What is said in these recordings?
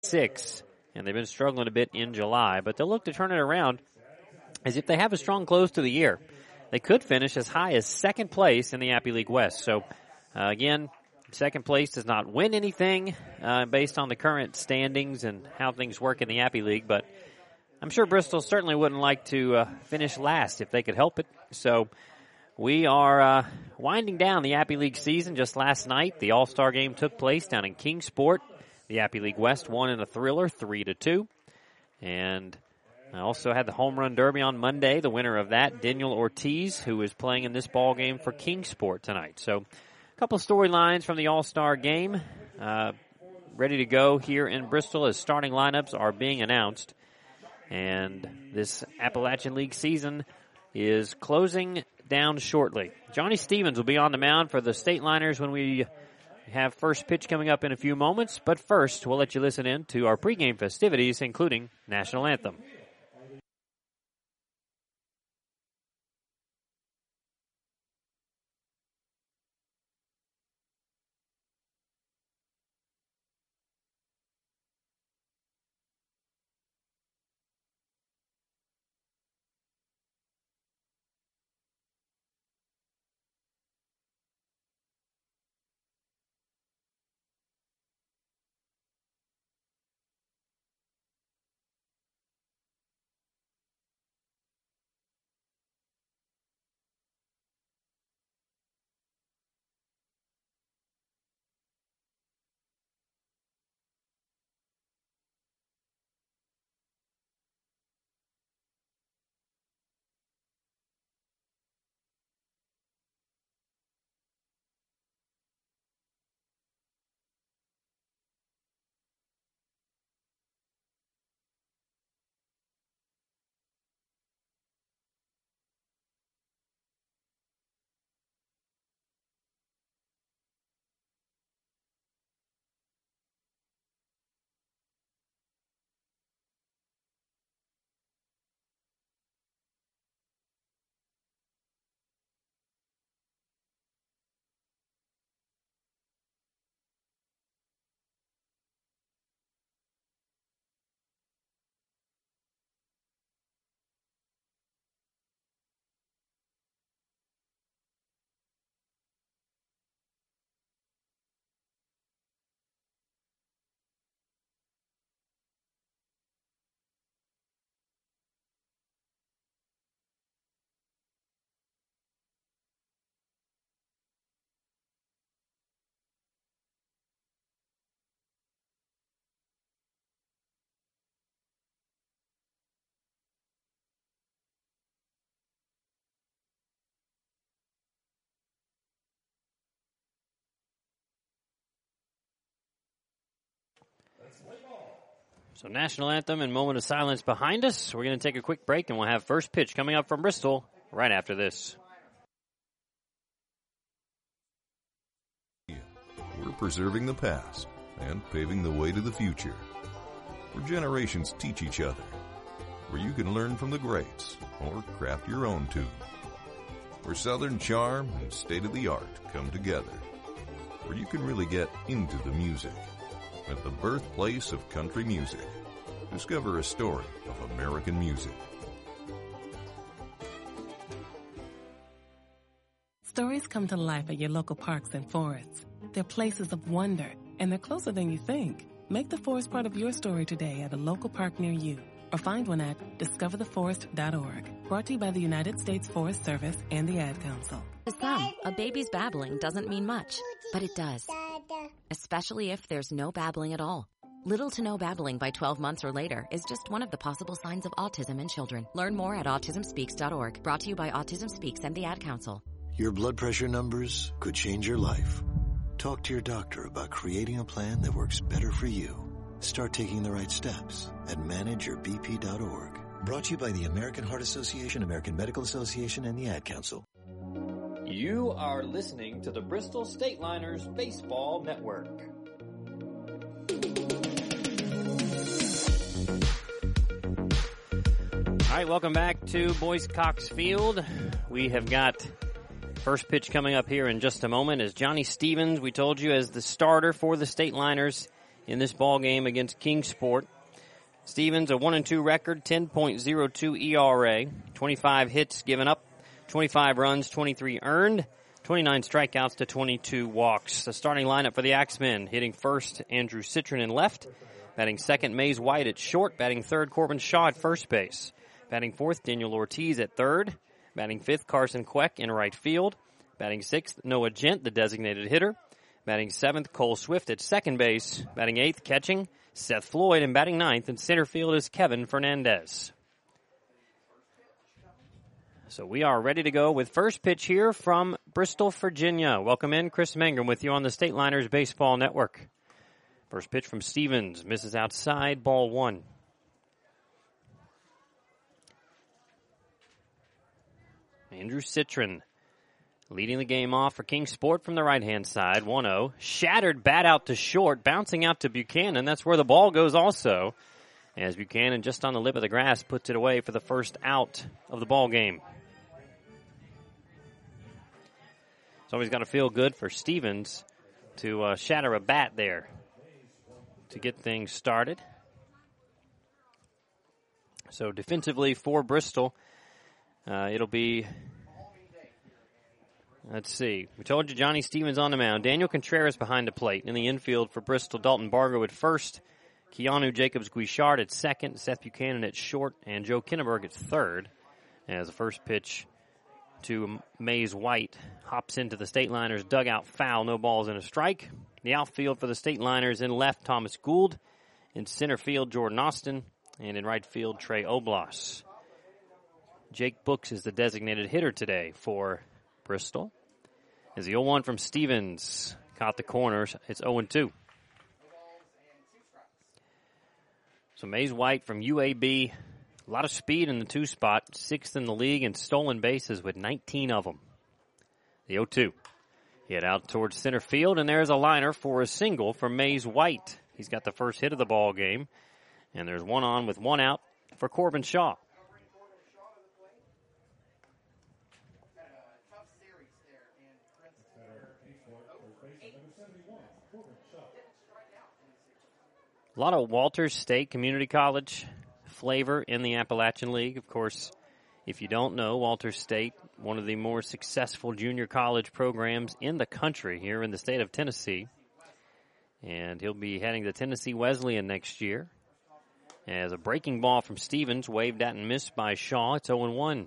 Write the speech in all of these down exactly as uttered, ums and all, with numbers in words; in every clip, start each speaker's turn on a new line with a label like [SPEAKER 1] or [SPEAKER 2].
[SPEAKER 1] six, and they've been struggling a bit in July, but they'll look to turn it around as if they have a strong close to the year. They could finish as high as second place in the Appy League West. So, uh, again, second place does not win anything uh, based on the current standings and how things work in the Appy League, but I'm sure Bristol certainly wouldn't like to uh, finish last if they could help it. So we are uh, winding down the Appy League season. Just last night, the All-Star game took place down in Kingsport. The Appy League West won in a thriller, three to two. And I also had the Home Run Derby on Monday. The winner of that, Daniel Ortiz, who is playing in this ball game for Kingsport tonight. So a couple storylines from the All-Star game. Uh, ready to go here in Bristol as starting lineups are being announced. And this Appalachian League season is closing down shortly. Johnny Stevens will be on the mound for the State Liners when we have first pitch coming up in a few moments. But first, we'll let you listen in to our pregame festivities, including National Anthem. So National Anthem and moment of silence behind us. We're going to take a quick break, and we'll have first pitch coming up from Bristol right after this.
[SPEAKER 2] We're preserving the past and paving the way to the future, where generations teach each other, where you can learn from the greats or craft your own tune, where Southern charm and state-of-the-art come together, where you can really get into the music. At the birthplace of country music, discover a story of American music.
[SPEAKER 3] Stories come to life at your local parks and forests. They're places of wonder, and they're closer than you think. Make the forest part of your story today at a local park near you, or find one at discover the forest dot org. Brought to you by the United States Forest Service and the Ad Council.
[SPEAKER 4] To some, a baby's babbling doesn't mean much, but it does. Especially if there's no babbling at all. Little to no babbling by twelve months or later is just one of the possible signs of autism in children. Learn more at autism speaks dot org. Brought to you by Autism Speaks and the Ad Council.
[SPEAKER 5] Your blood pressure numbers could change your life. Talk to your doctor about creating a plan that works better for you. Start taking the right steps at manage your b p dot org. Brought to you by the American Heart Association, American Medical Association, and the Ad Council.
[SPEAKER 1] You are listening to the Bristol State Liners Baseball Network. All right, welcome back to Boyce Cox Field. We have got first pitch coming up here in just a moment as Johnny Stevens, we told you, as the starter for the State Liners, in this ball game against Kingsport. Stevens, a one and two record, ten point oh two E R A, twenty-five hits given up, twenty-five runs, twenty-three earned, twenty-nine strikeouts to twenty-two walks. The starting lineup for the Axemen: hitting first, Andrew Citron in left; batting second, Mays White at short; batting third, Corbin Shaw at first base; batting fourth, Daniel Ortiz at third; batting fifth, Carson Queck in right field; batting sixth, Noah Gent, the designated hitter; batting seventh, Cole Swift at second base; batting eighth, catching, Seth Floyd, and batting ninth in center field is Kevin Fernandez. So we are ready to go with first pitch here from Bristol, Virginia. Welcome in, Chris Mangrum with you on the Stateliners Baseball Network. First pitch from Stevens, misses outside, ball one. Andrew Citron leading the game off for Kingsport from the right-hand side, one oh. Shattered bat out to short, bouncing out to Buchanan. That's where the ball goes also, as Buchanan just on the lip of the grass puts it away for the first out of the ball game. It's always got to feel good for Stevens to uh, shatter a bat there to get things started. So defensively for Bristol, uh, it'll be... Let's see. We told you Johnny Stevens on the mound. Daniel Contreras behind the plate. In the infield for Bristol, Dalton Bargo at first. Keanu Jacobs-Guichard at second. Seth Buchanan at short. And Joe Kinneberg at third. As the first pitch to Mays White hops into the Stateliners dugout foul. No balls and a strike. The outfield for the Stateliners: in left, Thomas Gould. In center field, Jordan Austin. And in right field, Trey Oblas. Jake Books is the designated hitter today for Bristol. As the oh one from Stevens caught the corners, it's oh and two. So Mays White from U A B, a lot of speed in the two spot, sixth in the league in stolen bases with nineteen of them. The oh two. Hit out towards center field, and there's a liner for a single from Mays White. He's got the first hit of the ball game, and there's one on with one out for Corbin Shaw. A lot of Walters State Community College flavor in the Appalachian League. Of course, if you don't know, Walters State, one of the more successful junior college programs in the country here in the state of Tennessee. And he'll be heading to Tennessee Wesleyan next year. As a breaking ball from Stevens, waved at and missed by Shaw. It's oh and one.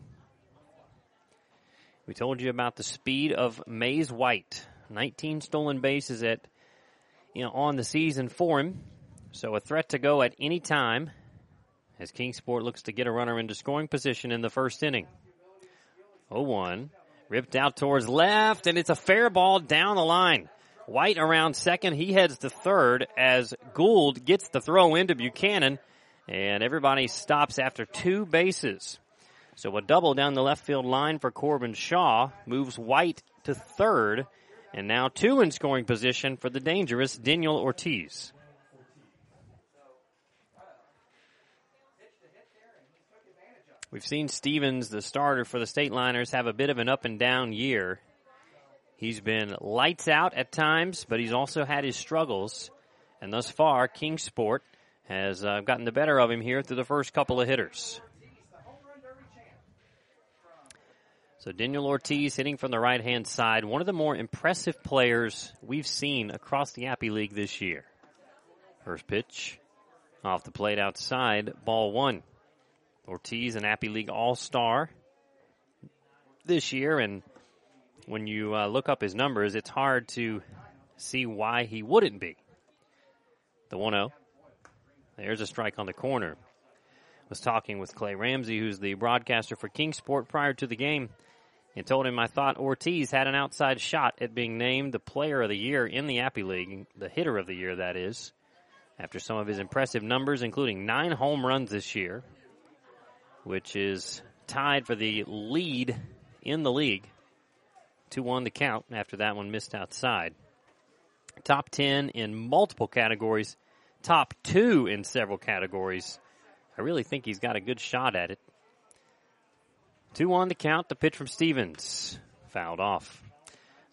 [SPEAKER 1] We told you about the speed of Mays White. nineteen stolen bases at, you know, on the season for him. So a threat to go at any time as Kingsport looks to get a runner into scoring position in the first inning. oh one. Ripped out towards left, and it's a fair ball down the line. White around second. He heads to third as Gould gets the throw into Buchanan, and everybody stops after two bases. So a double down the left field line for Corbin Shaw moves White to third, and now two in scoring position for the dangerous Daniel Ortiz. We've seen Stevens, the starter for the Stateliners, have a bit of an up and down year. He's been lights out at times, but he's also had his struggles. And thus far, Kingsport has uh, gotten the better of him here through the first couple of hitters. So Daniel Ortiz hitting from the right-hand side, one of the more impressive players we've seen across the Appy League this year. First pitch off the plate outside, ball one. Ortiz, an Appy League All-Star this year, and when you uh, look up his numbers, it's hard to see why he wouldn't be. The one oh. There's a strike on the corner. I was talking with Clay Ramsey, who's the broadcaster for Kingsport, prior to the game, and told him I thought Ortiz had an outside shot at being named the player of the year in the Appy League, the hitter of the year, that is, after some of his impressive numbers, including nine home runs this year, which is tied for the lead in the league. two one the count after that one missed outside. Top ten in multiple categories. Top two in several categories. I really think he's got a good shot at it. two one the count, the pitch from Stevens. Fouled off.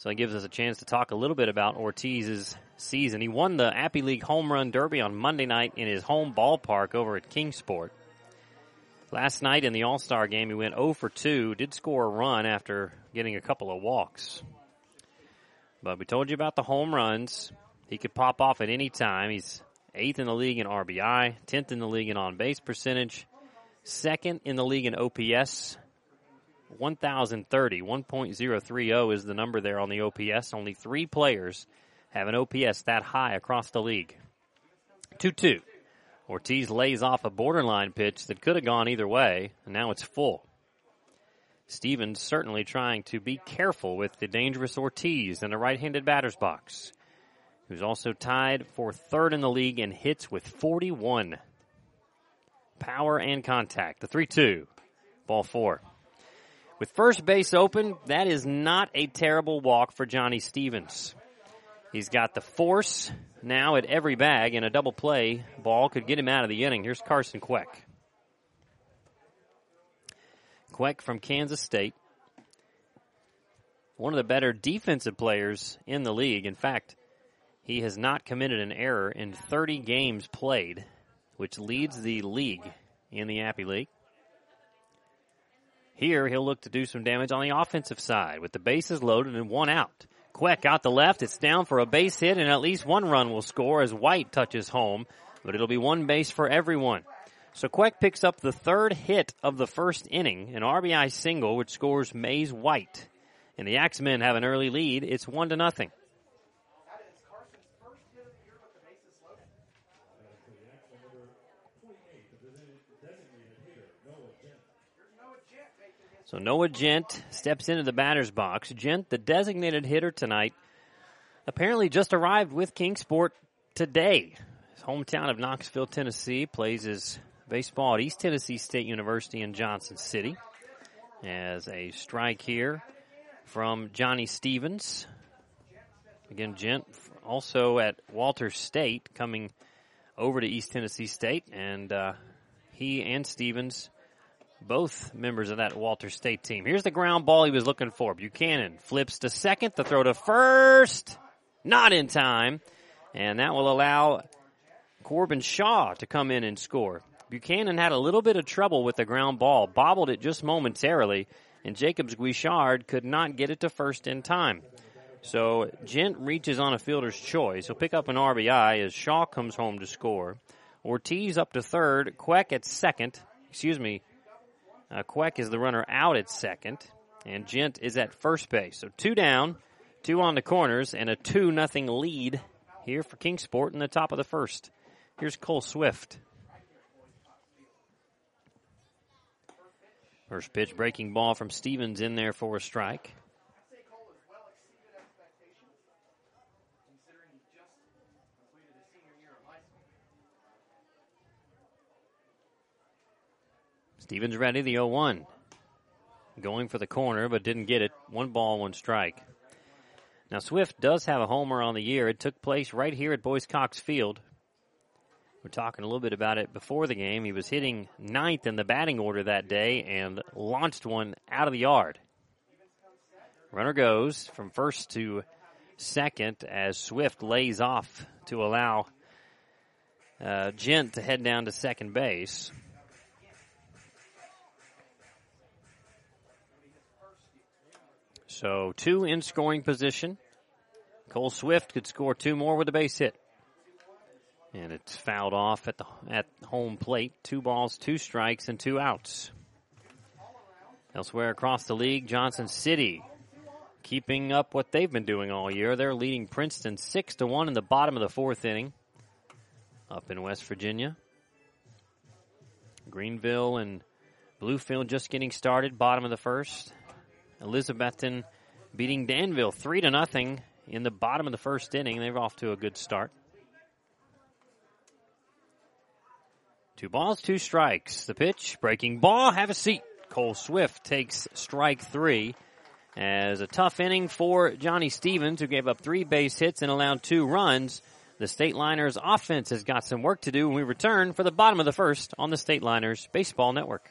[SPEAKER 1] So it gives us a chance to talk a little bit about Ortiz's season. He won the Appy League Home Run Derby on Monday night in his home ballpark over at Kingsport. Last night in the All-Star game, he went oh for two, did score a run after getting a couple of walks. But we told you about the home runs. He could pop off at any time. He's eighth in the league in R B I, tenth in the league in on-base percentage, second in the league in O P S, one thousand thirty. one point oh three oh is the number there on the O P S. Only three players have an O P S that high across the league. two two. Ortiz lays off a borderline pitch that could have gone either way, and now it's full. Stevens certainly trying to be careful with the dangerous Ortiz in the right-handed batter's box, who's also tied for third in the league in hits with forty-one. Power and contact. The three two. Ball four. With first base open, that is not a terrible walk for Johnny Stevens. He's got the force now at every bag, and a double play ball could get him out of the inning. Here's Carson Queck. Queck from Kansas State. One of the better defensive players in the league. In fact, he has not committed an error in thirty games played, which leads the league in the Appy League. Here, he'll look to do some damage on the offensive side with the bases loaded and one out. Queck out the left. It's down for a base hit, and at least one run will score as White touches home, but it'll be one base for everyone. So Queck picks up the third hit of the first inning, an R B I single, which scores Mays White. And the Axemen have an early lead. It's one to nothing. So Noah Gent steps into the batter's box. Gent, the designated hitter tonight, apparently just arrived with Kingsport today. His hometown of Knoxville, Tennessee, plays his baseball at East Tennessee State University in Johnson City. As a strike here from Johnny Stevens. Again, Gent also at Walters State, coming over to East Tennessee State, and uh, he and Stevens, both members of that Walters State team. Here's the ground ball he was looking for. Buchanan flips to second, the throw to first, not in time, and that will allow Corbin Shaw to come in and score. Buchanan had a little bit of trouble with the ground ball, bobbled it just momentarily, and Jacobs Guichard could not get it to first in time. So Gent reaches on a fielder's choice. He'll pick up an R B I as Shaw comes home to score. Ortiz up to third, Queck at second, excuse me, Uh, Queck is the runner out at second, and Gent is at first base. So two down, two on the corners, and a two nothing lead here for Kingsport in the top of the first. Here's Cole Swift. First pitch, breaking ball from Stevens in there for a strike. Stevens ready, the oh one. Going for the corner, but didn't get it. One ball, one strike. Now, Swift does have a homer on the year. It took place right here at Boyce Cox Field. We're talking a little bit about it before the game. He was hitting ninth in the batting order that day and launched one out of the yard. Runner goes from first to second as Swift lays off to allow uh, Gent to head down to second base. So two in scoring position. Cole Swift could score two more with a base hit. And it's fouled off at the at home plate. Two balls, two strikes, and two outs. Elsewhere across the league, Johnson City keeping up what they've been doing all year. They're leading Princeton six to one in the bottom of the fourth inning up in West Virginia. Greenville and Bluefield just getting started, bottom of the first. Elizabethton beating Danville three to nothing in the bottom of the first inning. They're off to a good start. Two balls, two strikes. The pitch, breaking ball, have a seat. Cole Swift takes strike three as a tough inning for Johnny Stevens, who gave up three base hits and allowed two runs. The State Liners offense has got some work to do when we return for the bottom of the first on the State Liners Baseball Network.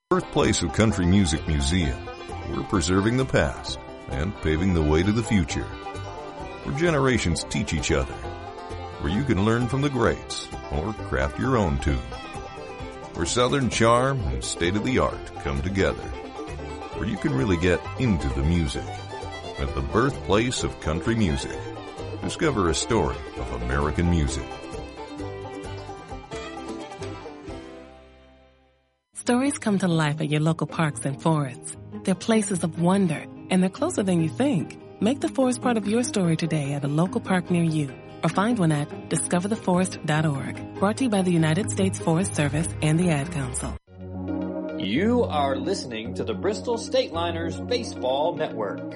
[SPEAKER 2] Birthplace of Country Music Museum. We're preserving the past and paving the way to the future. Where generations teach each other. Where you can learn from the greats or craft your own tune. Where Southern charm and state-of-the-art come together. Where you can really get into the music. At the Birthplace of Country Music. Discover a story of American music.
[SPEAKER 3] Stories come to life at your local parks and forests. They're places of wonder, and they're closer than you think. Make the forest part of your story today at a local park near you, or find one at discover the forest dot org. Brought to you by the United States Forest Service and the Ad Council.
[SPEAKER 1] You are listening to the Bristol Stateliners Baseball Network.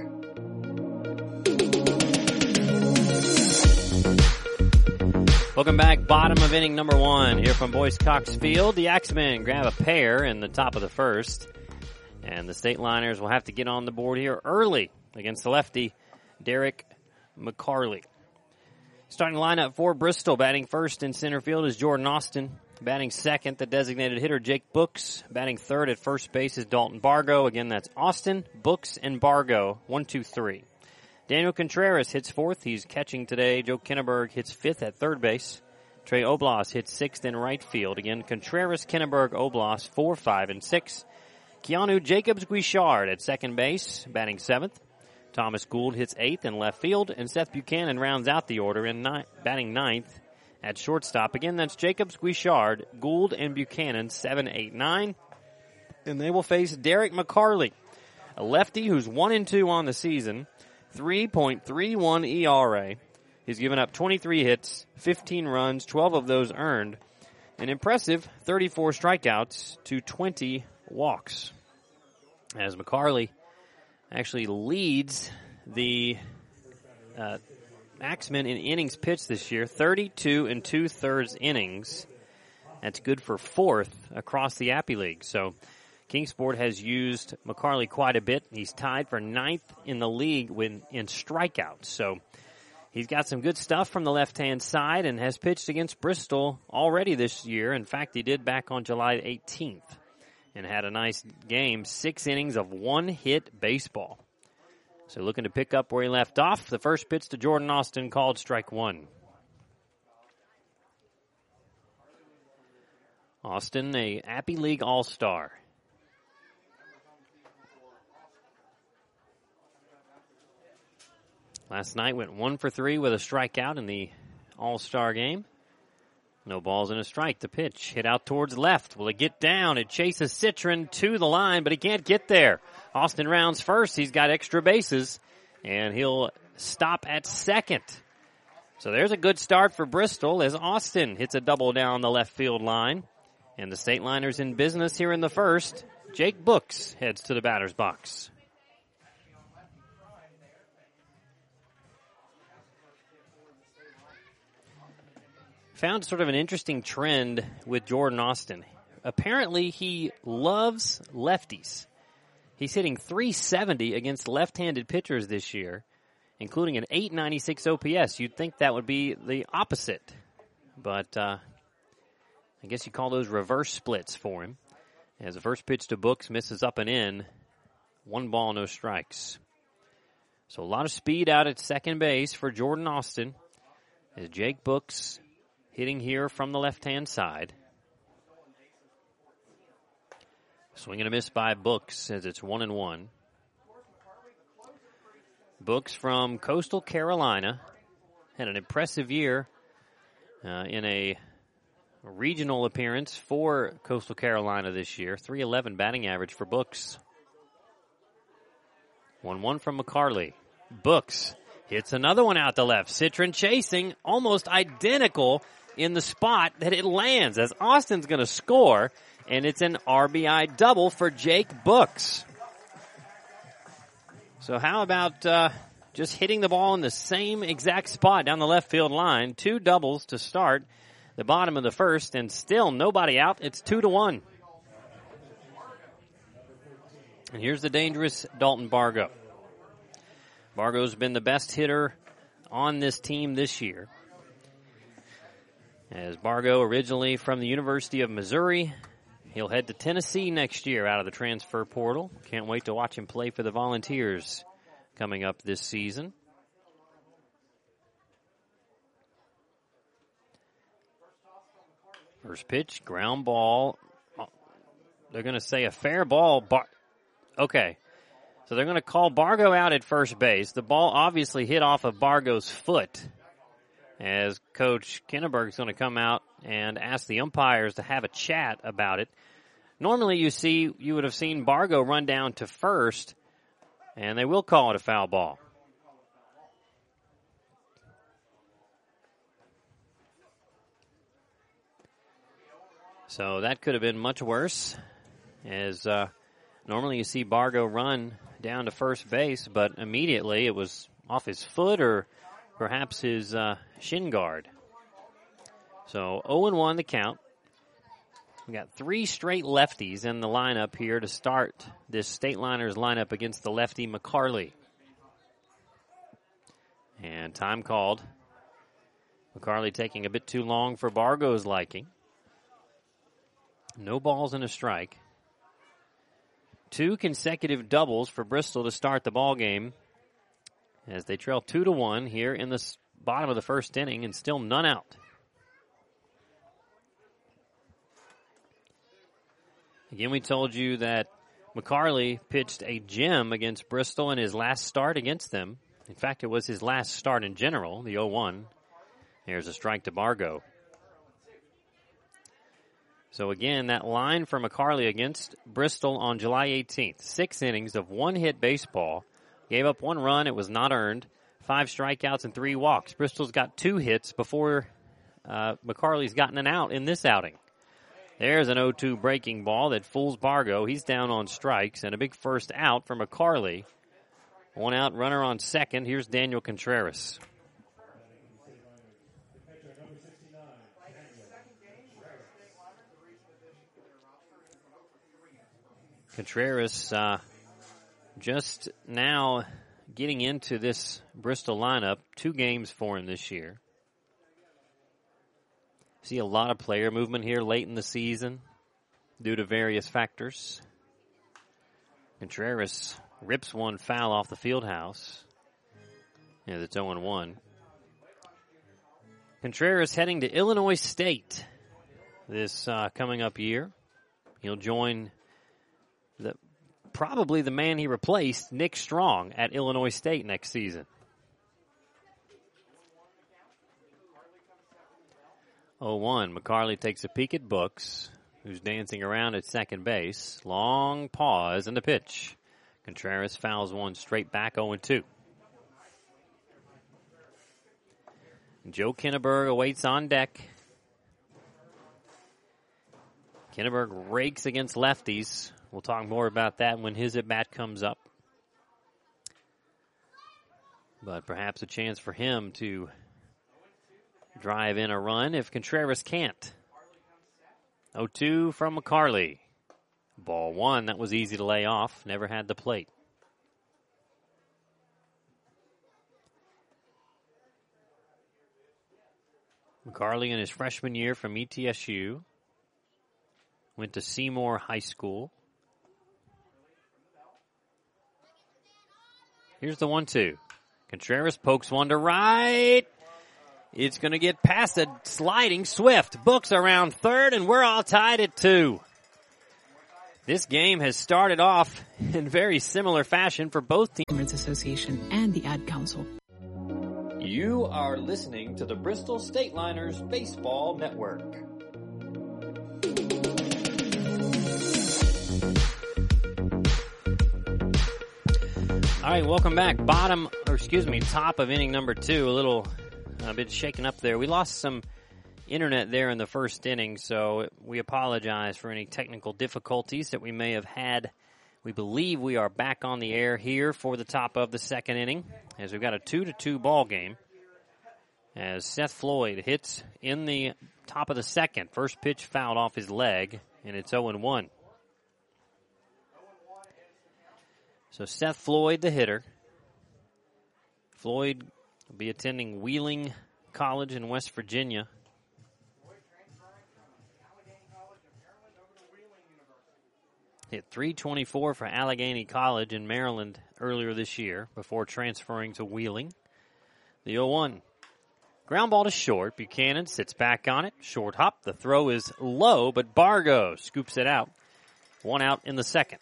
[SPEAKER 1] Welcome back. Bottom of inning number one here from Boyce Cox Field. The Axemen grab a pair in the top of the first. And the Stateliners will have to get on the board here early against the lefty, Derek McCarley. Starting lineup for Bristol, batting first in center field is Jordan Austin. Batting second, the designated hitter, Jake Books. Batting third at first base is Dalton Bargo. Again, that's Austin, Books, and Bargo. One, two, three. Daniel Contreras hits fourth. He's catching today. Joe Kinneberg hits fifth at third base. Trey Oblas hits sixth in right field. Again, Contreras, Kinneberg, Oblas, four, five, and six. Keanu Jacobs-Guichard at second base, batting seventh. Thomas Gould hits eighth in left field. And Seth Buchanan rounds out the order in ni- batting ninth at shortstop. Again, that's Jacobs-Guichard, Gould, and Buchanan, seven, eight, nine. And they will face Derek McCarley, a lefty who's one and two on the season. three point three one E R A. He's given up twenty-three hits, fifteen runs, twelve of those earned. An impressive thirty-four strikeouts to twenty walks. As McCarley actually leads the uh, Axemen in innings pitched this year, thirty-two and two-thirds innings. That's good for fourth across the Appy League. So Kingsport has used McCarley quite a bit. He's tied for ninth in the league when, in strikeouts. So he's got some good stuff from the left-hand side and has pitched against Bristol already this year. In fact, he did back on July eighteenth and had a nice game, six innings of one-hit baseball. So looking to pick up where he left off. The first pitch to Jordan Austin called strike one. Austin, a Appy League All-Star. Last night went one for three with a strikeout in the All-Star game. No balls and a strike. The pitch hit out towards left. Will it get down? It chases Citron to the line, but he can't get there. Austin rounds first. He's got extra bases, and he'll stop at second. So there's a good start for Bristol as Austin hits a double down the left field line. And the Stateliners in business here in the first. Jake Books heads to the batter's box. Found sort of an interesting trend with Jordan Austin. Apparently, he loves lefties. He's hitting three seventy against left-handed pitchers this year, including an eight ninety-six O P S. You'd think that would be the opposite, but uh, I guess you call those reverse splits for him. As the first pitch to Books misses up and in, one ball, no strikes. So a lot of speed out at second base for Jordan Austin as Jake Books hitting here from the left-hand side. Swing and a miss by Books as it's one and one. Books from Coastal Carolina had an impressive year uh, in a regional appearance for Coastal Carolina this year. three eleven batting average for Books. one one from McCarley. Books hits another one out the left. Citron chasing, almost identical in the spot that it lands as Austin's going to score, and it's an R B I double for Jake Books. So how about uh, just hitting the ball in the same exact spot down the left field line? Two doubles to start the bottom of the first, and still nobody out. It's two to one. And here's the dangerous Dalton Bargo. Bargo's been the best hitter on this team this year. As Bargo, originally from the University of Missouri, He'll head to Tennessee next year out of the transfer portal. Can't wait to watch him play for the Volunteers coming up this season. First pitch, ground ball. They're going to say a fair ball. Bar- okay, so they're going to call Bargo out at first base. The ball obviously hit off of Bargo's foot, as Coach Kinneberg is going to come out and ask the umpires to have a chat about it. Normally you see, you would have seen Bargo run down to first, and they will call it a foul ball. So that could have been much worse, as uh, normally you see Bargo run down to first base, but immediately it was off his foot or perhaps his uh, shin guard. So oh and one the count. We got three straight lefties in the lineup here to start this State Liners lineup against the lefty McCarley. And time called. McCarley taking a bit too long for Bargo's liking. No balls and a strike. Two consecutive doubles for Bristol to start the ball game as they trail two to one here in the bottom of the first inning and still none out. Again, we told you that McCarley pitched a gem against Bristol in his last start against them. In fact, it was his last start in general, the oh one. Here's a strike to Bargo. So again, that line for McCarley against Bristol on July eighteenth. Six innings of one-hit baseball. Gave up one run. It was not earned. Five strikeouts and three walks. Bristol's got two hits before uh, McCarley's gotten an out in this outing. There's an oh two breaking ball that fools Bargo. He's down on strikes, and a big first out for McCarley. One out, runner on second. Here's Daniel Contreras. Contreras uh, just now getting into this Bristol lineup. Two games for him this year. See a lot of player movement here late in the season due to various factors. Contreras rips one foul off the field house. Yeah, that's oh and one. Contreras heading to Illinois State this uh, coming up year. He'll join the probably the man he replaced, Nick Strong, at Illinois State next season. oh one, McCarley takes a peek at Brooks, who's dancing around at second base. Long pause in the pitch. Contreras fouls one straight back, oh and two. Joe Kinneberg awaits on deck. Kinneberg rakes against lefties. We'll talk more about that when his at-bat comes up. But perhaps a chance for him to drive in a run if Contreras can't. oh two from McCarley. Ball one, that was easy to lay off. Never had the plate. McCarley in his freshman year from E T S U. Went to Seymour High School. Here's the one two. Contreras pokes one to right. It's going to get past a sliding Swift. Books around third, and we're all tied at two. This game has started off in very similar fashion for both teams.
[SPEAKER 6] Association and the Ad Council.
[SPEAKER 1] You are listening to the Bristol State Liners Baseball Network. All right, welcome back. Bottom, or excuse me, top of inning number two. A little a bit shaken up there. We lost some internet there in the first inning, so we apologize for any technical difficulties that we may have had. We believe we are back on the air here for the top of the second inning, as we've got a two to two ball game. As Seth Floyd hits in the top of the second. First pitch fouled off his leg, and it's oh and one. So Seth Floyd, the hitter. Floyd will be attending Wheeling College in West Virginia. hit three twenty-four for Allegheny College in Maryland earlier this year before transferring to Wheeling. The oh one. Ground ball to short. Buchanan sits back on it. Short hop. The throw is low, but Bargo scoops it out. One out in the second.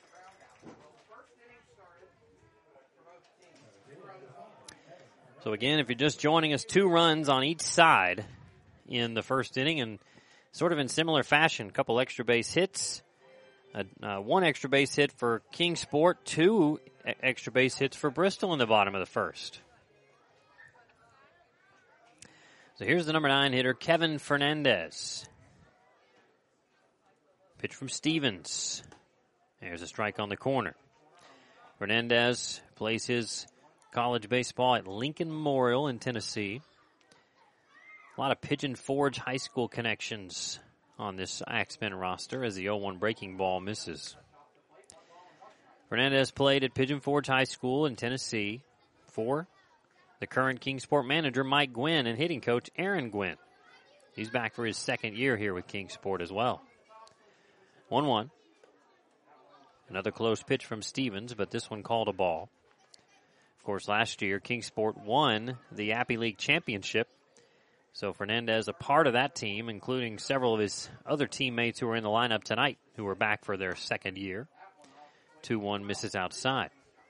[SPEAKER 1] So again, if you're just joining us, two runs on each side in the first inning, and sort of in similar fashion, a couple extra base hits, uh, uh, one extra base hit for Kingsport, two e- extra base hits for Bristol in the bottom of the first. So here's the number nine hitter, Kevin Fernandez. Pitch from Stevens. There's a strike on the corner. Fernandez plays his college baseball at Lincoln Memorial in Tennessee. A lot of Pigeon Forge High School connections on this Axemen roster as the oh one breaking ball misses. Fernandez played at Pigeon Forge High School in Tennessee for the current Kingsport manager, Mike Gwynn, and hitting coach, Aaron Gwynn. He's back for his second year here with Kingsport as well. one one. Another close pitch from Stevens, but this one called a ball. Of course, last year, Kingsport won the Appy League Championship. So Fernandez, a part of that team, including several of his other teammates who are in the lineup tonight, who are back for their second year. two one misses outside.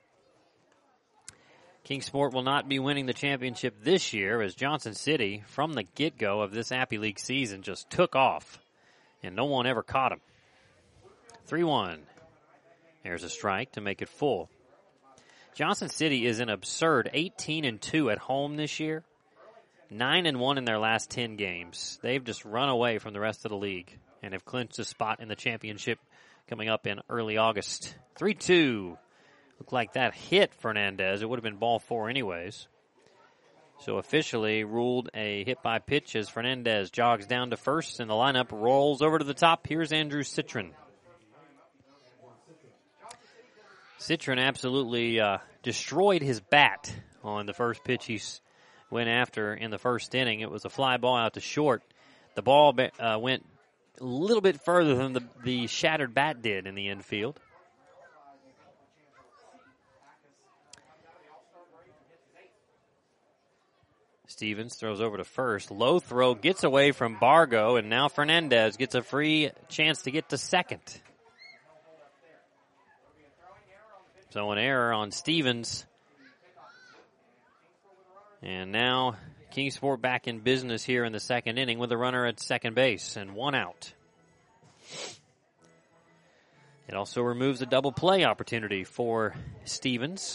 [SPEAKER 1] Kingsport will not be winning the championship this year as Johnson City, from the get-go of this Appy League season, just took off, and no one ever caught him. three one. There's a strike to make it full. Johnson City is an absurd eighteen and two at home this year, nine and one in their last ten games. They've just run away from the rest of the league and have clinched a spot in the championship coming up in early August. three two. Looked like that hit Fernandez. It would have been ball four anyways. So officially ruled a hit by pitch as Fernandez jogs down to first and the lineup rolls over to the top. Here's Andrew Citron. Citron absolutely uh, destroyed his bat on the first pitch he went after in the first inning. It was a fly ball out to short. The ball uh, went a little bit further than the, the shattered bat did in the infield. Stevens throws over to first. Low throw gets away from Bargo, and now Fernandez gets a free chance to get to second. So an error on Stevens. And now Kingsport back in business here in the second inning with a runner at second base and one out. It also removes a double play opportunity for Stevens.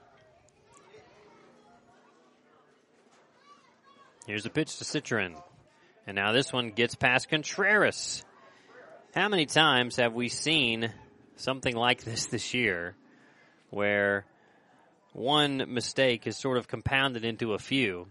[SPEAKER 1] Here's a pitch to Citron. And now this one gets past Contreras. How many times have we seen something like this this year, where one mistake is sort of compounded into a few?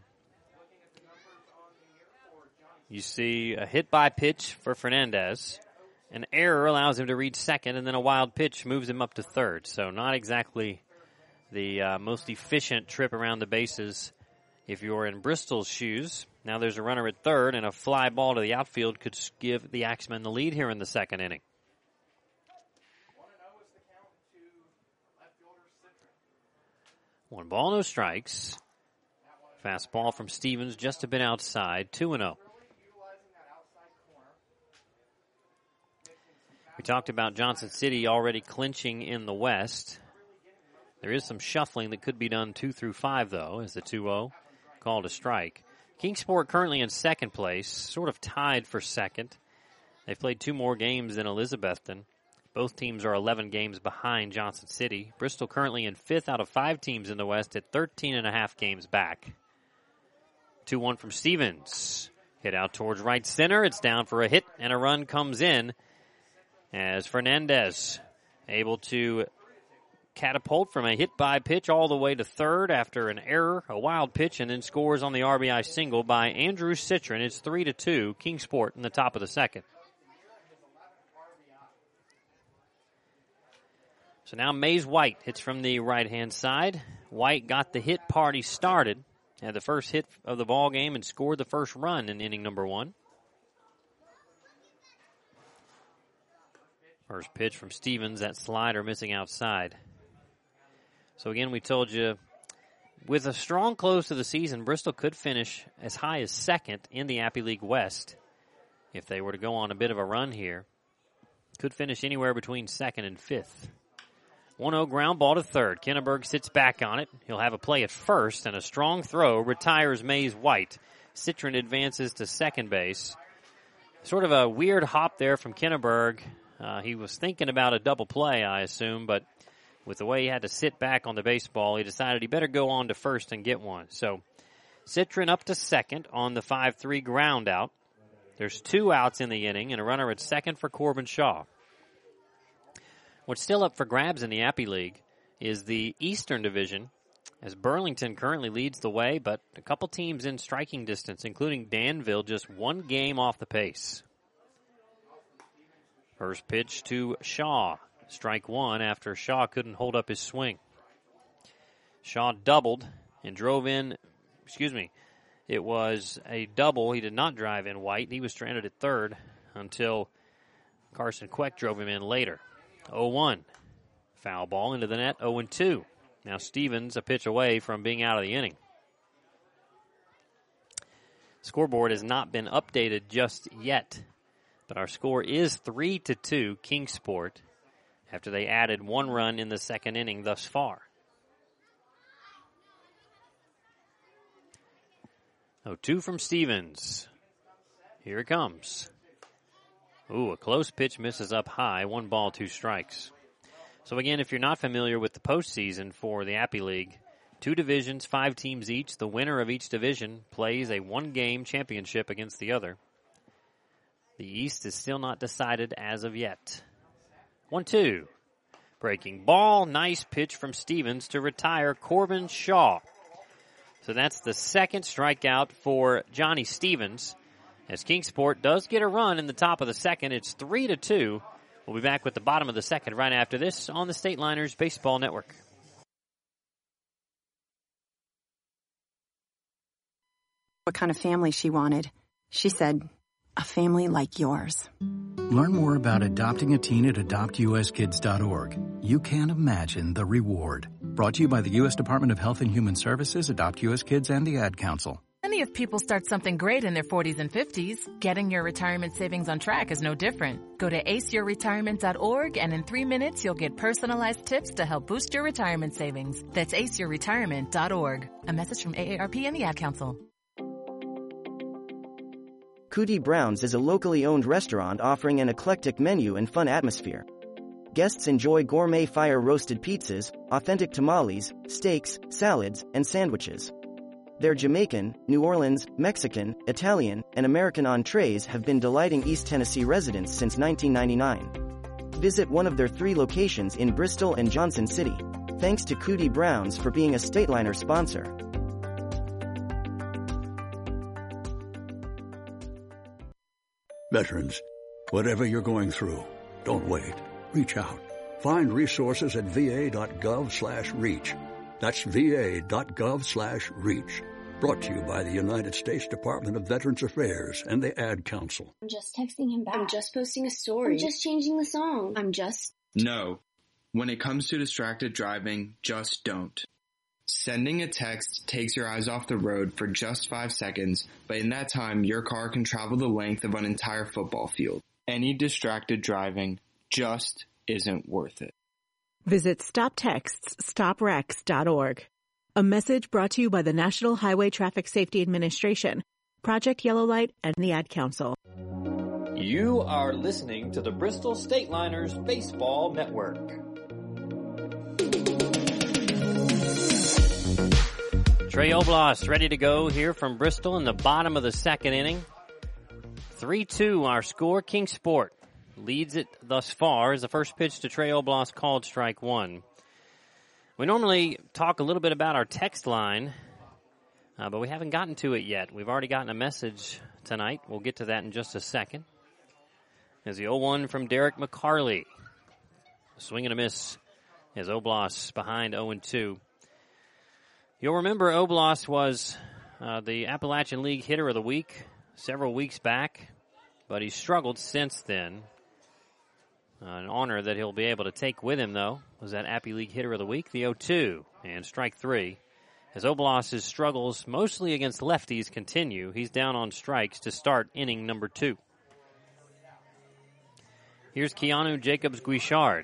[SPEAKER 1] You see a hit by pitch for Fernandez. An error allows him to reach second, and then a wild pitch moves him up to third. So not exactly the uh, most efficient trip around the bases if you're in Bristol's shoes. Now there's a runner at third, and a fly ball to the outfield could give the Axemen the lead here in the second inning. One ball, no strikes. Fastball from Stevens just a bit outside, two and oh. We talked about Johnson City already clinching in the West. There is some shuffling that could be done two through five, though, as the two oh called a strike. Kingsport currently in second place, sort of tied for second. They've played two more games than Elizabethton. Both teams are eleven games behind Johnson City. Bristol currently in fifth out of five teams in the West at thirteen and a half games back. two one from Stevens. Hit out towards right center. It's down for a hit, and a run comes in as Fernandez able to catapult from a hit by pitch all the way to third after an error, a wild pitch, and then scores on the R B I single by Andrew Citron. It's three to two, Kingsport in the top of the second. So now Mays White hits from the right-hand side. White got the hit party started, had the first hit of the ball game, and scored the first run in inning number one. First pitch from Stevens, that slider missing outside. So again, we told you, with a strong close to the season, Bristol could finish as high as second in the Appy League West if they were to go on a bit of a run here. Could finish anywhere between second and fifth. one oh ground ball to third. Kinneberg sits back on it. He'll have a play at first, and a strong throw retires Mays White. Citron advances to second base. Sort of a weird hop there from Kinneberg. Uh, he was thinking about a double play, I assume, but with the way he had to sit back on the baseball, he decided he better go on to first and get one. So Citron up to second on the five three ground out. There's two outs in the inning and a runner at second for Corbin Shaw. What's still up for grabs in the Appy League is the Eastern Division, as Burlington currently leads the way, but a couple teams in striking distance, including Danville, just one game off the pace. First pitch to Shaw. Strike one after Shaw couldn't hold up his swing. Shaw doubled and drove in, excuse me, it was a double. He did not drive in White. He was stranded at third until Carson Queck drove him in later. oh one. Foul ball into the net, oh two. Now Stevens a pitch away from being out of the inning. Scoreboard has not been updated just yet, but our score is three to two Kingsport after they added one run in the second inning thus far. oh two from Stevens. Here it comes. Ooh, a close pitch misses up high. One ball, two strikes. So again, if you're not familiar with the postseason for the Appy League, two divisions, five teams each. The winner of each division plays a one-game championship against the other. The East is still not decided as of yet. one two. Breaking ball. Nice pitch from Stevens to retire Corbin Shaw. So that's the second strikeout for Johnny Stevens. As Kingsport does get a run in the top of the second, it's three to two. We'll be back with the bottom of the second right after this on the Stateliners Baseball Network.
[SPEAKER 7] What kind of family she wanted. She said, a family like yours.
[SPEAKER 8] Learn more about adopting a teen at adopt u s kids dot org. You can't imagine the reward. Brought to you by the U S Department of Health and Human Services, Adopt U S Kids, and the Ad Council.
[SPEAKER 9] Many of people start something great in their forties and fifties. Getting your retirement savings on track is no different. Go to ace your retirement dot org, and in three minutes, you'll get personalized tips to help boost your retirement savings. That's ace your retirement dot org. A message from A A R P and the Ad Council.
[SPEAKER 10] Cootie Brown's is a locally owned restaurant offering an eclectic menu and fun atmosphere. Guests enjoy gourmet fire-roasted pizzas, authentic tamales, steaks, salads, and sandwiches. Their Jamaican, New Orleans, Mexican, Italian, and American entrees have been delighting East Tennessee residents since nineteen ninety-nine. Visit one of their three locations in Bristol and Johnson City. Thanks to Cootie Brown's for being a Stateliner sponsor.
[SPEAKER 11] Veterans, whatever you're going through, don't wait. Reach out. Find resources at v a dot gov slash reach. That's v a dot gov slash reach. Brought to you by the United States Department of Veterans Affairs and the Ad Council.
[SPEAKER 12] I'm just texting him back. I'm just posting a story. I'm just changing the song. I'm just...
[SPEAKER 13] No. When it comes to distracted driving, just don't. Sending a text takes your eyes off the road for just five seconds, but in that time, your car can travel the length of an entire football field. Any distracted driving just isn't worth it.
[SPEAKER 6] Visit stop texts stop wrecks dot org. A message brought to you by the National Highway Traffic Safety Administration, Project Yellow Light, and the Ad Council.
[SPEAKER 1] You are listening to the Bristol Stateliners Baseball Network. Trey Oblas ready to go here from Bristol in the bottom of the second inning. three two our score. Kingsport leads it thus far as the first pitch to Trey Oblas called strike one. We normally talk a little bit about our text line, uh, but we haven't gotten to it yet. We've already gotten a message tonight. We'll get to that in just a second. As the oh one from Derek McCarley. Swing and a miss as Oblas behind oh two. You'll remember Oblas was uh, the Appalachian League Hitter of the Week several weeks back, but he's struggled since then. Uh, an honor that he'll be able to take with him, though, was that Appy League Hitter of the Week, the oh two, and strike three. As Obolos's struggles, mostly against lefties, continue, he's down on strikes to start inning number two. Here's Keanu Jacobs-Guichard.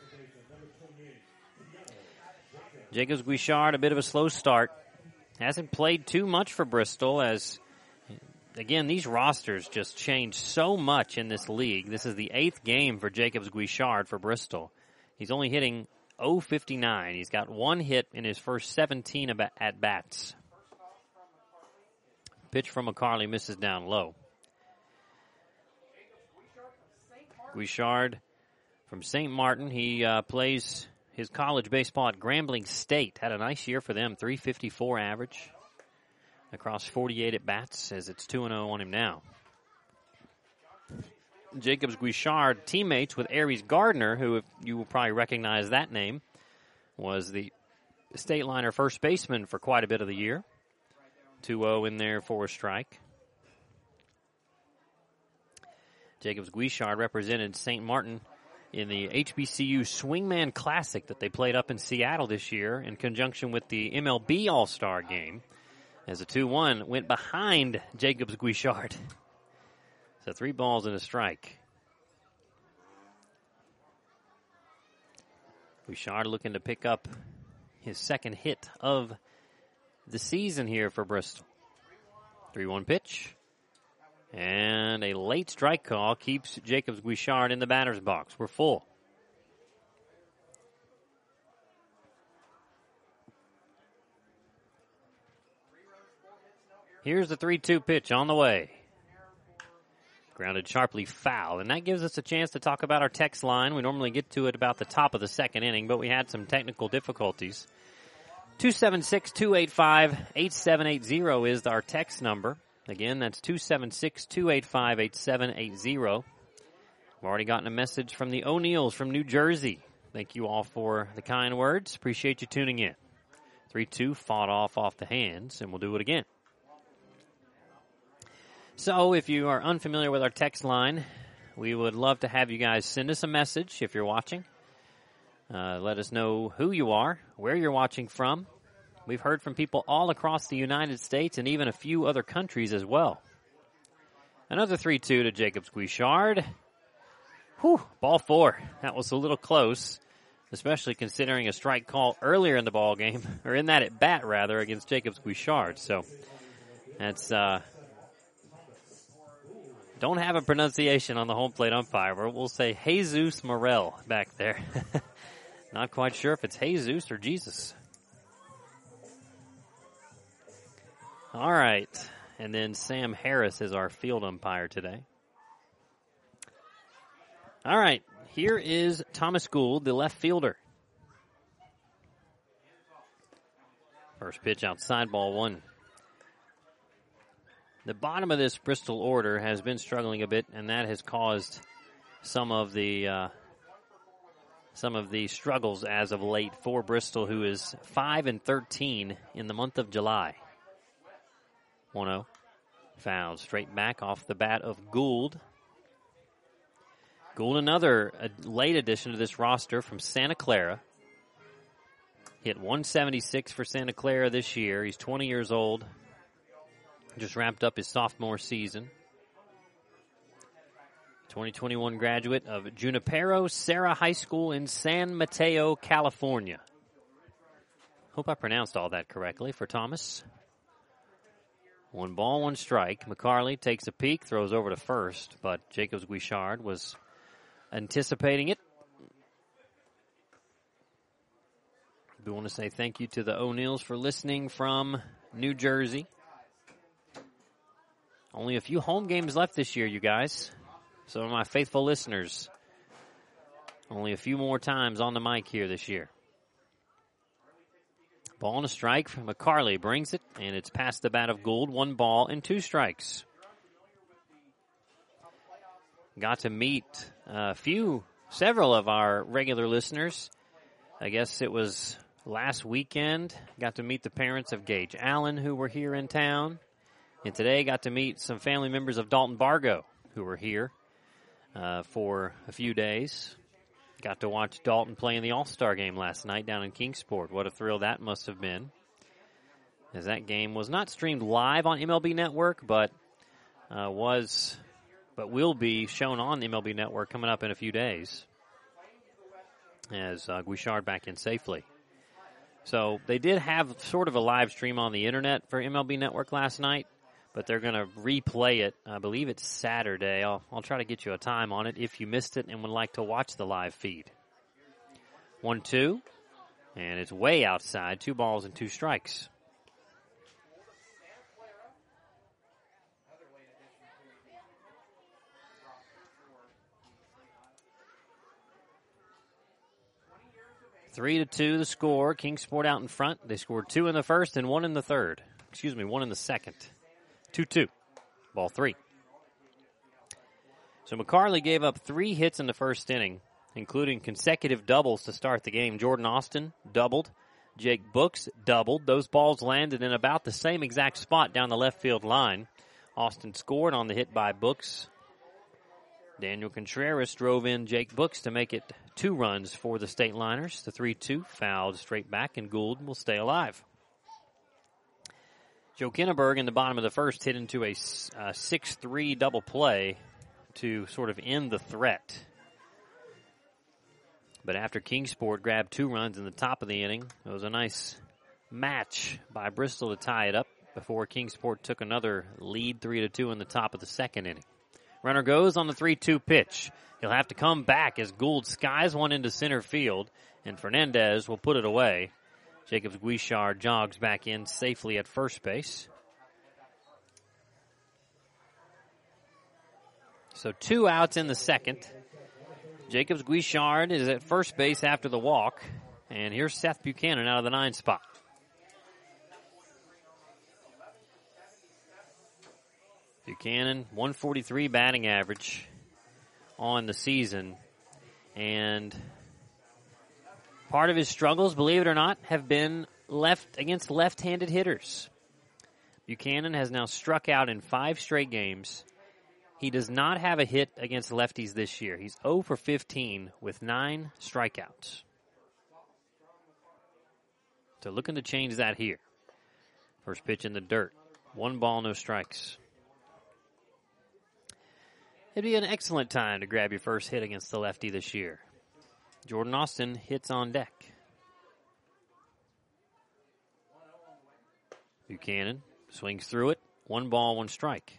[SPEAKER 1] Jacobs-Guichard, a bit of a slow start. Hasn't played too much for Bristol as, again, these rosters just change so much in this league. This is the eighth game for Jacobs-Guichard for Bristol. He's only hitting oh fifty-nine. He's got one hit in his first seventeen at-bats. Pitch from McCarley misses down low. Guichard from Saint Martin. He uh, plays his college baseball at Grambling State. Had a nice year for them, three fifty-four average across forty-eight at-bats as it's two and oh on him now. Jacobs-Guichard teammates with Aries Gardner, who, if you will probably recognize that name, was the state liner first baseman for quite a bit of the year. two oh in there for a strike. Jacobs-Guichard represented Saint Martin in the H B C U Swingman Classic that they played up in Seattle this year in conjunction with the M L B All-Star Game, as a two one went behind Jacobs-Guichard. So three balls and a strike. Guichard looking to pick up his second hit of the season here for Bristol. three one pitch. And a late strike call keeps Jacobs-Guichard in the batter's box. We're full. Here's the three two pitch on the way. Grounded sharply foul. And that gives us a chance to talk about our text line. We normally get to it about the top of the second inning, but we had some technical difficulties. two seven six, two eight five, eight seven eight zero is our text number. Again, that's two seven six, two eight five, eight seven eight zero. We've already gotten a message from the O'Neills from New Jersey. Thank you all for the kind words. Appreciate you tuning in. three two fought off off the hands, and we'll do it again. So if you are unfamiliar with our text line, we would love to have you guys send us a message if you're watching. Uh, let us know who you are, where you're watching from. We've heard from people all across the United States and even a few other countries as well. Another three two to Jacobs-Guichard. Whew, ball four. That was a little close, especially considering a strike call earlier in the ball game, or in that at bat rather, against Jacobs-Guichard. So that's uh, don't have a pronunciation on the home plate umpire. We'll say Jesus Morel back there. Not quite sure if it's Jesus or Jesus. All right, and then Sam Harris is our field umpire today. All right, here is Thomas Gould, the left fielder. First pitch outside, ball one. The bottom of this Bristol order has been struggling a bit, and that has caused some of the uh, some of the struggles as of late for Bristol, who is five and thirteen in the month of July. one oh. Foul straight back off the bat of Gould. Gould, another uh, late addition to this roster from Santa Clara. Hit one seventy-six for Santa Clara this year. He's twenty years old. Just wrapped up his sophomore season. twenty twenty-one graduate of Junipero Serra High School in San Mateo, California. Hope I pronounced all that correctly for Thomas. One ball, one strike. McCarley takes a peek, throws over to first, but Jacobs-Guichard was anticipating it. We want to say thank you to the O'Neills for listening from New Jersey. Only a few home games left this year, you guys. Some of my faithful listeners. Only a few more times on the mic here this year. Ball and a strike from McCarley brings it, and it's past the bat of Gould. One ball and two strikes. Got to meet a few, several of our regular listeners. I guess it was last weekend. Got to meet the parents of Gage Allen, who were here in town. And today got to meet some family members of Dalton Bargo, who were here uh, for a few days. Got to watch Dalton play in the All-Star game last night down in Kingsport. What a thrill that must have been, as that game was not streamed live on M L B Network, but uh, was, but will be shown on M L B Network coming up in a few days, as uh, Guichard back in safely. So they did have sort of a live stream on the internet for M L B Network last night, but they're going to replay it. I believe it's Saturday. I'll, I'll try to get you a time on it if you missed it and would like to watch the live feed. one two, and it's way outside. Two balls and two strikes. Three to two the score. Kingsport out in front. They scored two in the first and one in the third. Excuse me, one in the second. two two. Ball three. So McCarley gave up three hits in the first inning, including consecutive doubles to start the game. Jordan Austin doubled. Jake Books doubled. Those balls landed in about the same exact spot down the left field line. Austin scored on the hit by Books. Daniel Contreras drove in Jake Books to make it two runs for the State Liners. The three two fouled straight back, and Gould will stay alive. Joe Kinneberg in the bottom of the first hit into a six three double play to sort of end the threat. But after Kingsport grabbed two runs in the top of the inning, it was a nice match by Bristol to tie it up before Kingsport took another lead three to two in the top of the second inning. Runner goes on the three two pitch. He'll have to come back as Gould skies one into center field, and Fernandez will put it away. Jacobs Guichard jogs back in safely at first base. So two outs in the second. Jacobs Guichard is at first base after the walk, and here's Seth Buchanan out of the nine spot. Buchanan, one forty-three batting average on the season. And part of his struggles, believe it or not, have been left against left-handed hitters. Buchanan has now struck out in five straight games. He does not have a hit against lefties this year. He's oh for fifteen with nine strikeouts. So looking to change that here. First pitch in the dirt. One ball, no strikes. It'd be an excellent time to grab your first hit against the lefty this year. Jordan Austin hits on deck. Buchanan swings through it. One ball, one strike.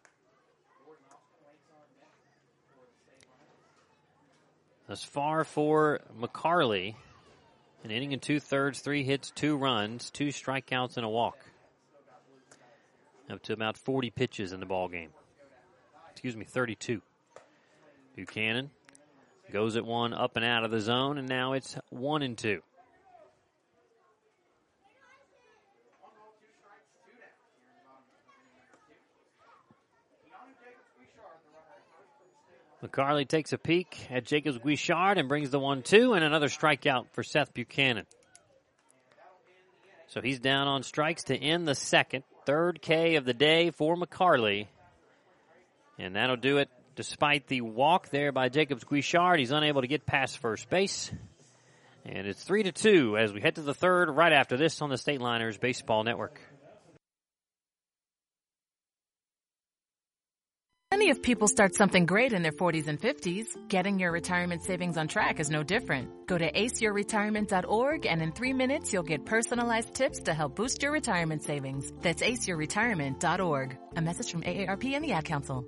[SPEAKER 1] Thus far for McCarley, an inning and two-thirds, three hits, two runs, two strikeouts, and a walk. Up to about forty pitches in the ball game. Excuse me, thirty-two. Buchanan goes at one up and out of the zone, and now it's one and two. McCarley takes a peek at Jacobs Guichard and brings the one two, and another strikeout for Seth Buchanan. So he's down on strikes to end the second. Third K of the day for McCarley. And that'll do it despite the walk there by Jacobs Guichard. He's unable to get past first base. And it's three to two as we head to the third right after this on the State Liners Baseball Network.
[SPEAKER 9] Plenty of people start something great in their forties and fifties. Getting your retirement savings on track is no different. Go to ace your retirement dot org, and in three minutes, you'll get personalized tips to help boost your retirement savings. That's ace your retirement dot org. A message from A A R P and the Ad Council.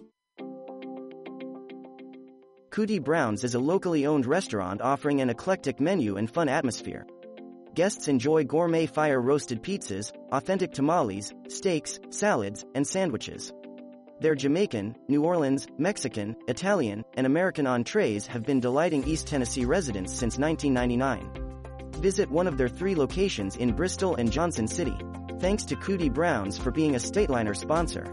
[SPEAKER 10] Cootie Brown's is a locally owned restaurant offering an eclectic menu and fun atmosphere. Guests enjoy gourmet fire-roasted pizzas, authentic tamales, steaks, salads, and sandwiches. Their Jamaican, New Orleans, Mexican, Italian, and American entrees have been delighting East Tennessee residents since nineteen ninety-nine. Visit one of their three locations in Bristol and Johnson City. Thanks to Cootie Brown's for being a Stateliner sponsor.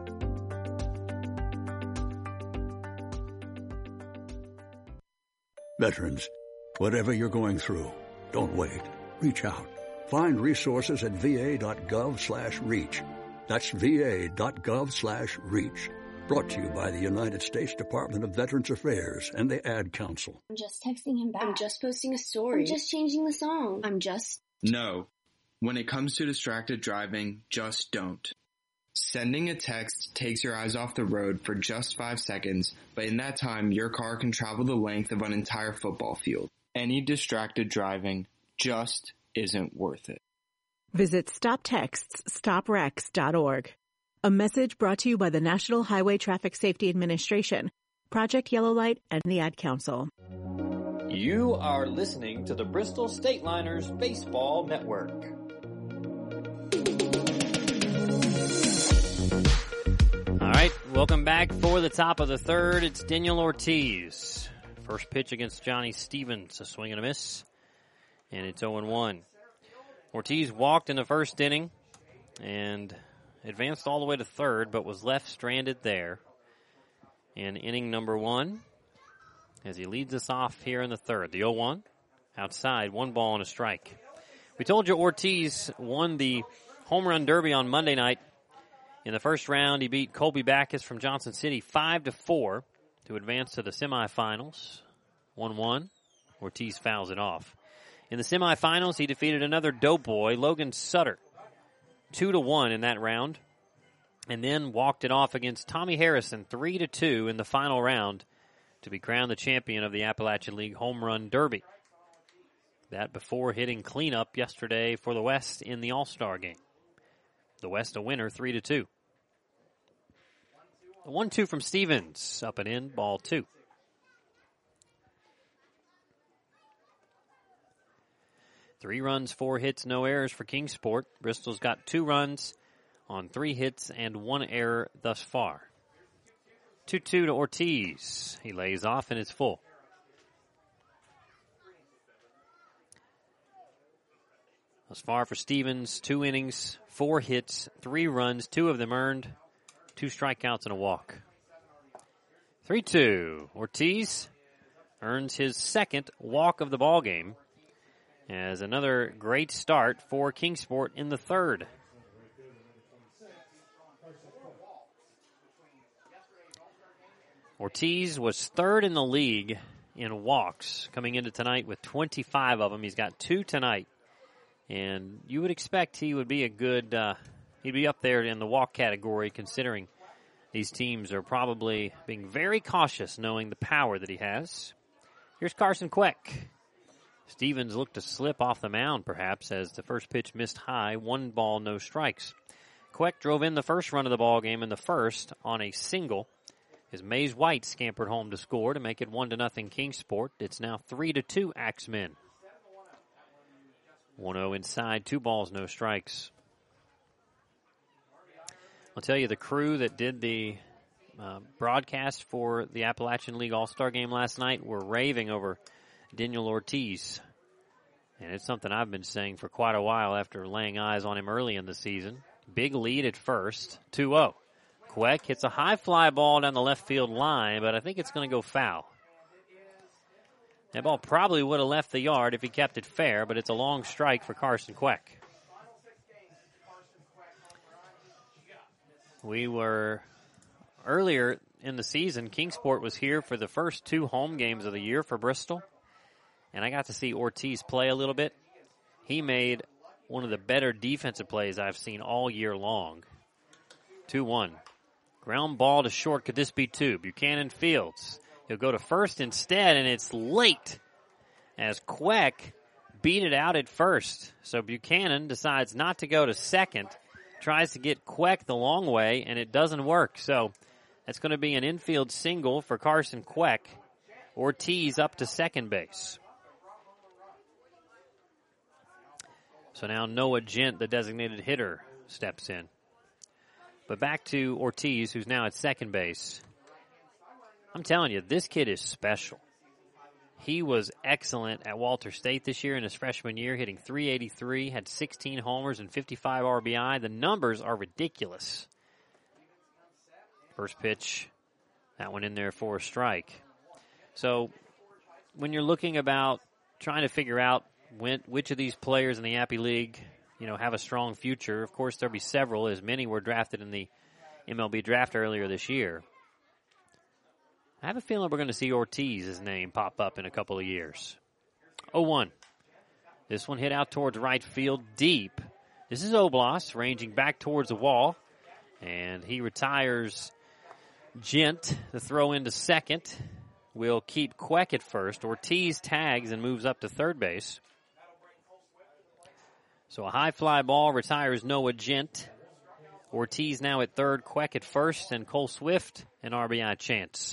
[SPEAKER 11] Veterans, whatever you're going through, don't wait. Reach out. Find resources at va.gov slash reach. That's va.gov slash reach. Brought to you by the United States Department of Veterans Affairs and the Ad Council.
[SPEAKER 12] I'm just texting him back. I'm just posting a story. I'm just changing the song. I'm just...
[SPEAKER 13] No. When it comes to distracted driving, just don't. Sending a text takes your eyes off the road for just five seconds, but in that time, your car can travel the length of an entire football field. Any distracted driving just isn't worth it.
[SPEAKER 6] Visit stop texts stop wrecks dot org. A message brought to you by the National Highway Traffic Safety Administration, Project Yellow Light, and the Ad Council.
[SPEAKER 1] You are listening to the Bristol State Liners Baseball Network. All right, welcome back for the top of the third. It's Daniel Ortiz. First pitch against Johnny Stevens, a swing and a miss, and it's oh and one. Ortiz walked in the first inning and advanced all the way to third, but was left stranded there in inning number one as he leads us off here in the third. The oh one, outside, one ball and a strike. We told you Ortiz won the home run derby on Monday night. In the first round, he beat Colby Backus from Johnson City five to four to advance to the semifinals. one one. Ortiz fouls it off. In the semifinals, he defeated another doughboy, Logan Sutter, two to one in that round, and then walked it off against Tommy Harrison three to two in the final round to be crowned the champion of the Appalachian League Home Run Derby. That before hitting cleanup yesterday for the West in the All-Star game. The West a winner, three to two. The one two from Stevens, up and in, ball two. Three runs, four hits, no errors for Kingsport. Bristol's got two runs on three hits and one error thus far. two two to Ortiz. He lays off and it's full. Thus far for Stevens, two innings, four hits, three runs, two of them earned, two strikeouts and a walk. three two. Ortiz earns his second walk of the ballgame as another great start for Kingsport in the third. Ortiz was third in the league in walks coming into tonight with twenty-five of them. He's got two tonight. And you would expect he would be a good, uh, he'd be up there in the walk category considering these teams are probably being very cautious knowing the power that he has. Here's Carson Queck. Stevens looked to slip off the mound perhaps as the first pitch missed high, one ball, no strikes. Queck drove in the first run of the ball game in the first on a single as Mays White scampered home to score to make it one to nothing Kingsport. It's now three to two Axemen. one oh inside, two balls, no strikes. I'll tell you, the crew that did the uh, broadcast for the Appalachian League All-Star Game last night were raving over Daniel Ortiz. And it's something I've been saying for quite a while after laying eyes on him early in the season. Big lead at first, two oh. Queck hits a high fly ball down the left field line, but I think it's going to go foul. That ball probably would have left the yard if he kept it fair, but it's a long strike for Carson Queck. We were, earlier in the season, Kingsport was here for the first two home games of the year for Bristol, and I got to see Ortiz play a little bit. He made one of the better defensive plays I've seen all year long. two one. Ground ball to short. Could this be two? Buchanan fields. He'll go to first instead, and it's late as Queck beat it out at first. So Buchanan decides not to go to second, tries to get Queck the long way, and it doesn't work. So that's going to be an infield single for Carson Queck. Ortiz up to second base. So now Noah Gent, the designated hitter, steps in. But back to Ortiz, who's now at second base. I'm telling you, this kid is special. He was excellent at Walter State this year in his freshman year, hitting three eighty-three, had sixteen homers and fifty-five R B I. The numbers are ridiculous. First pitch, that one in there for a strike. So when you're looking about trying to figure out when, which of these players in the Appy League, you know, have a strong future, of course there'll be several, as many were drafted in the M L B draft earlier this year. I have a feeling we're going to see Ortiz's name pop up in a couple of years. oh one. This one hit out towards right field deep. This is Oblas ranging back towards the wall. And he retires Gent. The throw into second will keep Queck at first. Ortiz tags and moves up to third base. So a high fly ball retires Noah Gent. Ortiz now at third, Queck at first, and Cole Swift an R B I chance.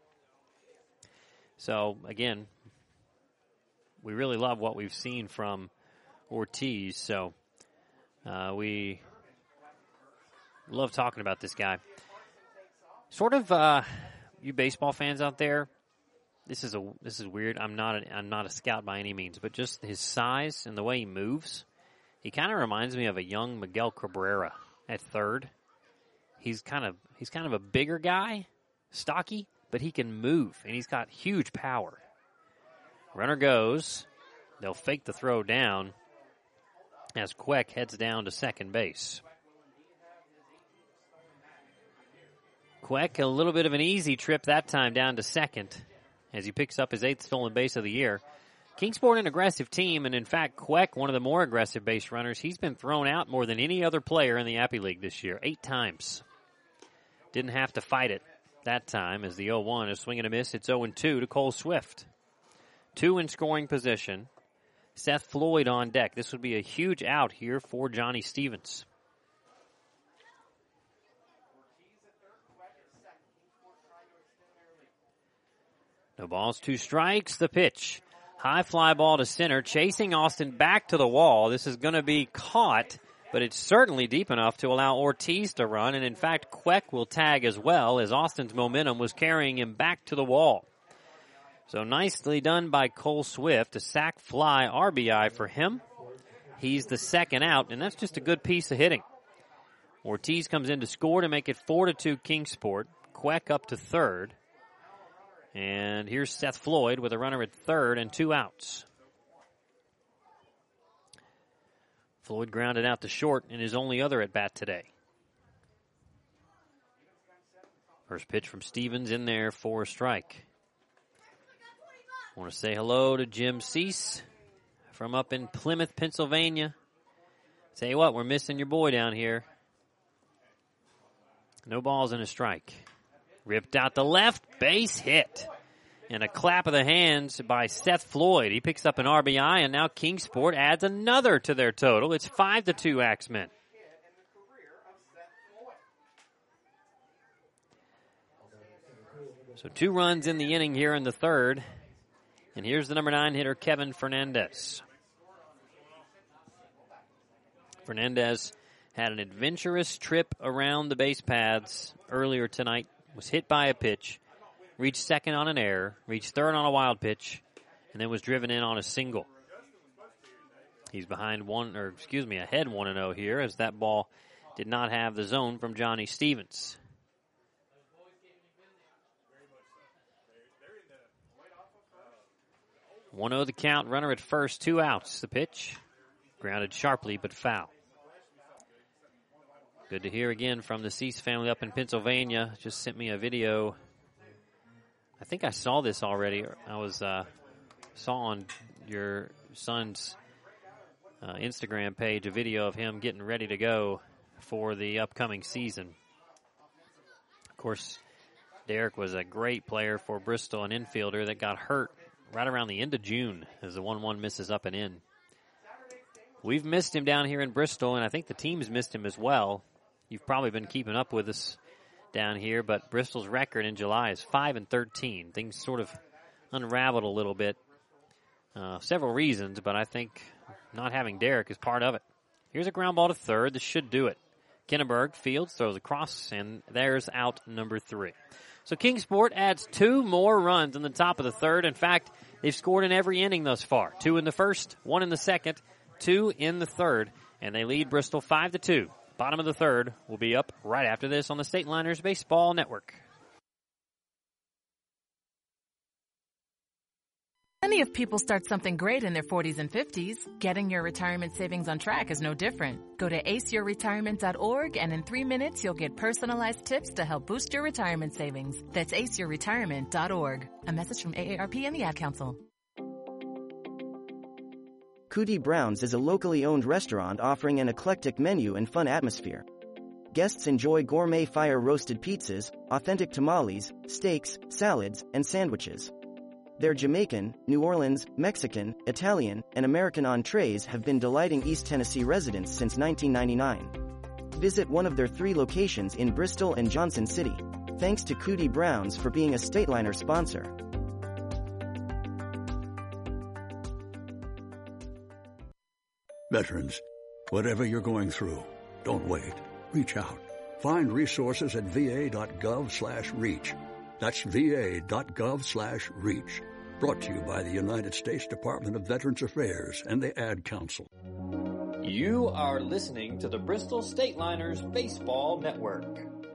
[SPEAKER 1] So, again, we really love what we've seen from Ortiz. So uh, we love talking about this guy. Sort of, uh, you baseball fans out there, this is a this is weird. I'm not a, I'm not a scout by any means, but just his size and the way he moves, he kind of reminds me of a young Miguel Cabrera at third. He's kind of he's kind of a bigger guy, stocky, but he can move and he's got huge power. Runner goes. They'll fake the throw down as Queck heads down to second base. Queck, a little bit of an easy trip that time down to second as he picks up his eighth stolen base of the year. Kingsport, an aggressive team, and in fact, Queck, one of the more aggressive base runners. He's been thrown out more than any other player in the Appy League this year, eight times. Didn't have to fight it that time as the oh one is swinging a miss. It's oh two to Cole Swift. Two in scoring position. Seth Floyd on deck. This would be a huge out here for Johnny Stevens. No balls, two strikes. The pitch. High fly ball to center. Chasing Austin back to the wall. This is going to be caught, but it's certainly deep enough to allow Ortiz to run. And in fact, Queck will tag as well as Austin's momentum was carrying him back to the wall. So nicely done by Cole Swift. A sac fly R B I for him. He's the second out, and that's just a good piece of hitting. Ortiz comes in to score to make it four to two Kingsport. Queck up to third. And here's Seth Floyd with a runner at third and two outs. Floyd grounded out to short in his only other at-bat today. First pitch from Stevens in there for a strike. I want to say hello to Jim Cease from up in Plymouth, Pennsylvania. Tell you what, we're missing your boy down here. No balls and a strike. Ripped out the left, base hit. And a clap of the hands by Seth Floyd. He picks up an R B I, and now Kingsport adds another to their total. It's five to two Axemen. So two runs in the inning here in the third. And here's the number nine hitter, Kevin Fernandez. Fernandez had an adventurous trip around the base paths earlier tonight. Was hit by a pitch, reached second on an error, reached third on a wild pitch, and then was driven in on a single. He's behind one, or excuse me, ahead one and oh here as that ball did not have the zone from Johnny Stevens. one oh the count, runner at first, two outs. The pitch, grounded sharply but foul. Good to hear again from the Cease family up in Pennsylvania. Just sent me a video. I think I saw this already. I was uh, saw on your son's uh, Instagram page a video of him getting ready to go for the upcoming season. Of course, Derek was a great player for Bristol, an infielder that got hurt right around the end of June as the one one misses up and in. We've missed him down here in Bristol, and I think the team's missed him as well. You've probably been keeping up with us down here, but Bristol's record in July is five and thirteen. Things sort of unraveled a little bit. Uh, several reasons, but I think not having Derek is part of it. Here's a ground ball to third. This should do it. Kenneberg fields, throws across, and there's out number three. So Kingsport adds two more runs in the top of the third. In fact, they've scored in every inning thus far. Two in the first, one in the second, two in the third, and they lead Bristol five to two. Bottom of the third will be up right after this on the State Liners Baseball Network.
[SPEAKER 9] Many of people start something great in their forties and fifties. Getting your retirement savings on track is no different. Go to ace your retirement dot org and in three minutes you'll get personalized tips to help boost your retirement savings. That's ace your retirement dot org. A message from A A R P and the Ad Council.
[SPEAKER 10] Cootie Brown's is a locally owned restaurant offering an eclectic menu and fun atmosphere. Guests enjoy gourmet fire-roasted pizzas, authentic tamales, steaks, salads, and sandwiches. Their Jamaican, New Orleans, Mexican, Italian, and American entrees have been delighting East Tennessee residents since nineteen ninety-nine. Visit one of their three locations in Bristol and Johnson City. Thanks to Cootie Brown's for being a Stateliner sponsor.
[SPEAKER 11] Veterans, whatever you're going through, don't wait. Reach out. Find resources at va.gov slash reach. That's va.gov slash reach. Brought to you by the United States Department of Veterans Affairs and the Ad Council.
[SPEAKER 1] You are listening to the Bristol Stateliners Baseball Network.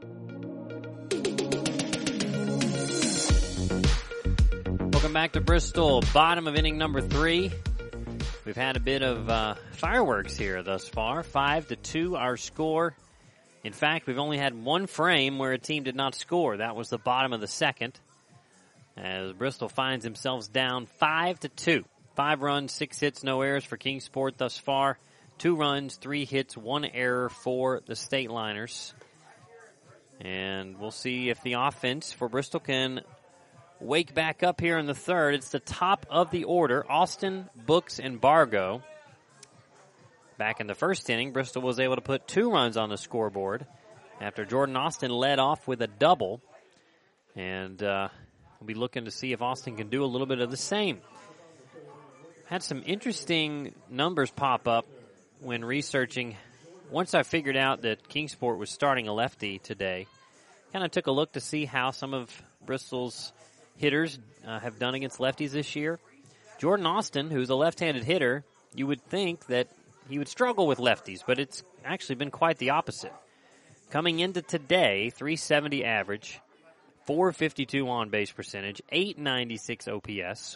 [SPEAKER 1] Welcome back to Bristol, bottom of inning number three. We've had a bit of uh, fireworks here thus far. Five to two, our score. In fact, we've only had one frame where a team did not score. That was the bottom of the second, as Bristol finds themselves down five to two. Five runs, six hits, no errors for Kingsport thus far. Two runs, three hits, one error for the Stateliners. And we'll see if the offense for Bristol can wake back up here in the third. It's the top of the order, Austin, Books, and Bargo. Back in the first inning, Bristol was able to put two runs on the scoreboard after Jordan Austin led off with a double. And uh, we'll be looking to see if Austin can do a little bit of the same. Had some interesting numbers pop up when researching. Once I figured out that Kingsport was starting a lefty today, kind of took a look to see how some of Bristol's hitters uh, have done against lefties this year. Jordan Austin, who's a left-handed hitter, you would think that he would struggle with lefties, but it's actually been quite the opposite. Coming into today, three seventy average, four fifty-two on-base percentage, eight ninety-six O P S.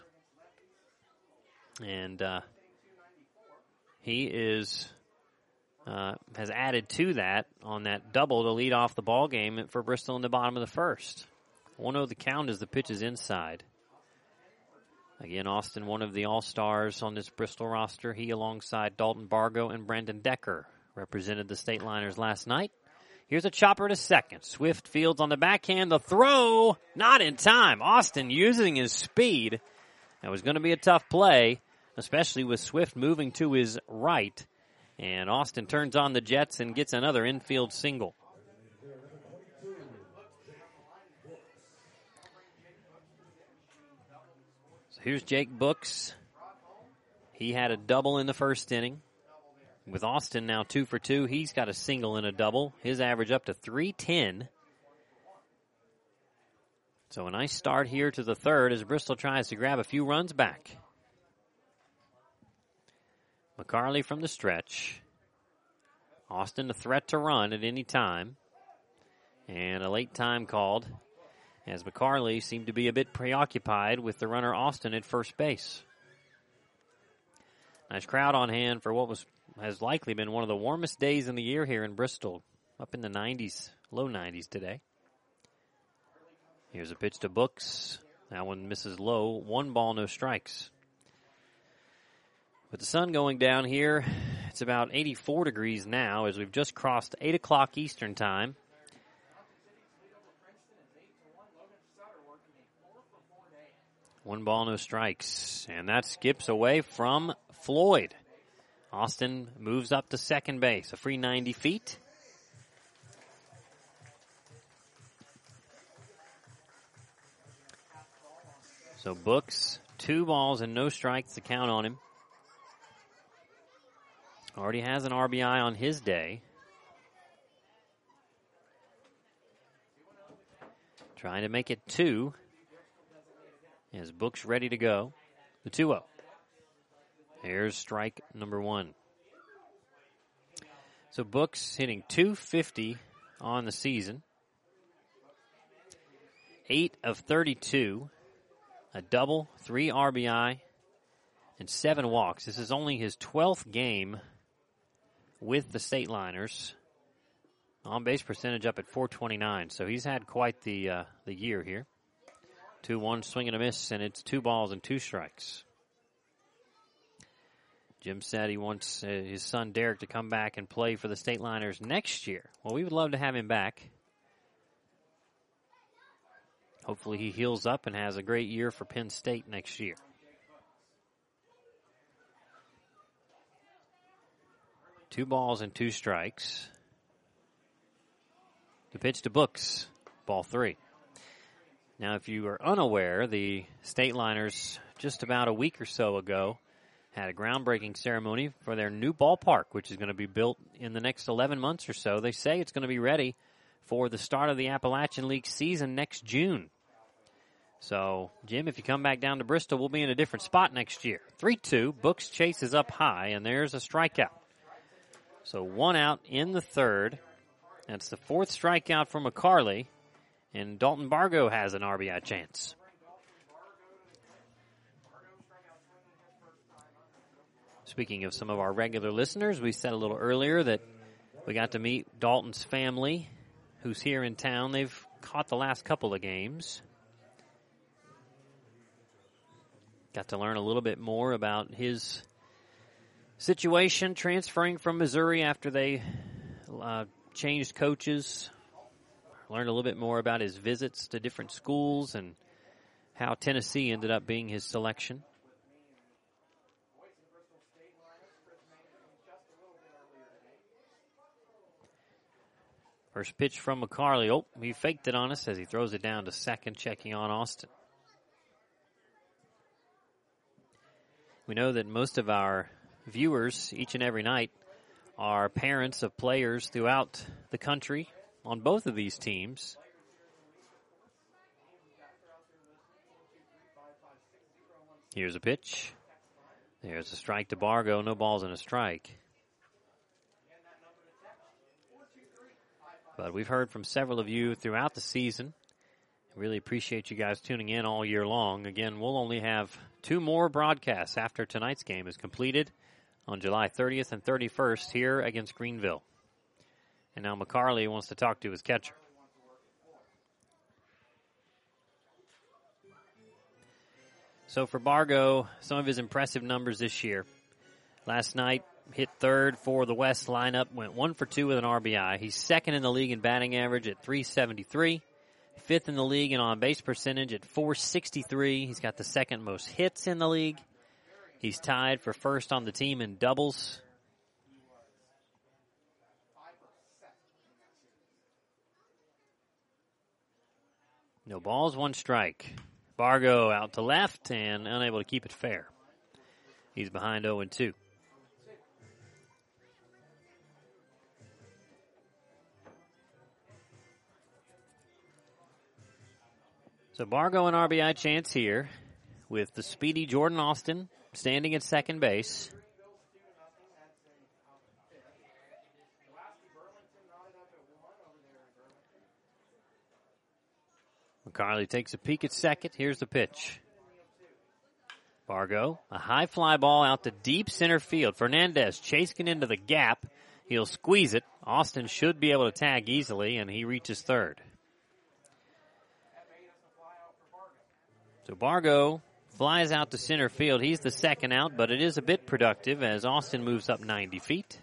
[SPEAKER 1] And uh, he is uh, has added to that on that double to lead off the ball game for Bristol in the bottom of the first. one oh the count as the pitch is inside. Again, Austin, one of the all-stars on this Bristol roster. He, alongside Dalton Bargo and Brandon Decker, represented the Stateliners last night. Here's a chopper to second. Swift fields on the backhand. The throw, not in time. Austin using his speed. That was going to be a tough play, especially with Swift moving to his right. And Austin turns on the Jets and gets another infield single. Here's Jake Books. He had a double in the first inning. With Austin now two for two, he's got a single and a double. His average up to three ten. So a nice start here to the third as Bristol tries to grab a few runs back. McCarley from the stretch. Austin a threat to run at any time. And a late time called, as McCarley seemed to be a bit preoccupied with the runner Austin at first base. Nice crowd on hand for what was has likely been one of the warmest days in the year here in Bristol. Up in the nineties, low nineties today. Here's a pitch to Books. That one misses low. One ball, no strikes. With the sun going down here, it's about eighty-four degrees now as we've just crossed eight o'clock Eastern time. One ball, no strikes. And that skips away from Floyd. Austin moves up to second base, a free ninety feet. So Books, two balls and no strikes to count on him. Already has an R B I on his day. Trying to make it two. As Books ready to go. The two oh. Here's strike number one. So Books hitting two fifty on the season. eight of thirty-two a double, three R B I, and seven walks. This is only his twelfth game with the Stateliners. On-base percentage up at four twenty-nine, so he's had quite the uh, the year here. two one, swing and a miss, and it's two balls and two strikes. Jim said he wants uh, his son Derek to come back and play for the Stateliners next year. Well, we would love to have him back. Hopefully he heals up and has a great year for Penn State next year. Two balls and two strikes. The pitch to Books, ball three. Now, if you are unaware, the Stateliners just about a week or so ago had a groundbreaking ceremony for their new ballpark, which is going to be built in the next eleven months or so. They say it's going to be ready for the start of the Appalachian League season next June. So, Jim, if you come back down to Bristol, we'll be in a different spot next year. three two, Books chases up high, and there's a strikeout. So one out in the third. That's the fourth strikeout for McCarley, and Dalton Bargo has an R B I chance. Speaking of some of our regular listeners, we said a little earlier that we got to meet Dalton's family, who's here in town. They've caught the last couple of games. Got to learn a little bit more about his situation transferring from Missouri after they uh, changed coaches. Learned a little bit more about his visits to different schools and how Tennessee ended up being his selection. First pitch from McCarley. Oh, he faked it on us as he throws it down to second, checking on Austin. We know that most of our viewers each and every night are parents of players throughout the country on both of these teams. Here's a pitch. There's a strike to Bargo. No balls and a strike. But we've heard from several of you throughout the season. Really appreciate you guys tuning in all year long. Again, we'll only have two more broadcasts after tonight's game is completed on July thirtieth and thirty-first here against Greenville. And now McCarley wants to talk to his catcher. So for Bargo, some of his impressive numbers this year. Last night, hit third for the West lineup, went one for two with an R B I. He's second in the league in batting average at three seventy-three. Fifth in the league in on-base percentage at four sixty-three. He's got the second most hits in the league. He's tied for first on the team in doubles. No balls, one strike. Bargo out to left and unable to keep it fair. He's behind oh and two. So Bargo an R B I chance here with the speedy Jordan Austin standing at second base. McCarley takes a peek at second. Here's the pitch. Bargo, a high fly ball out to deep center field. Fernandez chasing into the gap. He'll squeeze it. Austin should be able to tag easily, and he reaches third. So Bargo flies out to center field. He's the second out, but it is a bit productive as Austin moves up ninety feet.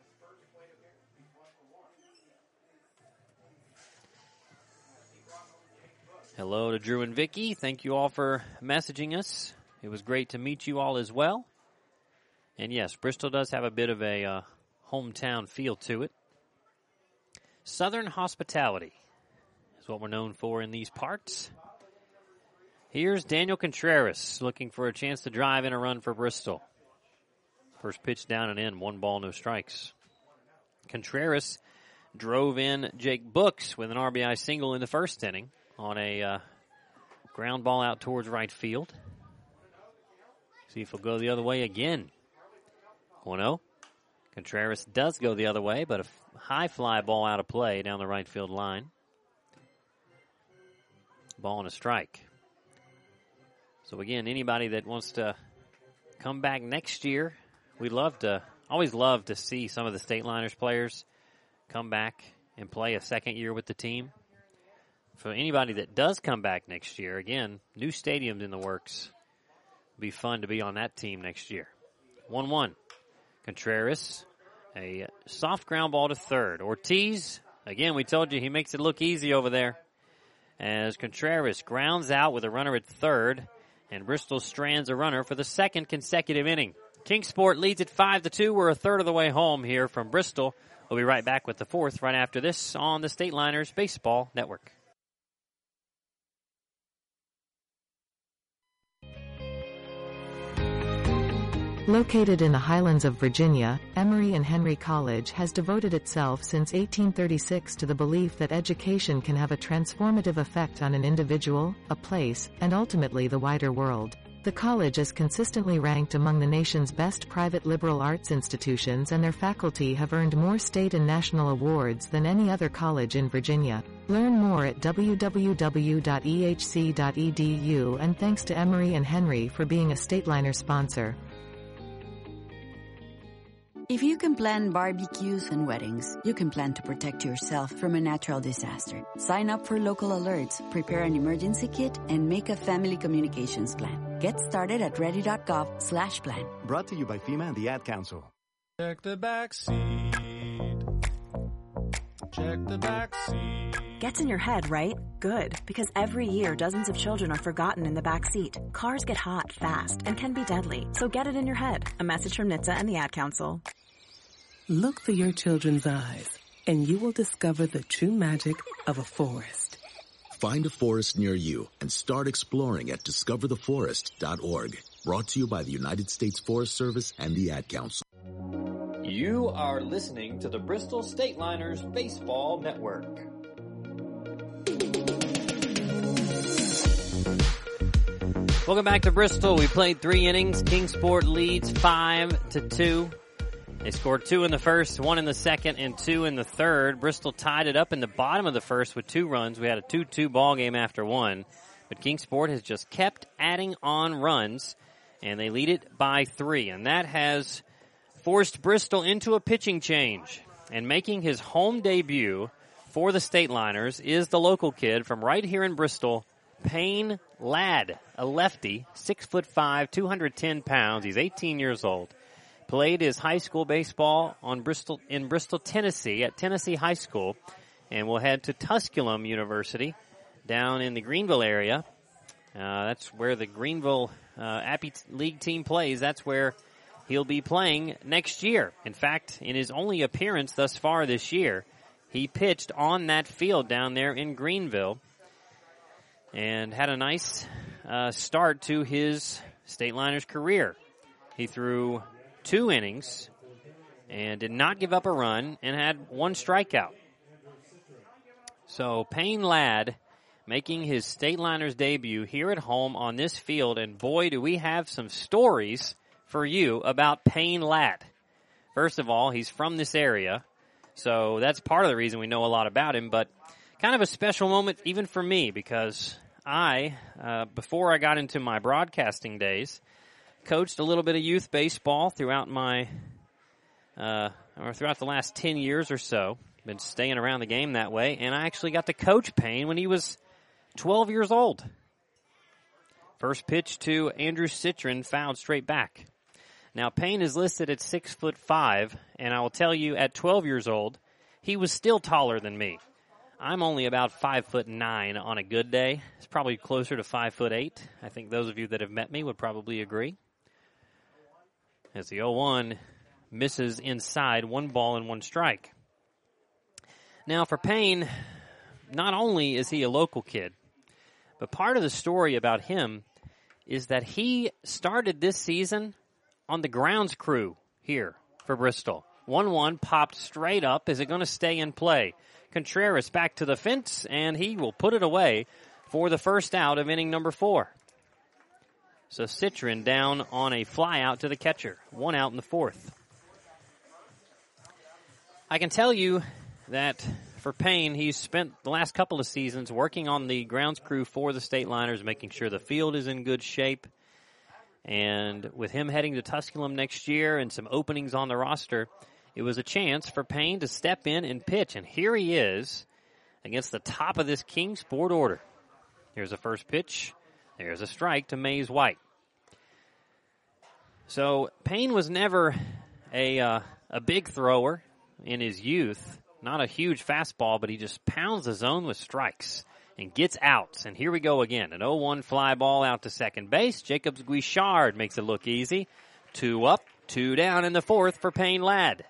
[SPEAKER 1] Hello to Drew and Vicky. Thank you all for messaging us. It was great to meet you all as well. And yes, Bristol does have a bit of a uh, hometown feel to it. Southern hospitality is what we're known for in these parts. Here's Daniel Contreras looking for a chance to drive in a run for Bristol. First pitch down and in, one ball, no strikes. Contreras drove in Jake Books with an R B I single in the first inning on a uh, ground ball out towards right field. See if he'll go the other way again. one oh. Contreras does go the other way, but a f- high fly ball out of play down the right field line. Ball and a strike. So again, anybody that wants to come back next year, we'd love to, always love to see some of the Stateliners players come back and play a second year with the team. For anybody that does come back next year, again, new stadiums in the works. It'll be fun to be on that team next year. one one. Contreras, a soft ground ball to third. Ortiz, again, we told you he makes it look easy over there. As Contreras grounds out with a runner at third, and Bristol strands a runner for the second consecutive inning. Kingsport leads it five to two. We're a third of the way home here from Bristol. We'll be right back with the fourth right after this on the Stateliners Baseball Network.
[SPEAKER 14] Located in the highlands of Virginia, Emory and Henry College has devoted itself since eighteen thirty-six to the belief that education can have a transformative effect on an individual, a place, and ultimately the wider world. The college is consistently ranked among the nation's best private liberal arts institutions, and their faculty have earned more state and national awards than any other college in Virginia. Learn more at w w w dot e h c dot e d u, and thanks to Emory and Henry for being a Stateliner sponsor.
[SPEAKER 15] If you can plan barbecues and weddings, you can plan to protect yourself from a natural disaster. Sign up for local alerts, prepare an emergency kit, and make a family communications plan. Get started at ready dot gov slash plan.
[SPEAKER 16] Brought to you by FEMA and the Ad Council.
[SPEAKER 17] Check the back seat. Check the back seat.
[SPEAKER 18] Gets in your head, right? Good, because every year dozens of children are forgotten in the back seat. Cars get hot fast and can be deadly, so get it in your head. A message from N H T S A and the Ad Council.
[SPEAKER 3] Look through your children's eyes, and you will discover the true magic of a forest.
[SPEAKER 19] Find a forest near you and start exploring at discover the forest dot org. Brought to you by the United States Forest Service and the Ad Council.
[SPEAKER 1] You are listening to the Bristol Stateliners Baseball Network. Welcome back to Bristol. We played three innings. Kingsport leads five to two. They scored two in the first, one in the second, and two in the third. Bristol tied it up in the bottom of the first with two runs. We had a two two ball game after one. But Kingsport has just kept adding on runs, and they lead it by three. And that has forced Bristol into a pitching change. And making his home debut for the Stateliners is the local kid from right here in Bristol, Payne Ladd, a lefty, six foot five, two hundred ten pounds. He's eighteen years old. Played his high school baseball on Bristol in Bristol, Tennessee, at Tennessee High School, and will head to Tusculum University down in the Greenville area. Uh, that's where the Greenville uh, Appy League team plays. That's where he'll be playing next year. In fact, in his only appearance thus far this year, he pitched on that field down there in Greenville and had a nice uh, start to his Stateliners career. He threw two innings and did not give up a run and had one strikeout. So Payne Ladd making his Stateliners debut here at home on this field, and boy, do we have some stories for you about Payne Ladd. First of all, he's from this area, so that's part of the reason we know a lot about him, but kind of a special moment even for me, because I, uh, before I got into my broadcasting days, coached a little bit of youth baseball throughout my, uh, or throughout the last ten years or so. Been staying around the game that way, and I actually got to coach Payne when he was twelve years old. First pitch to Andrew Citron, fouled straight back. Now Payne is listed at six foot five, and I will tell you, at twelve years old, he was still taller than me. I'm only about five foot nine on a good day. It's probably closer to five foot eight. I think those of you that have met me would probably agree. As the oh one misses inside, one ball and one strike. Now for Payne, not only is he a local kid, but part of the story about him is that he started this season on the grounds crew here for Bristol. one one popped straight up. Is it going to stay in play? Contreras back to the fence, and he will put it away for the first out of inning number four. So Citron down on a fly out to the catcher. One out in the fourth. I can tell you that for Payne, he's spent the last couple of seasons working on the grounds crew for the Stateliners, making sure the field is in good shape. And with him heading to Tusculum next year and some openings on the roster, it was a chance for Payne to step in and pitch. And here he is against the top of this Kingsport order. Here's the first pitch. There's a strike to Mays White. So Payne was never a uh, a big thrower in his youth. Not a huge fastball, but he just pounds the zone with strikes and gets outs. And here we go again. An oh one fly ball out to second base. Jacobs Guichard makes it look easy. Two up, two down in the fourth for Payne Ladd.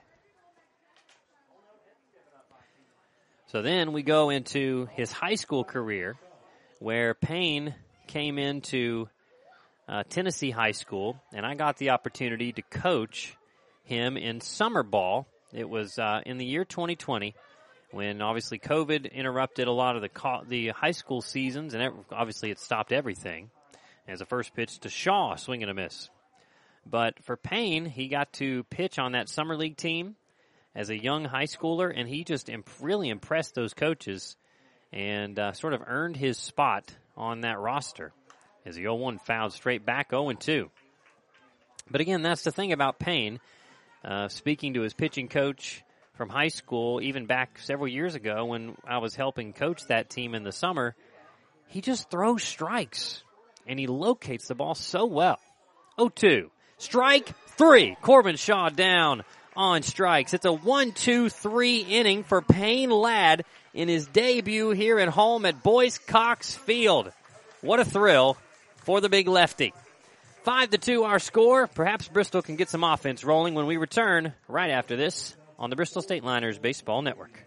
[SPEAKER 1] So then we go into his high school career, where Payne came into uh, Tennessee High School, and I got the opportunity to coach him in summer ball. It was uh, in the year twenty twenty, when obviously COVID interrupted a lot of the co- the high school seasons, and it, obviously it stopped everything. As a first pitch to Shaw, swing and a miss. But for Payne, he got to pitch on that summer league team as a young high schooler, and he just imp- really impressed those coaches and uh, sort of earned his spot on that roster as the oh one fouled straight back oh and two. But again, that's the thing about Payne. Uh, speaking to his pitching coach from high school, even back several years ago when I was helping coach that team in the summer, he just throws strikes, and he locates the ball so well. oh two. Strike three. Corbin Shaw down on strikes. It's a one two three inning for Payne Ladd in his debut here at home at Boyce Cox Field. What a thrill for the big lefty. Five to two our score. Perhaps Bristol can get some offense rolling when we return right after this on the Bristol Stateliners Baseball Network.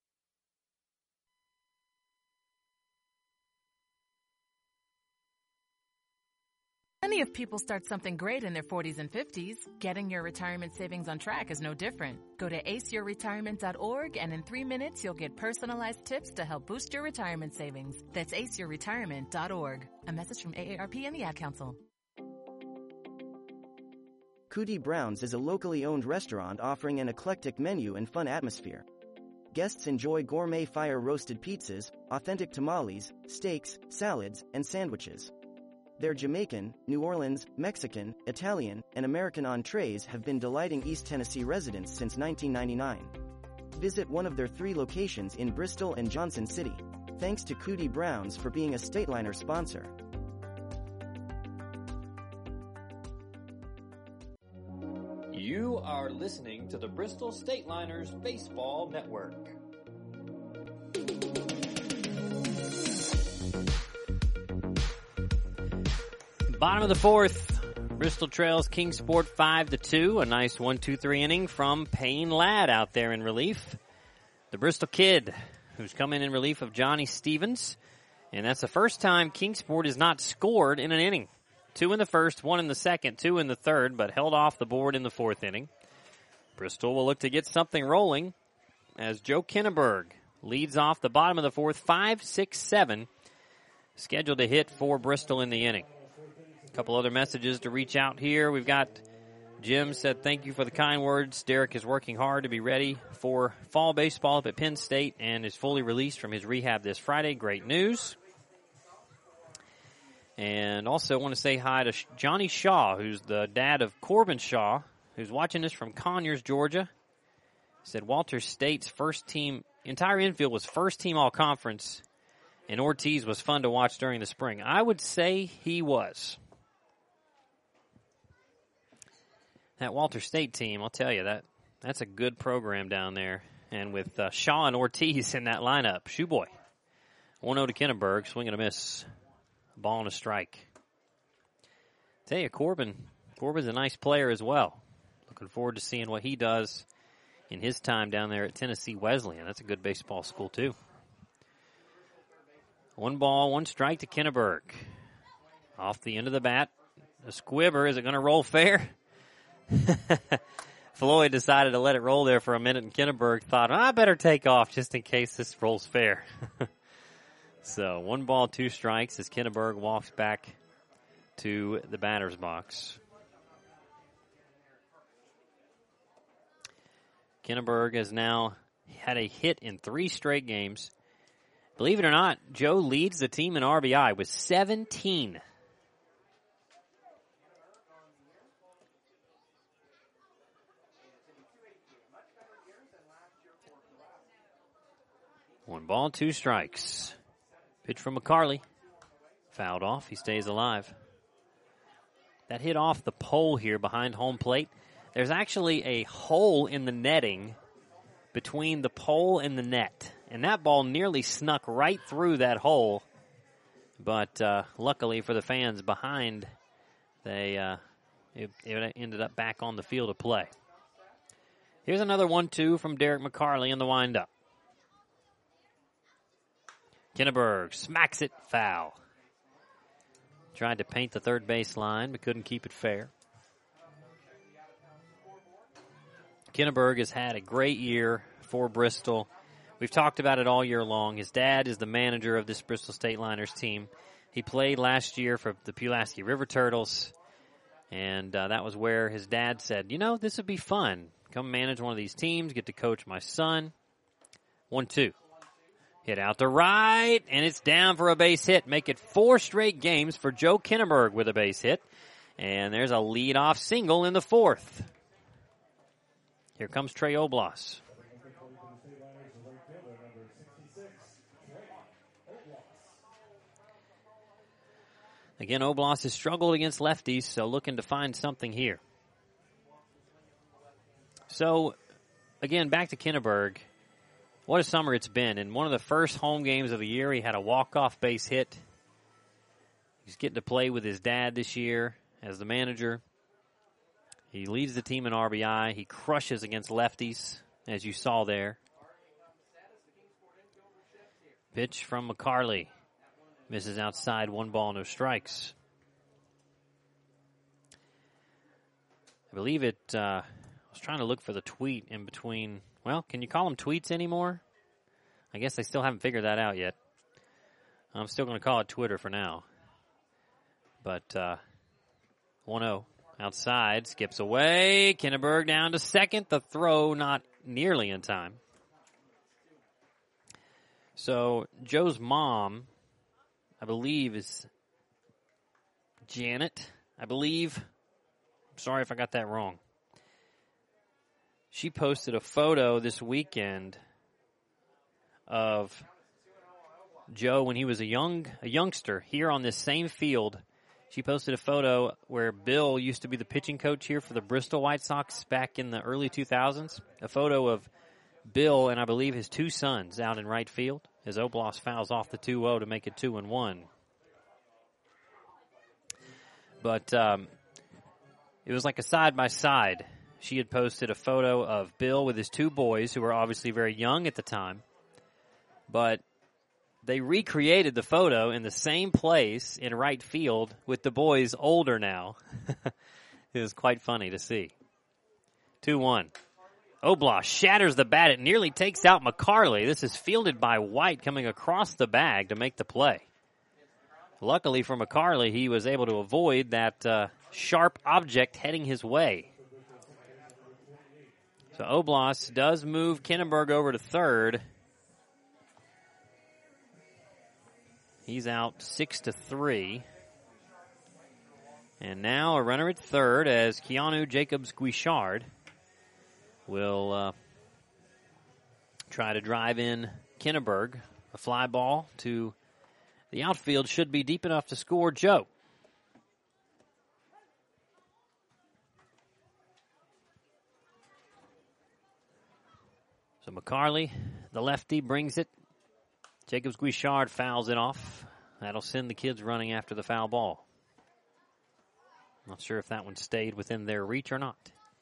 [SPEAKER 9] Plenty of people start something great in their forties and fifties. Getting your retirement savings on track is no different. Go to ace your retirement dot org, and in three minutes, you'll get personalized tips to help boost your retirement savings. That's ace your retirement dot org. A message from A A R P and the Ad Council.
[SPEAKER 10] Cootie Brown's is a locally owned restaurant offering an eclectic menu and fun atmosphere. Guests enjoy gourmet fire-roasted pizzas, authentic tamales, steaks, salads, and sandwiches. Their Jamaican, New Orleans, Mexican, Italian, and American entrees have been delighting East Tennessee residents since nineteen ninety-nine. Visit one of their three locations in Bristol and Johnson City. Thanks to Cootie Brown's for being a Stateliner sponsor.
[SPEAKER 1] You are listening to the Bristol Stateliners Baseball Network. Bottom of the fourth, Bristol trails Kingsport five to two. A nice one two three inning from Payne Ladd out there in relief. The Bristol kid, who's coming in relief of Johnny Stevens. And that's the first time Kingsport has not scored in an inning. Two in the first, one in the second, two in the third, but held off the board in the fourth inning. Bristol will look to get something rolling as Joe Kinneberg leads off the bottom of the fourth, five six seven, scheduled to hit for Bristol in the inning. A couple other messages to reach out here. We've got Jim said, thank you for the kind words. Derek is working hard to be ready for fall baseball up at Penn State and is fully released from his rehab this Friday. Great news. And also want to say hi to Johnny Shaw, who's the dad of Corbin Shaw, who's watching this from Conyers, Georgia. Said Walter State's first team, entire infield was first team all conference, and Ortiz was fun to watch during the spring. I would say he was. That Walter State team, I'll tell you, that that's a good program down there. And with uh, Shaw and Ortiz in that lineup, shoe boy. one oh to Kinneberg, swing and a miss. Ball and a strike. Tell you, Corbin, Corbin's a nice player as well. Looking forward to seeing what he does in his time down there at Tennessee Wesleyan. That's a good baseball school, too. One ball, one strike to Kinneberg. Off the end of the bat. A squibber. Is it going to roll fair? Floyd decided to let it roll there for a minute, and Kinneberg thought, oh, I better take off just in case this rolls fair. So one ball, two strikes as Kinneberg walks back to the batter's box. Kinneberg has now had a hit in three straight games. Believe it or not, Joe leads the team in R B I with seventeen. One ball, two strikes. Pitch from McCarley. Fouled off. He stays alive. That hit off the pole here behind home plate. There's actually a hole in the netting between the pole and the net. And that ball nearly snuck right through that hole. But uh, luckily for the fans behind, they uh, it, it ended up back on the field of play. Here's another one two from Derek McCarley in the windup. Kinneberg smacks it foul. Tried to paint the third base line, but couldn't keep it fair. Kinneberg has had a great year for Bristol. We've talked about it all year long. His dad is the manager of this Bristol State Liners team. He played last year for the Pulaski River Turtles, and uh, that was where his dad said, you know, this would be fun. Come manage one of these teams, get to coach my son. one two. Hit out to right, and it's down for a base hit. Make it four straight games for Joe Kinneberg with a base hit. And there's a leadoff single in the fourth. Here comes Trey Oblas. Again, Oblas has struggled against lefties, so looking to find something here. So, again, back to Kinneberg. What a summer it's been. In one of the first home games of the year, he had a walk-off base hit. He's getting to play with his dad this year as the manager. He leads the team in R B I. He crushes against lefties, as you saw there. Pitch from McCarley. Misses outside, one ball, no strikes. I believe it, uh, I was trying to look for the tweet in between. Well, can you call them tweets anymore? I guess they still haven't figured that out yet. I'm still going to call it Twitter for now. But uh, one oh outside, skips away. Kinneberg down to second. The throw not nearly in time. So Joe's mom, I believe, is Janet. I believe. I'm sorry if I got that wrong. She posted a photo this weekend of Joe when he was a young a youngster here on this same field. She posted a photo where Bill used to be the pitching coach here for the Bristol White Sox back in the early two thousands. A photo of Bill and I believe his two sons out in right field as Oblas fouls off the two oh to make it two and one. But um, it was like a side-by-side. She had posted a photo of Bill with his two boys, who were obviously very young at the time. But they recreated the photo in the same place in right field with the boys older now. It was quite funny to see. two one. Oblas shatters the bat. It nearly takes out McCarley. This is fielded by White coming across the bag to make the play. Luckily for McCarley, he was able to avoid that uh, sharp object heading his way. So Oblas does move Kinneberg over to third. He's out six to three. And now a runner at third as Keanu Jacobs-Guichard will uh, try to drive in Kinneberg. A fly ball to the outfield should be deep enough to score Joe. So McCarley, the lefty, brings it. Jacobs-Guichard fouls it off. That'll send the kids running after the foul ball. Not sure if that one stayed within their reach or not.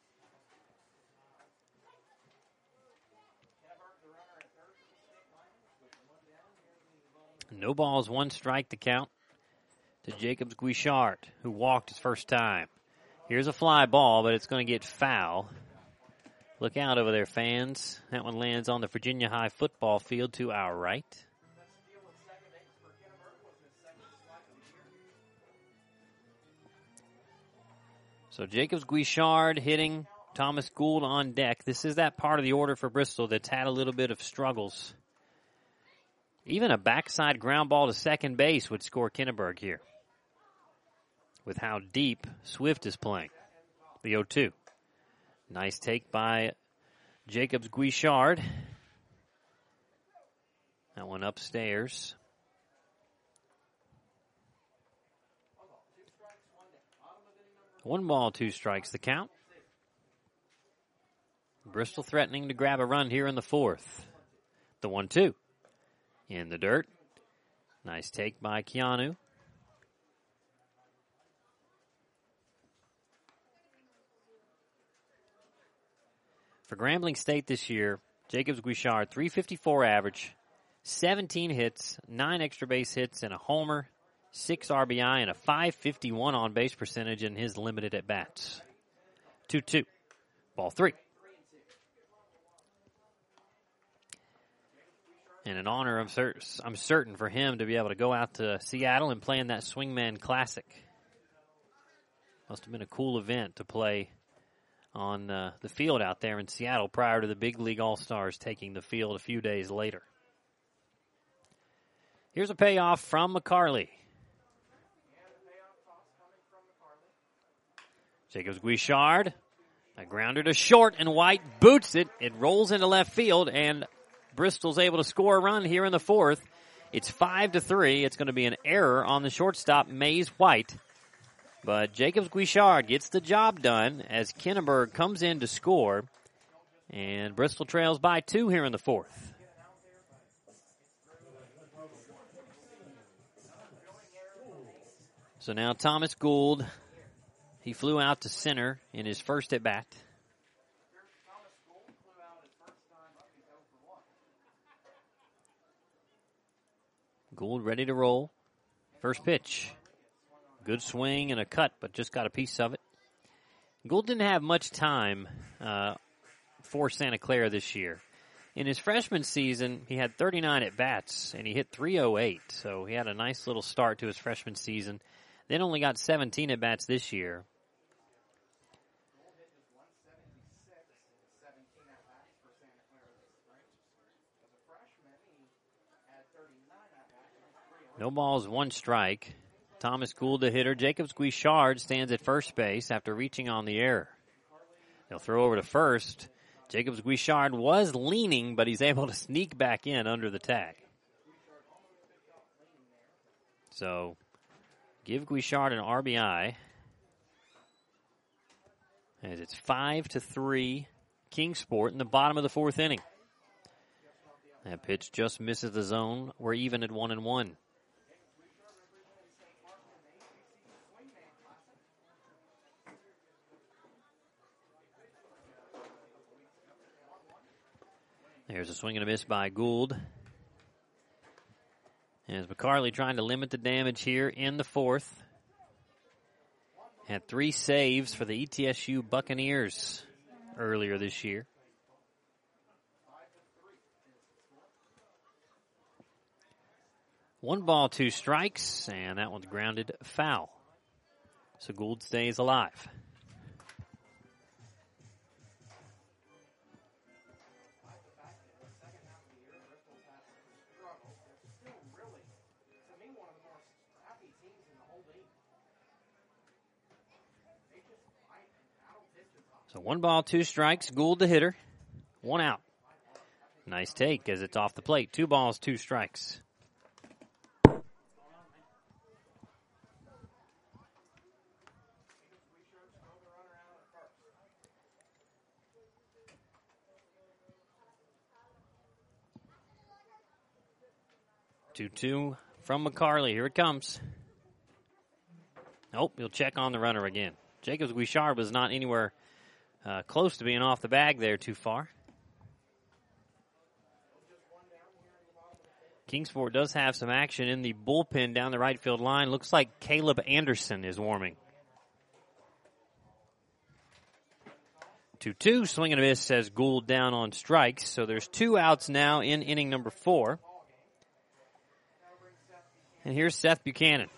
[SPEAKER 1] No balls, one strike to count to Jacobs-Guichard, who walked his first time. Here's a fly ball, but it's going to get foul. Look out over there, fans. That one lands on the Virginia High football field to our right. So Jacobs-Guichard hitting Thomas Gould on deck. This is that part of the order for Bristol that's had a little bit of struggles. Even a backside ground ball to second base would score Kinneberg here, with how deep Swift is playing. The oh two. Nice take by Jacobs Guichard. That one upstairs. One ball, two strikes the count. Bristol threatening to grab a run here in the fourth. The one two. In the dirt. Nice take by Keanu. For Grambling State this year, Jacobs Guichard, three fifty-four average, seventeen hits, nine extra base hits, and a homer, six R B I, and a five fifty-one on-base percentage in his limited at-bats. two two. Ball three. And an honor, I'm, cer- I'm certain, for him to be able to go out to Seattle and play in that Swingman Classic. Must have been a cool event to play on uh, the field out there in Seattle prior to the Big League All-Stars taking the field a few days later. Here's a payoff from McCarley. Jacobs Guichard, a grounder to short, and White boots it. It rolls into left field, and Bristol's able to score a run here in the fourth. It's five to three. It's going to be an error on the shortstop, Mays White. But Jacobs Guichard gets the job done as Kinneberg comes in to score. And Bristol trails by two here in the fourth. So now Thomas Gould, he flew out to center in his first at bat. Gould ready to roll. First pitch. Good swing and a cut, but just got a piece of it. Gould didn't have much time uh, for Santa Clara this year. In his freshman season, he had thirty-nine at-bats, and he hit three oh eight. So he had a nice little start to his freshman season. Then only got seventeen at-bats this year. No balls, one strike. Thomas Gould, the hitter. Jacobs Guichard stands at first base after reaching on the error. They'll throw over to first. Jacobs Guichard was leaning, but he's able to sneak back in under the tag. So, give Guichard an R B I. As it's five to three, Kingsport in the bottom of the fourth inning. That pitch just misses the zone. We're even at one and one. There's a swing and a miss by Gould. As McCarley trying to limit the damage here in the fourth. Had three saves for the E T S U Buccaneers earlier this year. One ball, two strikes, and that one's grounded foul. So Gould stays alive. So one ball, two strikes. Gould the hitter. One out. Nice take as it's off the plate. Two balls, two strikes. two two from McCarley. Here it comes. Nope, he'll check on the runner again. Jacobs Guichard was not anywhere uh, close to being off the bag there too far. Kingsport does have some action in the bullpen down the right field line. Looks like Caleb Anderson is warming. two two, swing and a miss, says Gould down on strikes. So there's two outs now in inning number four. And here's Seth Buchanan.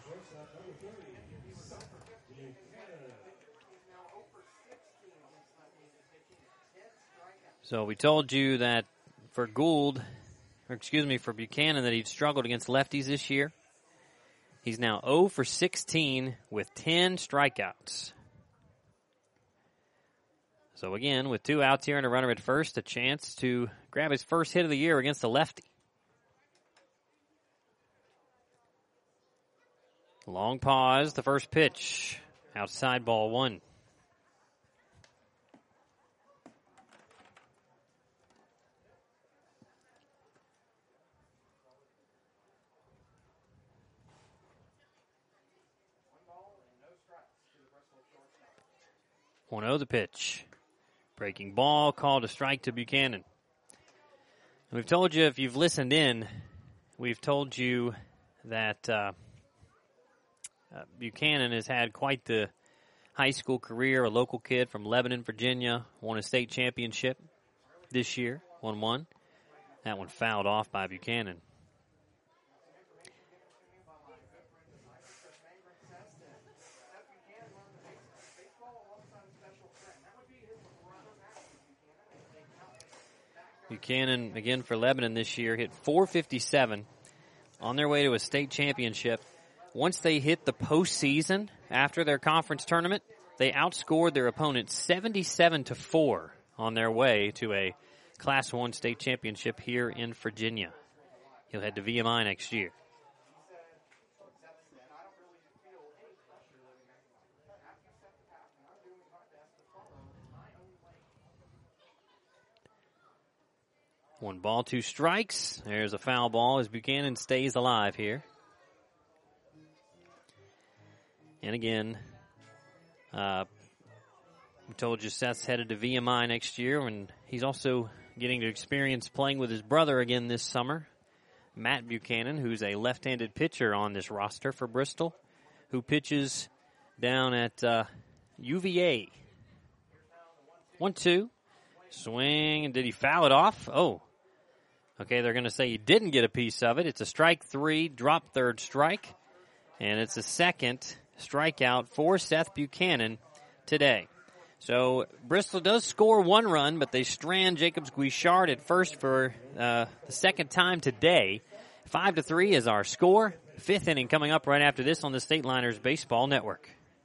[SPEAKER 1] So we told you that for Gould, or excuse me, for Buchanan, that he'd struggled against lefties this year. He's now oh for sixteen with ten strikeouts. So again, with two outs here and a runner at first, a chance to grab his first hit of the year against a lefty. Long pause, the first pitch. Outside ball one. one oh the pitch. Breaking ball, called a strike to Buchanan. And we've told you, if you've listened in, we've told you that uh, uh, Buchanan has had quite the high school career, a local kid from Lebanon, Virginia, won a state championship this year, one one. That one fouled off by Buchanan. Buchanan, again for Lebanon this year, hit four fifty-seven on their way to a state championship. Once they hit the postseason after their conference tournament, they outscored their opponent seventy-seven to four on their way to a Class one state championship here in Virginia. He'll head to V M I next year. One ball, two strikes. There's a foul ball as Buchanan stays alive here. And again, uh, we told you Seth's headed to V M I next year, and he's also getting to experience playing with his brother again this summer, Matt Buchanan, who's a left-handed pitcher on this roster for Bristol, who pitches down at uh, U V A. one two. Swing, and did he foul it off? Oh. Okay, they're going to say he didn't get a piece of it. It's a strike three, drop third strike, and it's a second strikeout for Seth Buchanan today. So Bristol does score one run, but they strand Jacobs Guichard at first for uh, the second time today. Five to three is our score. Fifth inning coming up right after this on the Stateliners Baseball Network.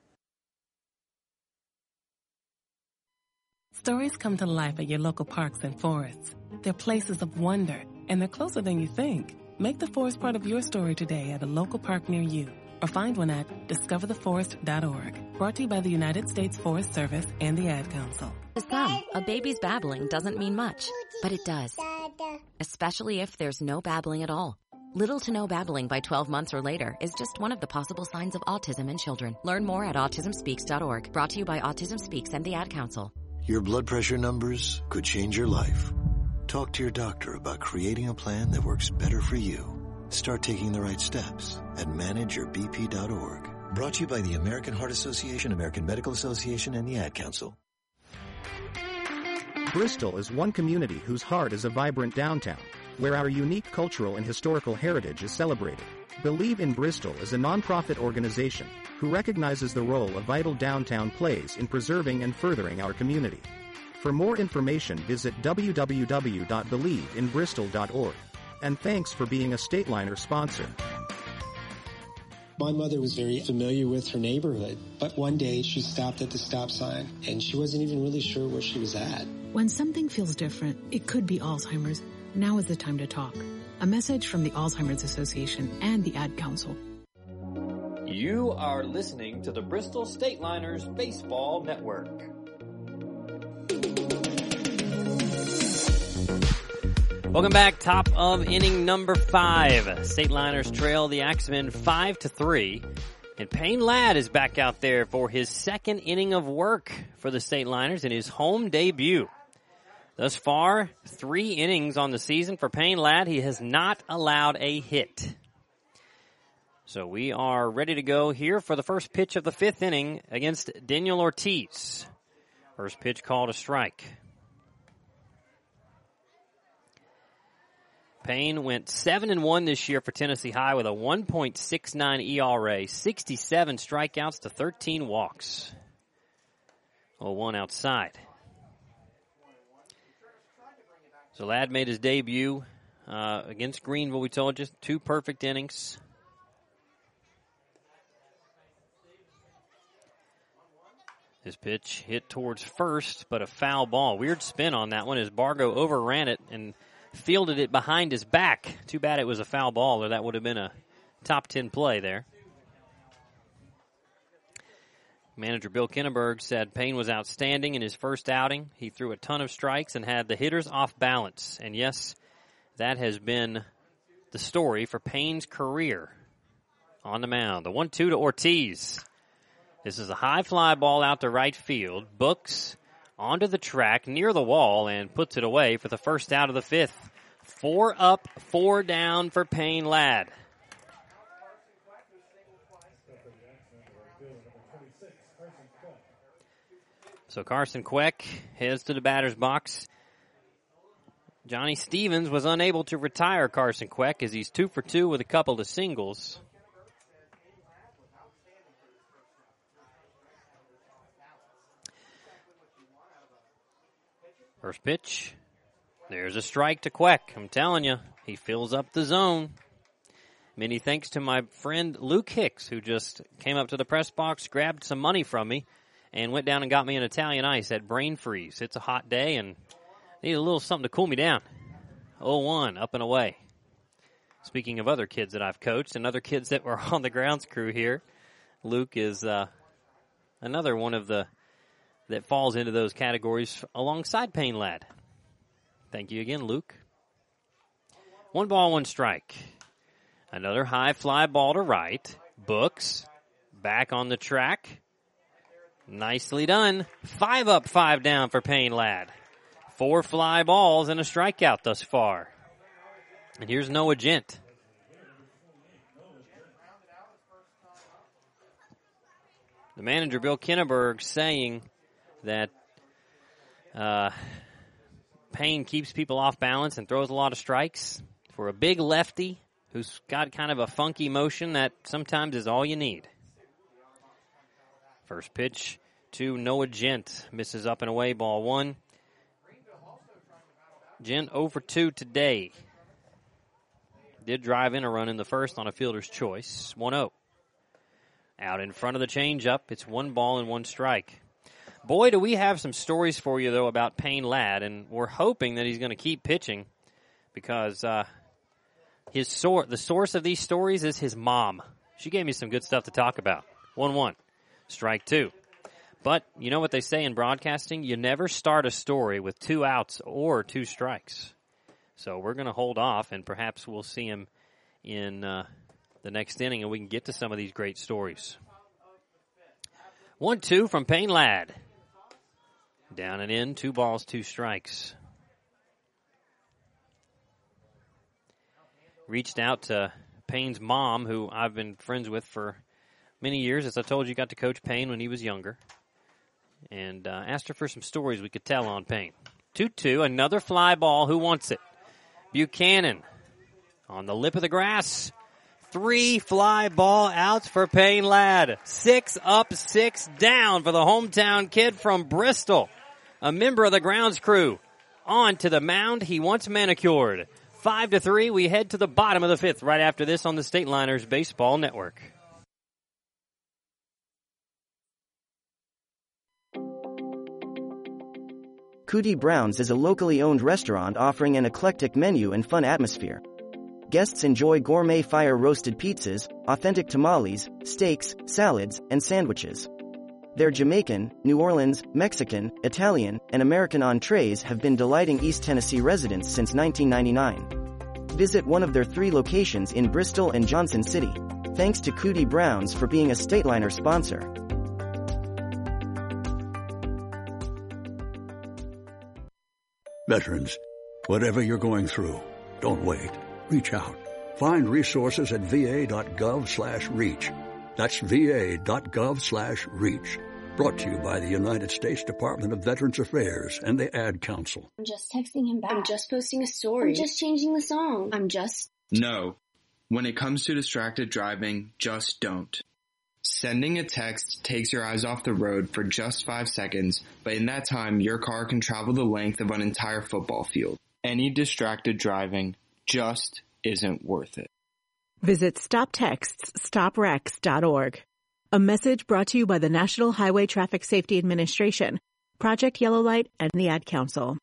[SPEAKER 3] Stories come to life at your local parks and forests. They're places of wonder, and they're closer than you think. Make the forest part of your story today at a local park near you, or find one at discover the forest dot org. Brought to you by the United States Forest Service and the Ad Council.
[SPEAKER 4] To some, a baby's babbling doesn't mean much, but it does. Especially if there's no babbling at all. Little to no babbling by twelve months or later is just one of the possible signs of autism in children. Learn more at autism speaks dot org. Brought to you by Autism Speaks and the Ad Council.
[SPEAKER 5] Your blood pressure numbers could change your life. Talk to your doctor about creating a plan that works better for you. Start taking the right steps at manage your b p dot org. Brought to you by the American Heart Association, American Medical Association, and the Ad Council.
[SPEAKER 20] Bristol is one community whose heart is a vibrant downtown, where our unique cultural and historical heritage is celebrated. Believe in Bristol is a nonprofit organization who recognizes the role a vital downtown plays in preserving and furthering our community. For more information, visit w w w dot believe in bristol dot org. And thanks for being a Stateliner sponsor.
[SPEAKER 21] My mother was very familiar with her neighborhood, but one day she stopped at the stop sign and she wasn't even really sure where she was at.
[SPEAKER 22] When something feels different, it could be Alzheimer's. Now is the time to talk. A message from the Alzheimer's Association and the Ad Council.
[SPEAKER 1] You are listening to the Bristol Stateliners Baseball Network. Welcome back. Top of inning number five. Stateliners trail the Axemen five to three. And Payne Ladd is back out there for his second inning of work for the Stateliners in his home debut. Thus far, three innings on the season for Payne Ladd. He has not allowed a hit. So we are ready to go here for the first pitch of the fifth inning against Daniel Ortiz. First pitch called a strike. Payne went seven and one this year for Tennessee High with a one point six nine E R A, sixty-seven strikeouts to thirteen walks. oh one outside. So Ladd made his debut uh, against Greenville, we told you. Two perfect innings. His pitch hit towards first, but a foul ball. Weird spin on that one as Bargo overran it and fielded it behind his back. Too bad it was a foul ball, or that would have been a top ten play there. Manager Bill Kinneberg said Payne was outstanding in his first outing. He threw a ton of strikes and had the hitters off balance. And yes, that has been the story for Payne's career on the mound. The one two to Ortiz. This is a high fly ball out to right field. Books onto the track near the wall and puts it away for the first out of the fifth. Four up, four down for Payne Ladd. So Carson Queck heads to the batter's box. Johnny Stevens was unable to retire Carson Queck as he's two for two with a couple of singles. First pitch. There's a strike to Queck. I'm telling you, he fills up the zone. Many thanks to my friend Luke Hicks, who just came up to the press box, grabbed some money from me, and went down and got me an Italian ice at Brain Freeze. It's a hot day, and I need a little something to cool me down. oh one, up and away. Speaking of other kids that I've coached and other kids that were on the grounds crew here, Luke is uh, another one of the that falls into those categories alongside Payne Ladd. Thank you again, Luke. One ball, one strike. Another high fly ball to right. Books back on the track. Nicely done. Five up, five down for Payne Ladd. Four fly balls and a strikeout thus far. And here's Noah Gent. The manager, Bill Kinneberg, saying that uh, Payne keeps people off balance and throws a lot of strikes. For a big lefty who's got kind of a funky motion, that sometimes is all you need. First pitch to Noah Gent. Misses up and away, ball one. Gent oh for two today. Did drive in a run in the first on a fielder's choice. one oh. Out in front of the changeup. It's one ball and one strike. Boy, do we have some stories for you, though, about Payne Ladd, and we're hoping that he's going to keep pitching because uh, his sor- the source of these stories is his mom. She gave me some good stuff to talk about. one one. Strike two. But you know what they say in broadcasting? You never start a story with two outs or two strikes. So we're going to hold off, and perhaps we'll see him in uh, the next inning, and we can get to some of these great stories. one two from Payne Ladd. Down and in, two balls, two strikes. Reached out to Payne's mom, who I've been friends with for many years. As I told you, got to coach Payne when he was younger. And uh, asked her for some stories we could tell on Payne. two two, another fly ball. Who wants it? Buchanan on the lip of the grass. Three fly ball outs for Payne Ladd. Six up, six down for the hometown kid from Bristol. A member of the grounds crew. On to the mound he once manicured. Five to three, we head to the bottom of the fifth right after this on the Stateliners Baseball Network.
[SPEAKER 10] Cootie Brown's is a locally owned restaurant offering an eclectic menu and fun atmosphere. Guests enjoy gourmet fire-roasted pizzas, authentic tamales, steaks, salads, and sandwiches. Their Jamaican, New Orleans, Mexican, Italian, and American entrees have been delighting East Tennessee residents since nineteen ninety-nine. Visit one of their three locations in Bristol and Johnson City. Thanks to Cootie Brown's for being a Stateliner sponsor.
[SPEAKER 11] Veterans, whatever you're going through, don't wait. Reach out. Find resources at va.gov slash reach. That's va.gov slash reach. Brought to you by the United States Department of Veterans Affairs and the Ad Council.
[SPEAKER 12] I'm just texting him back. I'm just posting a story. I'm just changing the song. I'm just...
[SPEAKER 13] No. When it comes to distracted driving, just don't. Sending a text takes your eyes off the road for just five seconds, but in that time, your car can travel the length of an entire football field. Any distracted driving just isn't worth it.
[SPEAKER 6] Visit stop texts stop wrecks dot org. A message brought to you by the National Highway Traffic Safety Administration, Project Yellow Light, and the Ad Council.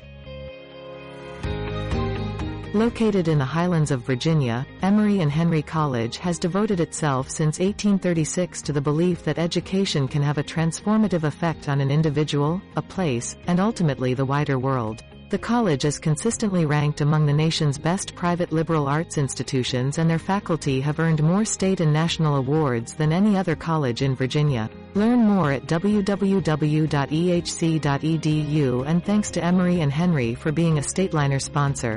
[SPEAKER 14] Located in the highlands of Virginia, Emory and Henry College has devoted itself since eighteen thirty-six to the belief that education can have a transformative effect on an individual, a place, and ultimately the wider world. The college is consistently ranked among the nation's best private liberal arts institutions, and their faculty have earned more state and national awards than any other college in Virginia. Learn more at w w w dot e h c dot e d u, and thanks to Emory and Henry for being a Stateliner sponsor.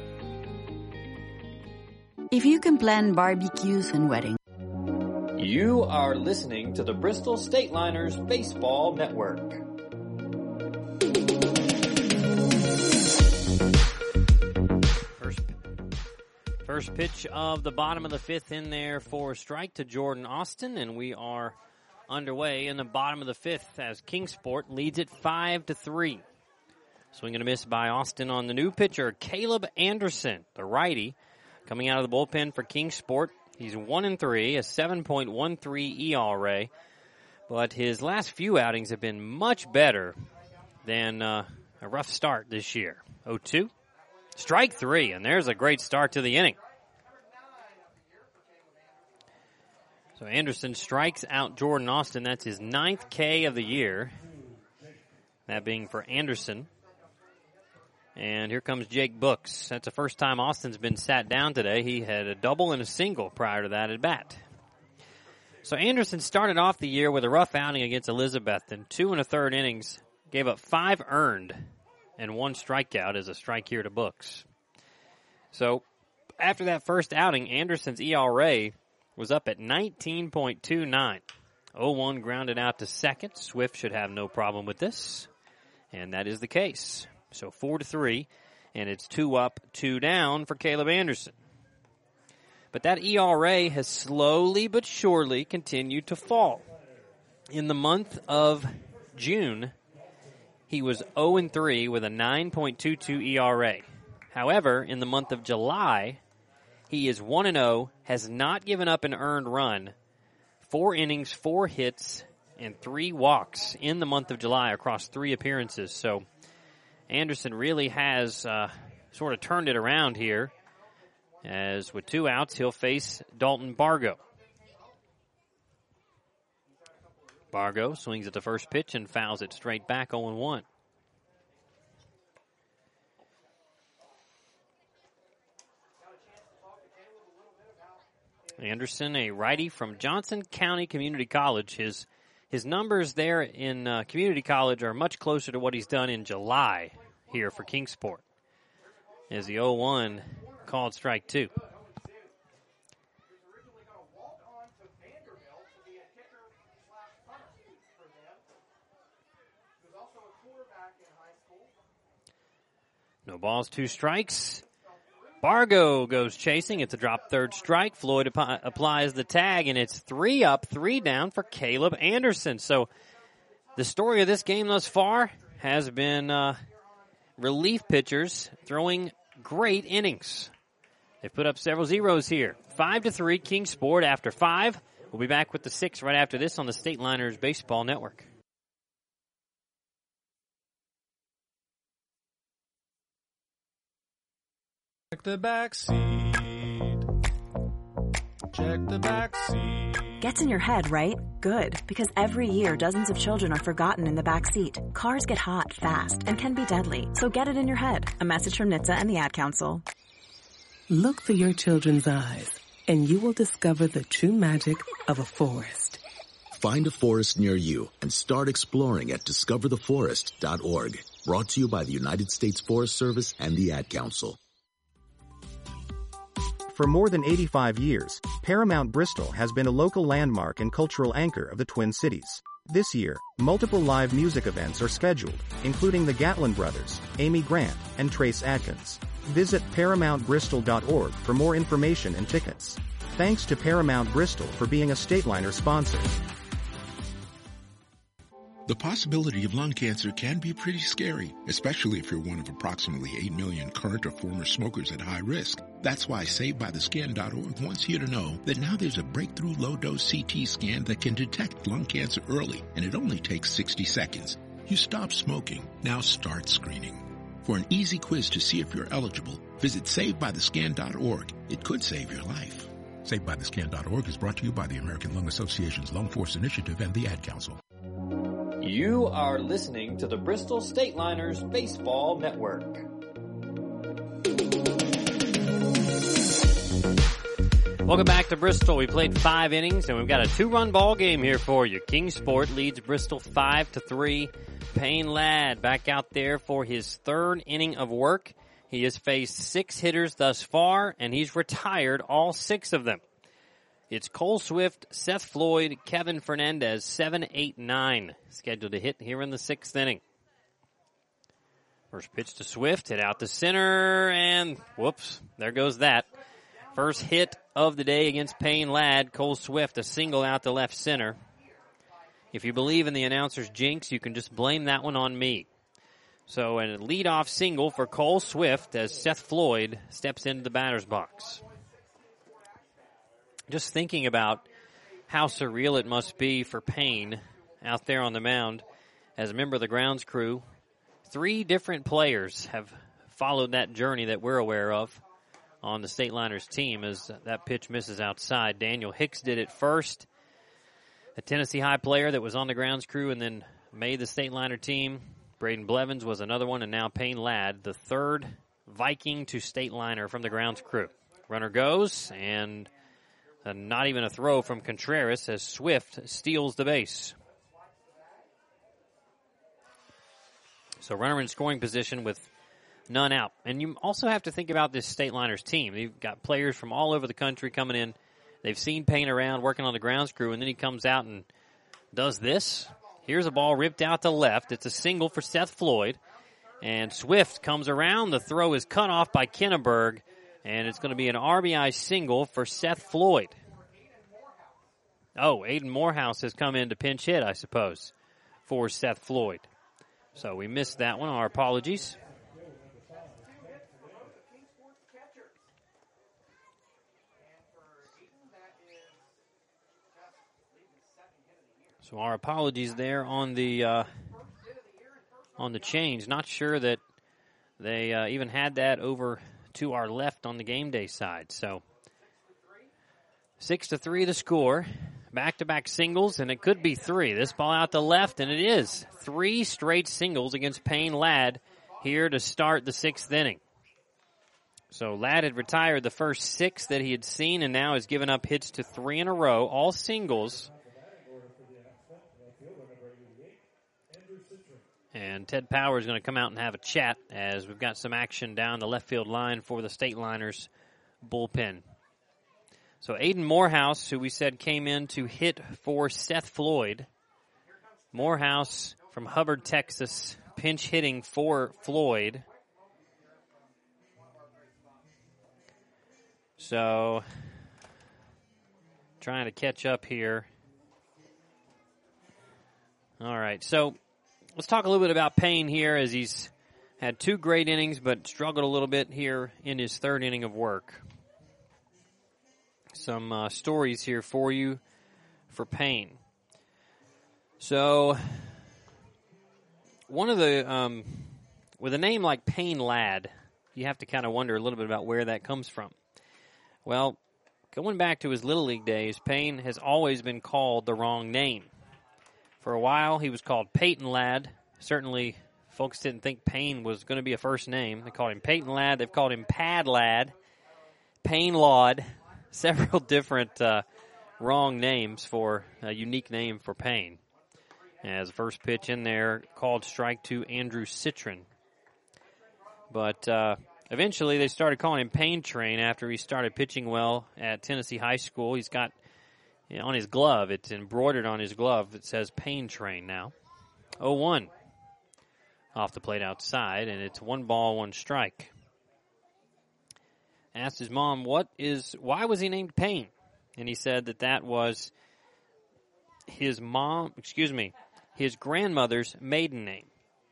[SPEAKER 15] If you can plan barbecues and weddings.
[SPEAKER 1] You are listening to the Bristol Stateliners Baseball Network. First, first pitch of the bottom of the fifth in there for a strike to Jordan Austin, and we are underway in the bottom of the fifth as Kingsport leads it five to three. Swing and a miss by Austin on the new pitcher, Caleb Anderson, the righty, coming out of the bullpen for Kingsport. He's one and three, a seven point one three E R A, but his last few outings have been much better than uh, a rough start this year. oh two, strike three, and there's a great start to the inning. So Anderson strikes out Jordan Austin. That's his ninth K of the year, that being for Anderson. And here comes Jake Books. That's the first time Austin's been sat down today. He had a double and a single prior to that at bat. So Anderson started off the year with a rough outing against Elizabeth. In two and a third innings, gave up five earned and one strikeout as a strike here to Books. So after that first outing, Anderson's E R A was up at nineteen point two nine. oh one grounded out to second. Swift should have no problem with this. And that is the case. So four to three, and it's two up, two down for Caleb Anderson. But that E R A has slowly but surely continued to fall. In the month of June, he was oh and three with a nine point two two E R A. However, in the month of July, he is one and oh, has not given up an earned run, four innings, four hits, and three walks in the month of July across three appearances. So Anderson really has uh, sort of turned it around here, as with two outs, he'll face Dalton Bargo. Bargo swings at the first pitch and fouls it straight back oh and one. Anderson, a righty from Johnson County Community College. His His numbers there in uh, community college are much closer to what he's done in July here for Kingsport, as the oh one called strike two. No balls, two strikes. Bargo goes chasing. It's a drop third strike. Floyd ap- applies the tag, and it's three up, three down for Caleb Anderson. So the story of this game thus far has been uh, relief pitchers throwing great innings. They've put up several zeros here. Five to three, Kingsport after five. We'll be back with the six right after this on the Stateliners Baseball Network.
[SPEAKER 17] Check the back seat. Check the back seat.
[SPEAKER 18] Gets in your head, right? Good, because every year dozens of children are forgotten in the back seat. Cars get hot fast and can be deadly, so get it in your head. A message from N H T S A and the Ad Council.
[SPEAKER 3] Look through your children's eyes, and you will discover the true magic of a forest.
[SPEAKER 19] Find a forest near you and start exploring at discover the forest dot org. Brought to you by the United States Forest Service and the Ad Council.
[SPEAKER 20] For more than eighty-five years, Paramount Bristol has been a local landmark and cultural anchor of the Twin Cities. This year, multiple live music events are scheduled, including the Gatlin Brothers, Amy Grant, and Trace Adkins. Visit paramount bristol dot org for more information and tickets. Thanks to Paramount Bristol for being a Stateliner sponsor.
[SPEAKER 2] The possibility of lung cancer can be pretty scary, especially if you're one of approximately eight million current or former smokers at high risk. That's why Saved By The Skin dot org wants you to know that now there's a breakthrough low-dose C T scan that can detect lung cancer early, and it only takes sixty seconds. You stop smoking, now start screening. For an easy quiz to see if you're eligible, visit Saved By The Skin dot org. It could save your life. Saved By The Skin dot org is brought to you by the American Lung Association's Lung Force Initiative and the Ad Council.
[SPEAKER 1] You are listening to the Bristol Stateliners Baseball Network. Welcome back to Bristol. We played five innings, and we've got a two-run ball game here for you. Kingsport leads Bristol five to three. Payne Ladd back out there for his third inning of work. He has faced six hitters thus far, and he's retired all six of them. It's Cole Swift, Seth Floyd, Kevin Fernandez, seven, eight, nine, scheduled to hit here in the sixth inning. First pitch to Swift, hit out to center, and whoops, there goes that. First hit of the day against Payne Ladd, Cole Swift, a single out to left center. If you believe in the announcer's jinx, you can just blame that one on me. So a leadoff single for Cole Swift as Seth Floyd steps into the batter's box. Just thinking about how surreal it must be for Payne out there on the mound as a member of the grounds crew. Three different players have followed that journey that we're aware of on the Stateliners team as that pitch misses outside. Daniel Hicks did it first, a Tennessee High player that was on the grounds crew and then made the Stateliner team. Braden Blevins was another one, and now Payne Ladd, the third Viking to Stateliner from the grounds crew. Runner goes, and Uh, not even a throw from Contreras as Swift steals the base. So runner in scoring position with none out. And you also have to think about this Stateliners team. You've got players from all over the country coming in. They've seen Payne around working on the grounds crew, and then he comes out and does this. Here's a ball ripped out to left. It's a single for Seth Floyd. And Swift comes around. The throw is cut off by Kenneberg. And it's going to be an R B I single for Seth Floyd. Oh, Aiden Morehouse has come in to pinch hit, I suppose, for Seth Floyd. So we missed that one. Our apologies. So our apologies there on the uh, on the change. Not sure that they uh, even had that over to our left on the game day side. So six to three the score. Back-to-back singles, and it could be three. This ball out to left, and it is. Three straight singles against Payne Ladd here to start the sixth inning. So Ladd had retired the first six that he had seen, and now has given up hits to three in a row, all singles. And Ted Power is going to come out and have a chat as we've got some action down the left field line for the Stateliners bullpen. So Aiden Morehouse, who we said came in to hit for Seth Floyd. Morehouse from Hubbard, Texas, pinch hitting for Floyd. So trying to catch up here. All right, so let's talk a little bit about Payne here as he's had two great innings but struggled a little bit here in his third inning of work. Some uh, stories here for you for Payne. So, one of the, um, with a name like Payne Ladd, you have to kind of wonder a little bit about where that comes from. Well, going back to his Little League days, Payne has always been called the wrong name. For a while, he was called Peyton Ladd. Certainly, folks didn't think Payne was going to be a first name. They called him Peyton Ladd. They've called him Pad Ladd, Payne Laud. Several different uh, wrong names for a unique name for Payne. As the first pitch in there, called strike to Andrew Citron. But uh, eventually they started calling him Payne Train after he started pitching well at Tennessee High School. He's got, you know, on his glove, it's embroidered on his glove, it says Payne Train now. oh one off the plate outside, and it's one ball, one strike. Asked his mom, what is, why was he named Payne? And he said that that was his mom, excuse me, his grandmother's maiden name.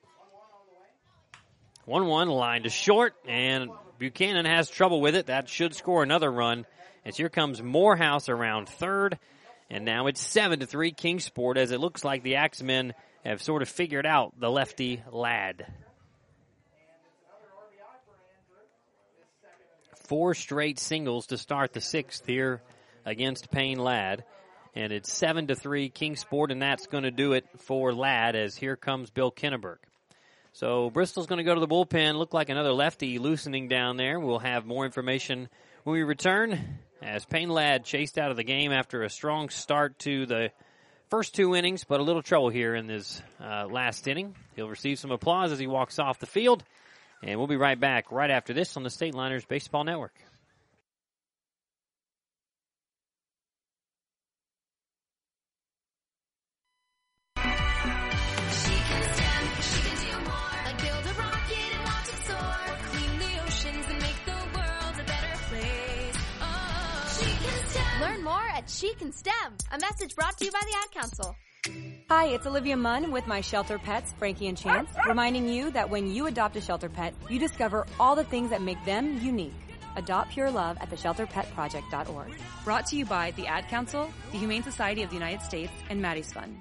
[SPEAKER 1] one one, line to short, and Buchanan has trouble with it. That should score another run. As here comes Morehouse around third, and now it's seven to three Kingsport, as it looks like the Axemen have sort of figured out the lefty Ladd. Four straight singles to start the sixth here against Payne Ladd. And it's seven to three Kingsport, and that's going to do it for Ladd, as here comes Bill Kenneberg. So Bristol's going to go to the bullpen. Look like another lefty loosening down there. We'll have more information when we return, as Payne Ladd chased out of the game after a strong start to the first two innings, but a little trouble here in this uh, last inning. He'll receive some applause as he walks off the field. And we'll be right back right after this on the Stateliners Baseball Network.
[SPEAKER 7] Learn more at She Can STEM, a message brought to you by the Ad Council.
[SPEAKER 8] Hi, it's Olivia Munn with my shelter pets, Frankie and Chance, reminding you that when you adopt a shelter pet, you discover all the things that make them unique. Adopt pure love at the shelter pet project dot org. Brought to you by the Ad Council, the Humane Society of the United States, and Maddie's Fund.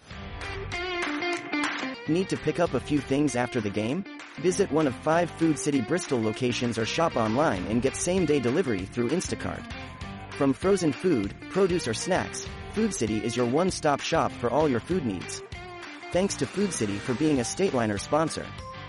[SPEAKER 10] Need to pick up a few things after the game? Visit one of five Food City Bristol locations or shop online and get same-day delivery through Instacart. From frozen food, produce, or snacks, Food City is your one-stop shop for all your food needs. Thanks to Food City for being a Stateliner sponsor.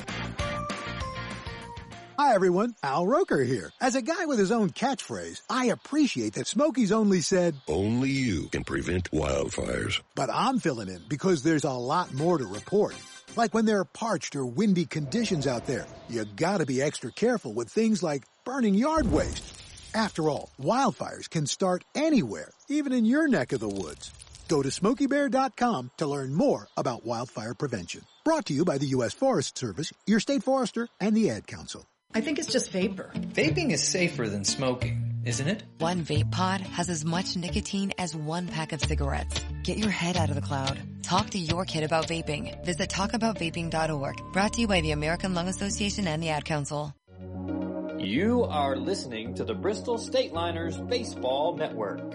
[SPEAKER 23] Hi everyone, Al Roker here. As a guy with his own catchphrase, I appreciate that Smokey's only said,
[SPEAKER 2] "Only you can prevent wildfires."
[SPEAKER 23] But I'm filling in because there's a lot more to report. Like when there are parched or windy conditions out there, you gotta be extra careful with things like burning yard waste. After all, wildfires can start anywhere, even in your neck of the woods. Go to smokey bear dot com to learn more about wildfire prevention. Brought to you by the U S Forest Service, your state forester, and the Ad Council.
[SPEAKER 24] I think it's just vapor. Vaping is safer than smoking, isn't it?
[SPEAKER 25] One vape pod has as much nicotine as one pack of cigarettes. Get your head out of the cloud. Talk to your kid about vaping. Visit talk about vaping dot org. Brought to you by the American Lung Association and the Ad Council.
[SPEAKER 1] You are listening to the Bristol Stateliners Baseball Network.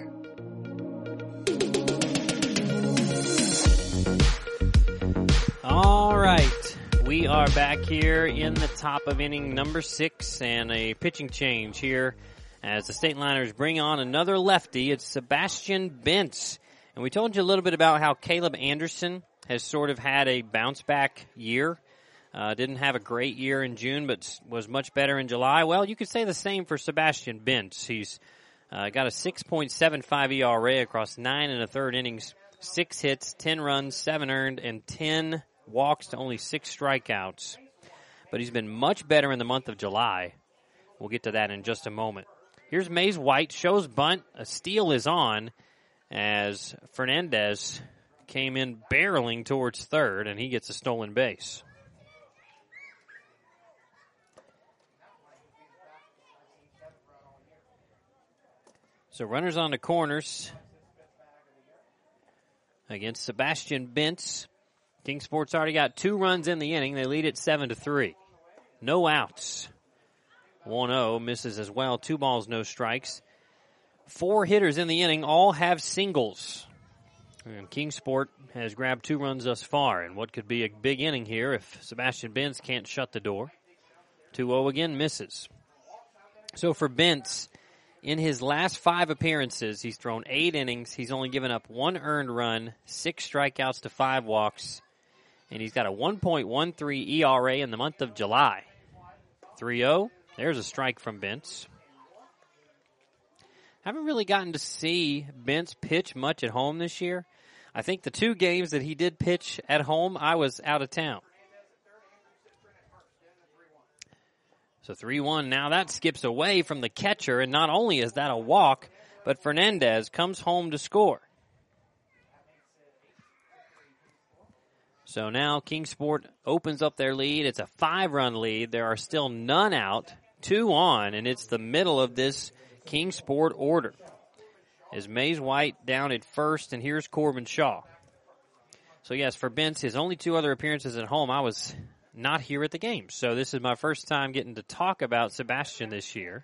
[SPEAKER 1] All right, we are back here in the top of inning number six, and a pitching change here as the Stateliners bring on another lefty. It's Sebastian Bentz, and we told you a little bit about how Caleb Anderson has sort of had a bounce-back year. Uh, didn't have a great year in June, but was much better in July. Well, you could say the same for Sebastian Bentz. He's uh, got a six point seven five E R A across nine and a third innings, six hits, ten runs, seven earned, and ten walks to only six strikeouts. But he's been much better in the month of July. We'll get to that in just a moment. Here's Mays White, shows bunt. A steal is on as Fernandez came in barreling towards third, and he gets a stolen base. So runners on the corners against Sebastian Bentz. Kingsport's already got two runs in the inning. They lead it seven to three. No outs. one oh misses as well. Two balls, no strikes. Four hitters in the inning all have singles. And Kingsport has grabbed two runs thus far, and what could be a big inning here if Sebastian Bentz can't shut the door. two oh again, misses. So for Bentz, in his last five appearances, he's thrown eight innings. He's only given up one earned run, six strikeouts to five walks, and he's got a one point one three E R A in the month of July. three oh, there's a strike from Bentz. Haven't really gotten to see Bentz pitch much at home this year. I think the two games that he did pitch at home, I was out of town. So three one, now that skips away from the catcher, and not only is that a walk, but Fernandez comes home to score. So now Kingsport opens up their lead. It's a five-run lead. There are still none out, two on, and it's the middle of this Kingsport order. As Mays White down at first, and here's Corbin Shaw. So, yes, for Bentz, his only two other appearances at home, I was not here at the game. So this is my first time getting to talk about Sebastian this year.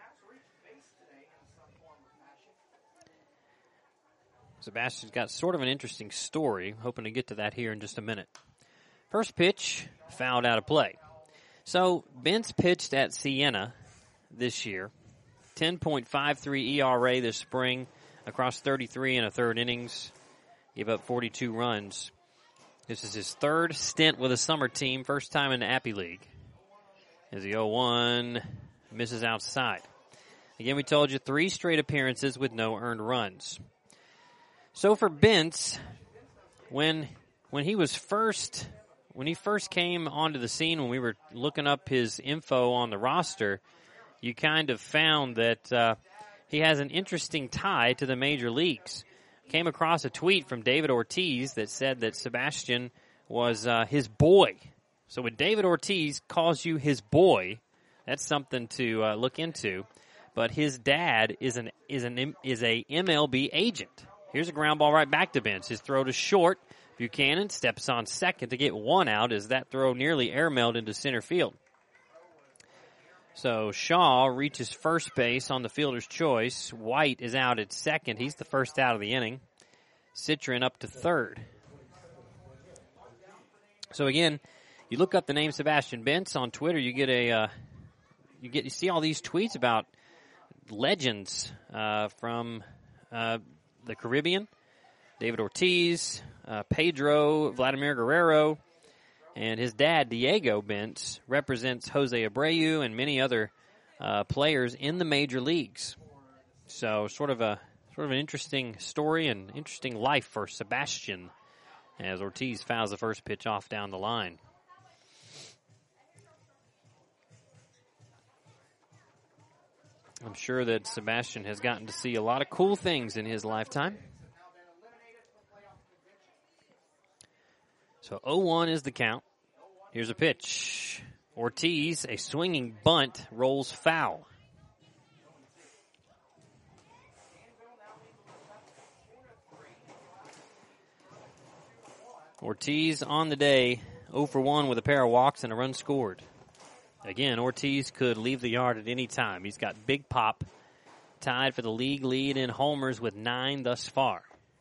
[SPEAKER 1] Sebastian's got sort of an interesting story. Hoping to get to that here in just a minute. First pitch, fouled out of play. So Bentz pitched at Siena this year. ten point five three E R A this spring across thirty-three and a third innings. Gave up forty-two runs. This is his third stint with a summer team, first time in the Appy League. As the oh one misses outside. Again, we told you three straight appearances with no earned runs. So for Bentz, when when he was first when he first came onto the scene, when we were looking up his info on the roster, you kind of found that uh, he has an interesting tie to the major leagues. Came across a tweet from David Ortiz that said that Sebastian was uh, his boy. So when David Ortiz calls you his boy, that's something to uh, look into. But his dad is an is an is a M L B agent. Here's a ground ball right back to Bentz. His throw to short. Buchanan steps on second to get one out as that throw nearly airmailed into center field. So Shaw reaches first base on the fielder's choice. White is out at second. He's the first out of the inning. Citron up to third. So again, you look up the name Sebastian Bentz on Twitter, you get a uh, you get you see all these tweets about legends uh, from uh, the Caribbean. David Ortiz, uh, Pedro, Vladimir Guerrero, and his dad, Diego Bentz, represents Jose Abreu and many other uh, players in the major leagues. So sort of a sort of an interesting story and interesting life for Sebastian as Ortiz fouls the first pitch off down the line. I'm sure that Sebastian has gotten to see a lot of cool things in his lifetime. So oh one is the count. Here's a pitch. Ortiz, a swinging bunt, rolls foul. Ortiz on the day, oh for one with a pair of walks and a run scored. Again, Ortiz could leave the yard at any time. He's got big pop, tied for the league lead in homers with nine thus far.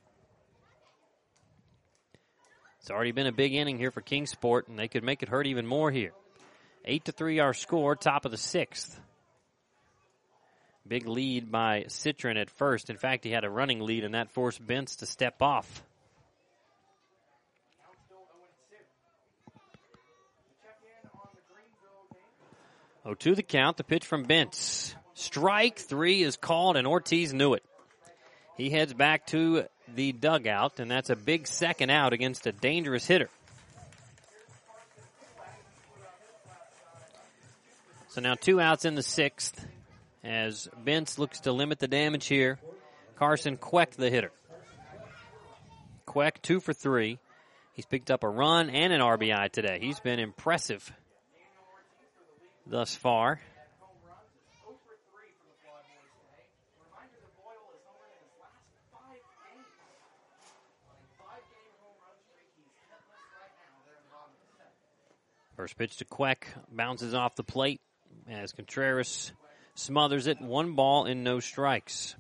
[SPEAKER 1] It's already been a big inning here for Kingsport, and they could make it hurt even more here. Eight to three our score, top of the sixth. Big lead by Citron at first. In fact, he had a running lead, and that forced Bentz to step off. oh two the count, the pitch from Bentz. Strike three is called, and Ortiz knew it. He heads back to the dugout, and that's a big second out against a dangerous hitter. So now two outs in the sixth as Bentz looks to limit the damage here. Carson Queck, the hitter. Queck, two for three. He's picked up a run and an R B I today. He's been impressive thus far. First pitch to Queck, bounces off the plate as Contreras smothers it. One ball and no strikes.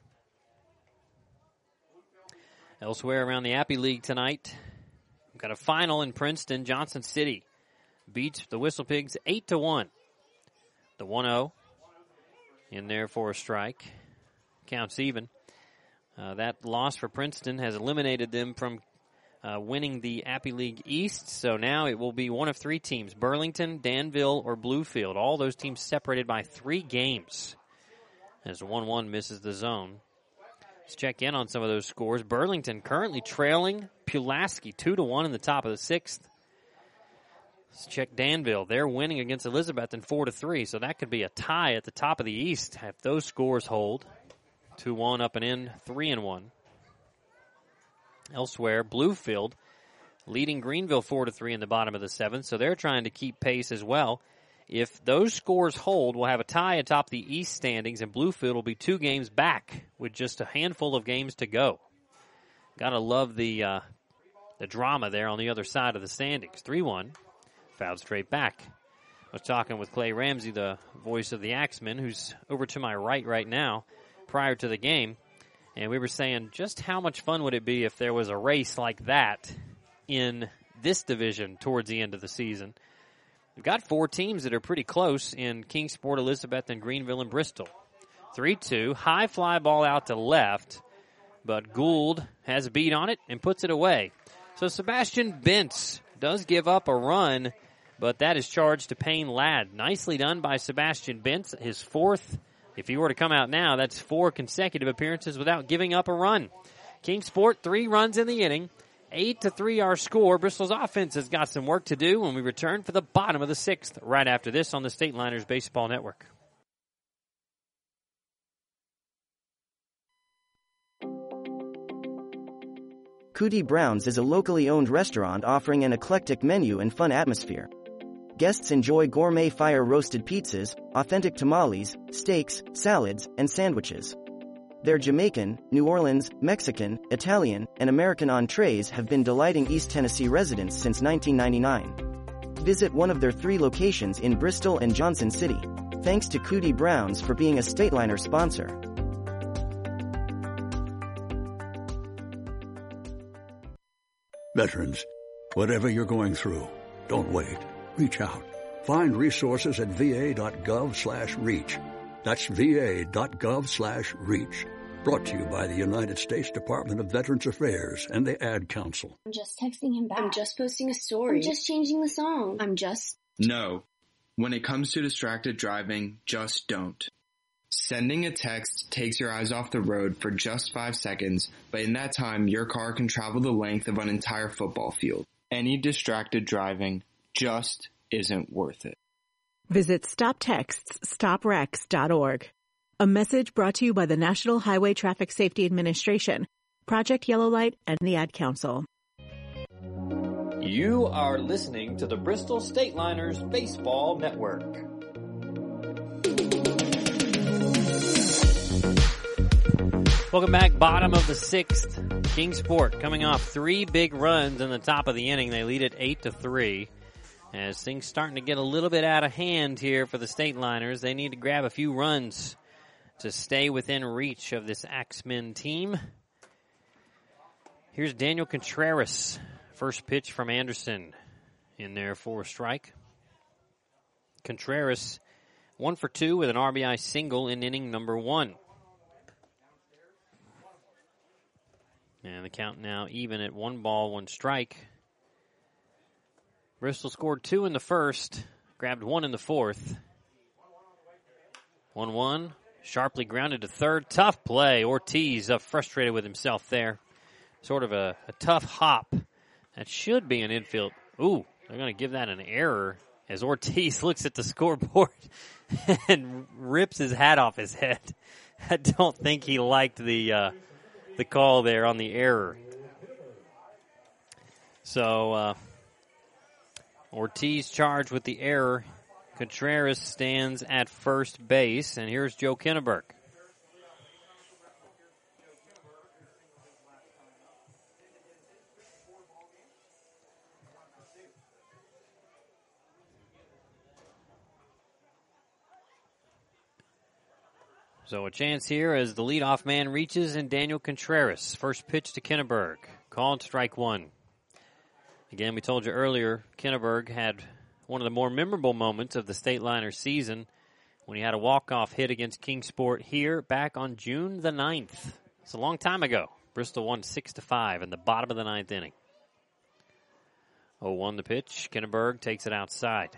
[SPEAKER 1] Elsewhere around the Appy League tonight, we've got a final in Princeton. Johnson City beats the Whistle Pigs eight to one. The one oh in there for a strike. Counts even. Uh, that loss for Princeton has eliminated them from Uh, winning the Appy League East, so now it will be one of three teams, Burlington, Danville, or Bluefield. All those teams separated by three games as one one misses the zone. Let's check in on some of those scores. Burlington currently trailing Pulaski two to one in the top of the sixth. Let's check Danville. They're winning against Elizabethton four to three, so that could be a tie at the top of the East if those scores hold. two one up and in, three and one. Elsewhere, Bluefield leading Greenville four to three in the bottom of the seventh, so they're trying to keep pace as well. If those scores hold, we'll have a tie atop the East standings, and Bluefield will be two games back with just a handful of games to go. Gotta love the uh, the drama there on the other side of the standings. three one, fouled straight back. I was talking with Clay Ramsey, the voice of the Axemen, who's over to my right right now, prior to the game. And we were saying just how much fun would it be if there was a race like that in this division towards the end of the season. We've got four teams that are pretty close in Kingsport, Elizabeth, and Greenville and Bristol. three two, high fly ball out to left, but Gould has a beat on it and puts it away. So Sebastian Bentz does give up a run, but that is charged to Payne Ladd. Nicely done by Sebastian Bentz, his fourth. If he were to come out now, that's four consecutive appearances without giving up a run. Kingsport, three runs in the inning. Eight to three our score. Bristol's offense has got some work to do when we return for the bottom of the sixth right after this on the State Liners Baseball Network.
[SPEAKER 10] Cootie Brown's is a locally owned restaurant offering an eclectic menu and fun atmosphere. Guests enjoy gourmet fire-roasted pizzas, authentic tamales, steaks, salads, and sandwiches. Their Jamaican, New Orleans, Mexican, Italian, and American entrees have been delighting East Tennessee residents since nineteen ninety-nine. Visit one of their three locations in Bristol and Johnson City. Thanks to Cootie Brown's for being a Stateliner sponsor.
[SPEAKER 11] Veterans, whatever you're going through, don't wait. Reach out. Find resources at va.gov slash reach. That's va.gov slash reach. Brought to you by the United States Department of Veterans Affairs and the Ad Council.
[SPEAKER 12] I'm just texting him back. I'm just posting a story. I'm just changing the song. I'm just...
[SPEAKER 13] No. When it comes to distracted driving, just don't. Sending a text takes your eyes off the road for just five seconds, but in that time, your car can travel the length of an entire football field. Any distracted driving just isn't worth it.
[SPEAKER 6] Visit stop texts stop wrecks dot org. A message brought to you by the National Highway Traffic Safety Administration, Project Yellow Light, and the Ad Council.
[SPEAKER 1] You are listening to the Bristol State Liners Baseball Network. Welcome back, bottom of the sixth. Kingsport coming off three big runs in the top of the inning. They lead it eight to three. As things starting to get a little bit out of hand here for the State Liners, they need to grab a few runs to stay within reach of this Axemen team. Here's Daniel Contreras. First pitch from Anderson in there for a strike. Contreras, one for two with an R B I single in inning number one. And the count now even at one ball, one strike. Bristol scored two in the first, grabbed one in the fourth. one one, sharply grounded to third. Tough play. Ortiz up frustrated with himself there. Sort of a, a tough hop. That should be an infield. Ooh, they're going to give that an error as Ortiz looks at the scoreboard and rips his hat off his head. I don't think he liked the uh, the call there on the error. So, uh, Ortiz charged with the error. Contreras stands at first base, and here's Joe Kinneberg. So a chance here as the leadoff man reaches, and Daniel Contreras. First pitch to Kinneberg. Called strike one. Again, we told you earlier, Kinneberg had one of the more memorable moments of the State Liners season when he had a walk-off hit against Kingsport here back on June the ninth. It's a long time ago. Bristol won six to five in the bottom of the ninth inning. oh one the pitch. Kinneberg takes it outside.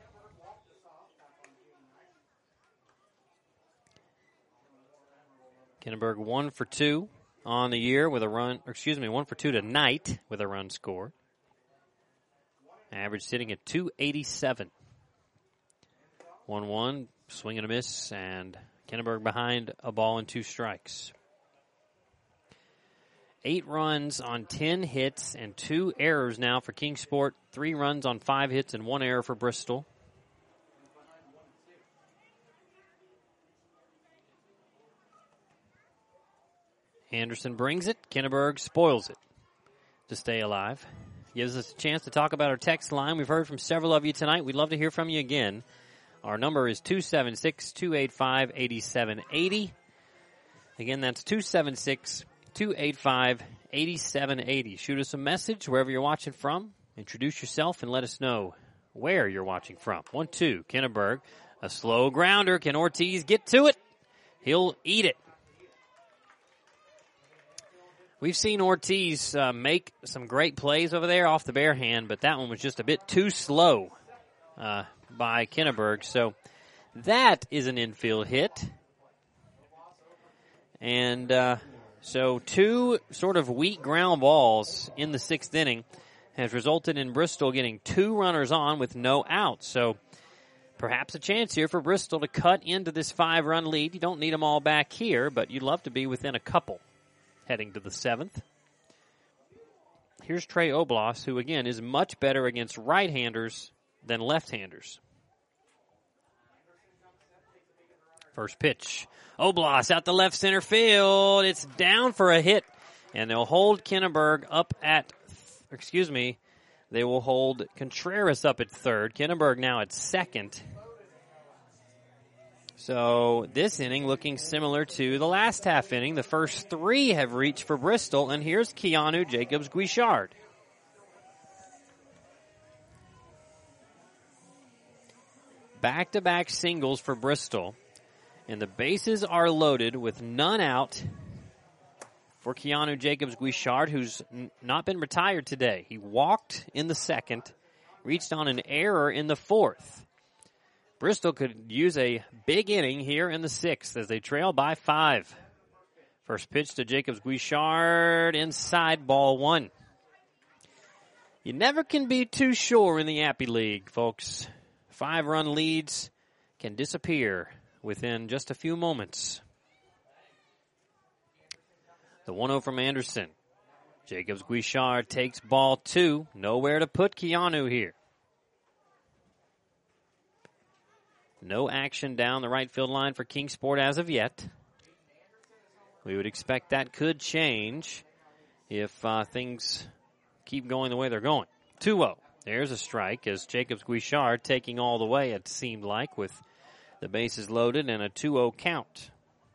[SPEAKER 1] Kinneberg one for two on the year with a run, or excuse me, one for two tonight with a run scored. Average sitting at two eighty-seven. one one, swing and a miss, and Kinneberg behind a ball and two strikes. Eight runs on ten hits and two errors now for Kingsport. Three runs on five hits and one error for Bristol. Anderson brings it. Kinneberg spoils it. to stay alive. Gives us a chance to talk about our text line. We've heard from several of you tonight. We'd love to hear from you again. Our number is two seven six, two eight five, eight seven eight zero. Again, that's two seven six, two eight five, eight seven eight zero. Shoot us a message wherever you're watching from. Introduce yourself and let us know where you're watching from. one two, Kinneberg. A slow grounder. Can Ortiz get to it? He'll eat it. We've seen Ortiz uh, make some great plays over there off the bare hand, but that one was just a bit too slow uh, by Kinneberg. So that is an infield hit. And uh, so two sort of weak ground balls in the sixth inning has resulted in Bristol getting two runners on with no outs. So perhaps a chance here for Bristol to cut into this five-run lead. You don't need them all back here, but you'd love to be within a couple heading to the seventh. Here's Trey Oblas, who, again, is much better against right-handers than left-handers. First pitch. Oblas out the left center field. It's down for a hit, and they'll hold Kinneberg up at Excuse me, they will hold Contreras up at third. Kinneberg now at second. So this inning looking similar to the last half inning. The first three have reached for Bristol, and here's Keanu Jacobs-Guichard. Back-to-back singles for Bristol, and the bases are loaded with none out for Keanu Jacobs-Guichard, who's n- not been retired today. He walked in the second, reached on an error in the fourth. Bristol could use a big inning here in the sixth as they trail by five. First pitch to Jacobs-Guichard, inside, ball one. You never can be too sure in the Appy League, folks. Five-run leads can disappear within just a few moments. The one oh from Anderson. Jacobs-Guichard takes ball two. Nowhere to put Keanu here. No action down the right field line for Kingsport as of yet. We would expect that could change if uh, things keep going the way they're going. two oh. There's a strike as Jacobs-Guichard taking all the way, it seemed like, with the bases loaded and a two oh count.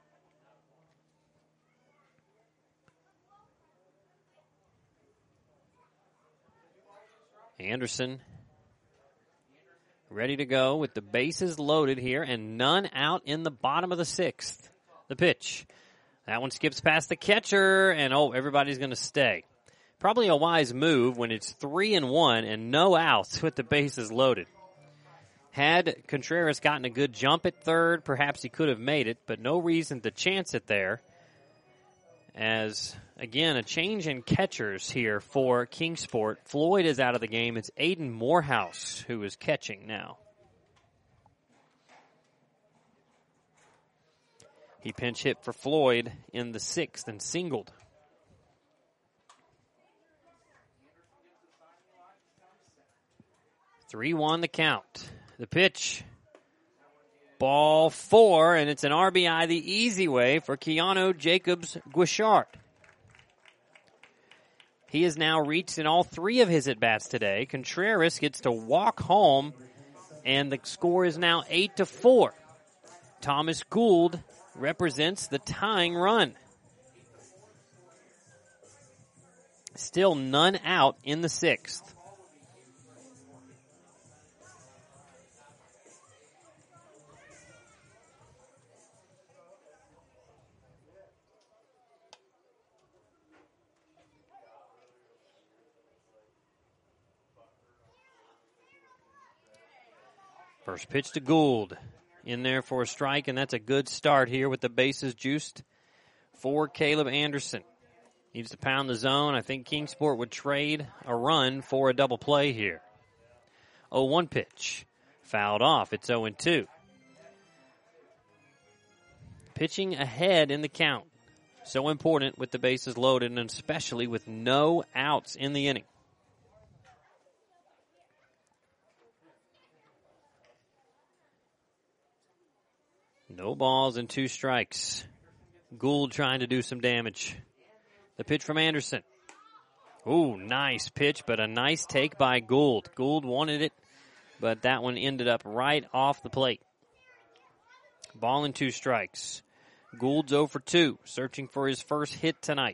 [SPEAKER 1] Anderson ready to go with the bases loaded here and none out in the bottom of the sixth. The pitch. That one skips past the catcher, and oh, everybody's going to stay. Probably a wise move when it's three and one and no outs with the bases loaded. Had Contreras gotten a good jump at third, perhaps he could have made it, but no reason to chance it there. As, again, a change in catchers here for Kingsport. Floyd is out of the game. It's Aiden Morehouse who is catching now. He pinch hit for Floyd in the sixth and singled. three one the count. The pitch. Ball four, and it's an R B I the easy way for Keanu Jacobs-Guichard. He has now reached in all three of his at-bats today. Contreras gets to walk home, and the score is now eight to four. Thomas Gould represents the tying run. Still none out in the sixth. First pitch to Gould. In there for a strike, and that's a good start here with the bases juiced for Caleb Anderson. Needs to pound the zone. I think Kingsport would trade a run for a double play here. oh one pitch. Fouled off. It's oh and two. Pitching ahead in the count. So important with the bases loaded, and especially with no outs in the inning. No balls and two strikes. Gould trying to do some damage. The pitch from Anderson. Ooh, nice pitch, but a nice take by Gould. Gould wanted it, but that one ended up right off the plate. Ball and two strikes. Gould's oh for two, searching for his first hit tonight.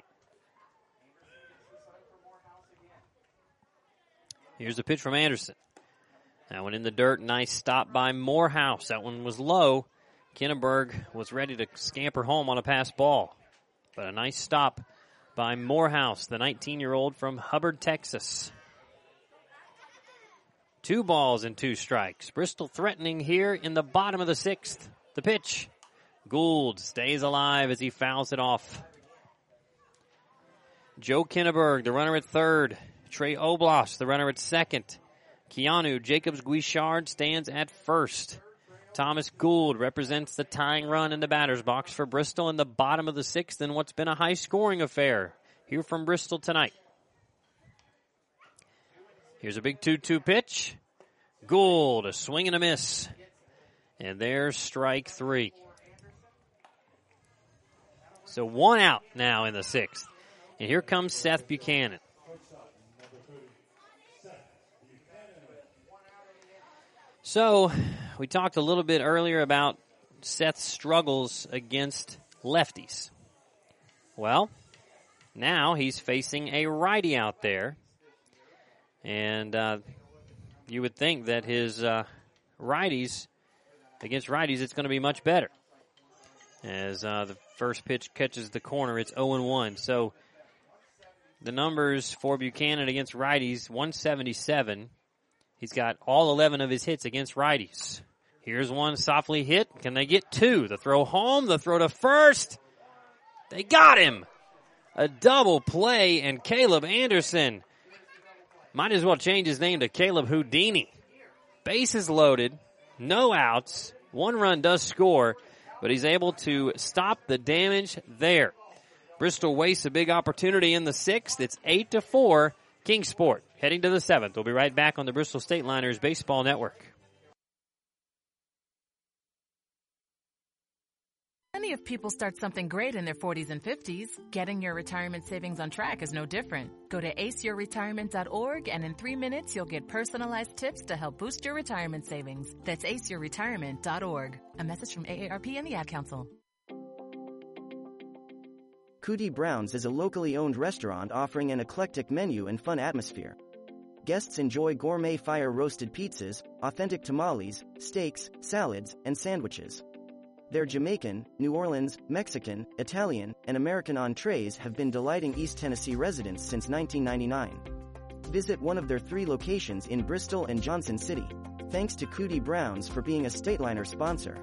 [SPEAKER 1] Here's a pitch from Anderson. That one in the dirt. Nice stop by Morehouse. That one was low. Kinneberg was ready to scamper home on a pass ball. But a nice stop by Morehouse, the nineteen-year-old from Hubbard, Texas. Two balls and two strikes. Bristol threatening here in the bottom of the sixth. The pitch. Gould stays alive as he fouls it off. Joe Kinneberg, the runner at third. Trey Oblas, the runner at second. Keanu Jacobs-Guichard stands at first. Thomas Gould represents the tying run in the batter's box for Bristol in the bottom of the sixth in what's been a high-scoring affair here from Bristol tonight. Here's a big two two pitch. Gould, a swing and a miss. And there's strike three. So one out now in the sixth. And here comes Seth Buchanan. So, we talked a little bit earlier about Seth's struggles against lefties. Well, now he's facing a righty out there. And uh, you would think that his uh, righties, against righties, it's going to be much better. As uh, the first pitch catches the corner, it's oh and one. So, the numbers for Buchanan against righties, one seventy-seven. He's got all eleven of his hits against righties. Here's one softly hit. Can they get two? The throw home, the throw to first. They got him. A double play, and Caleb Anderson might as well change his name to Caleb Houdini. Bases loaded, no outs. One run does score, but he's able to stop the damage there. Bristol wastes a big opportunity in the sixth. It's eight to four. Kingsport heading to the seventh. We'll be right back on the Bristol State Liners Baseball Network.
[SPEAKER 4] Plenty of people start something great in their forties and fifties. Getting your retirement savings on track is no different. Go to ace your retirement dot org, and in three minutes, you'll get personalized tips to help boost your retirement savings. That's ace your retirement dot org. A message from A A R P and the Ad Council.
[SPEAKER 10] Cootie Brown's is a locally owned restaurant offering an eclectic menu and fun atmosphere. Guests enjoy gourmet fire-roasted pizzas, authentic tamales, steaks, salads, and sandwiches. Their Jamaican, New Orleans, Mexican, Italian, and American entrees have been delighting East Tennessee residents since nineteen ninety-nine. Visit one of their three locations in Bristol and Johnson City. Thanks to Cootie Brown's for being a Stateliner sponsor.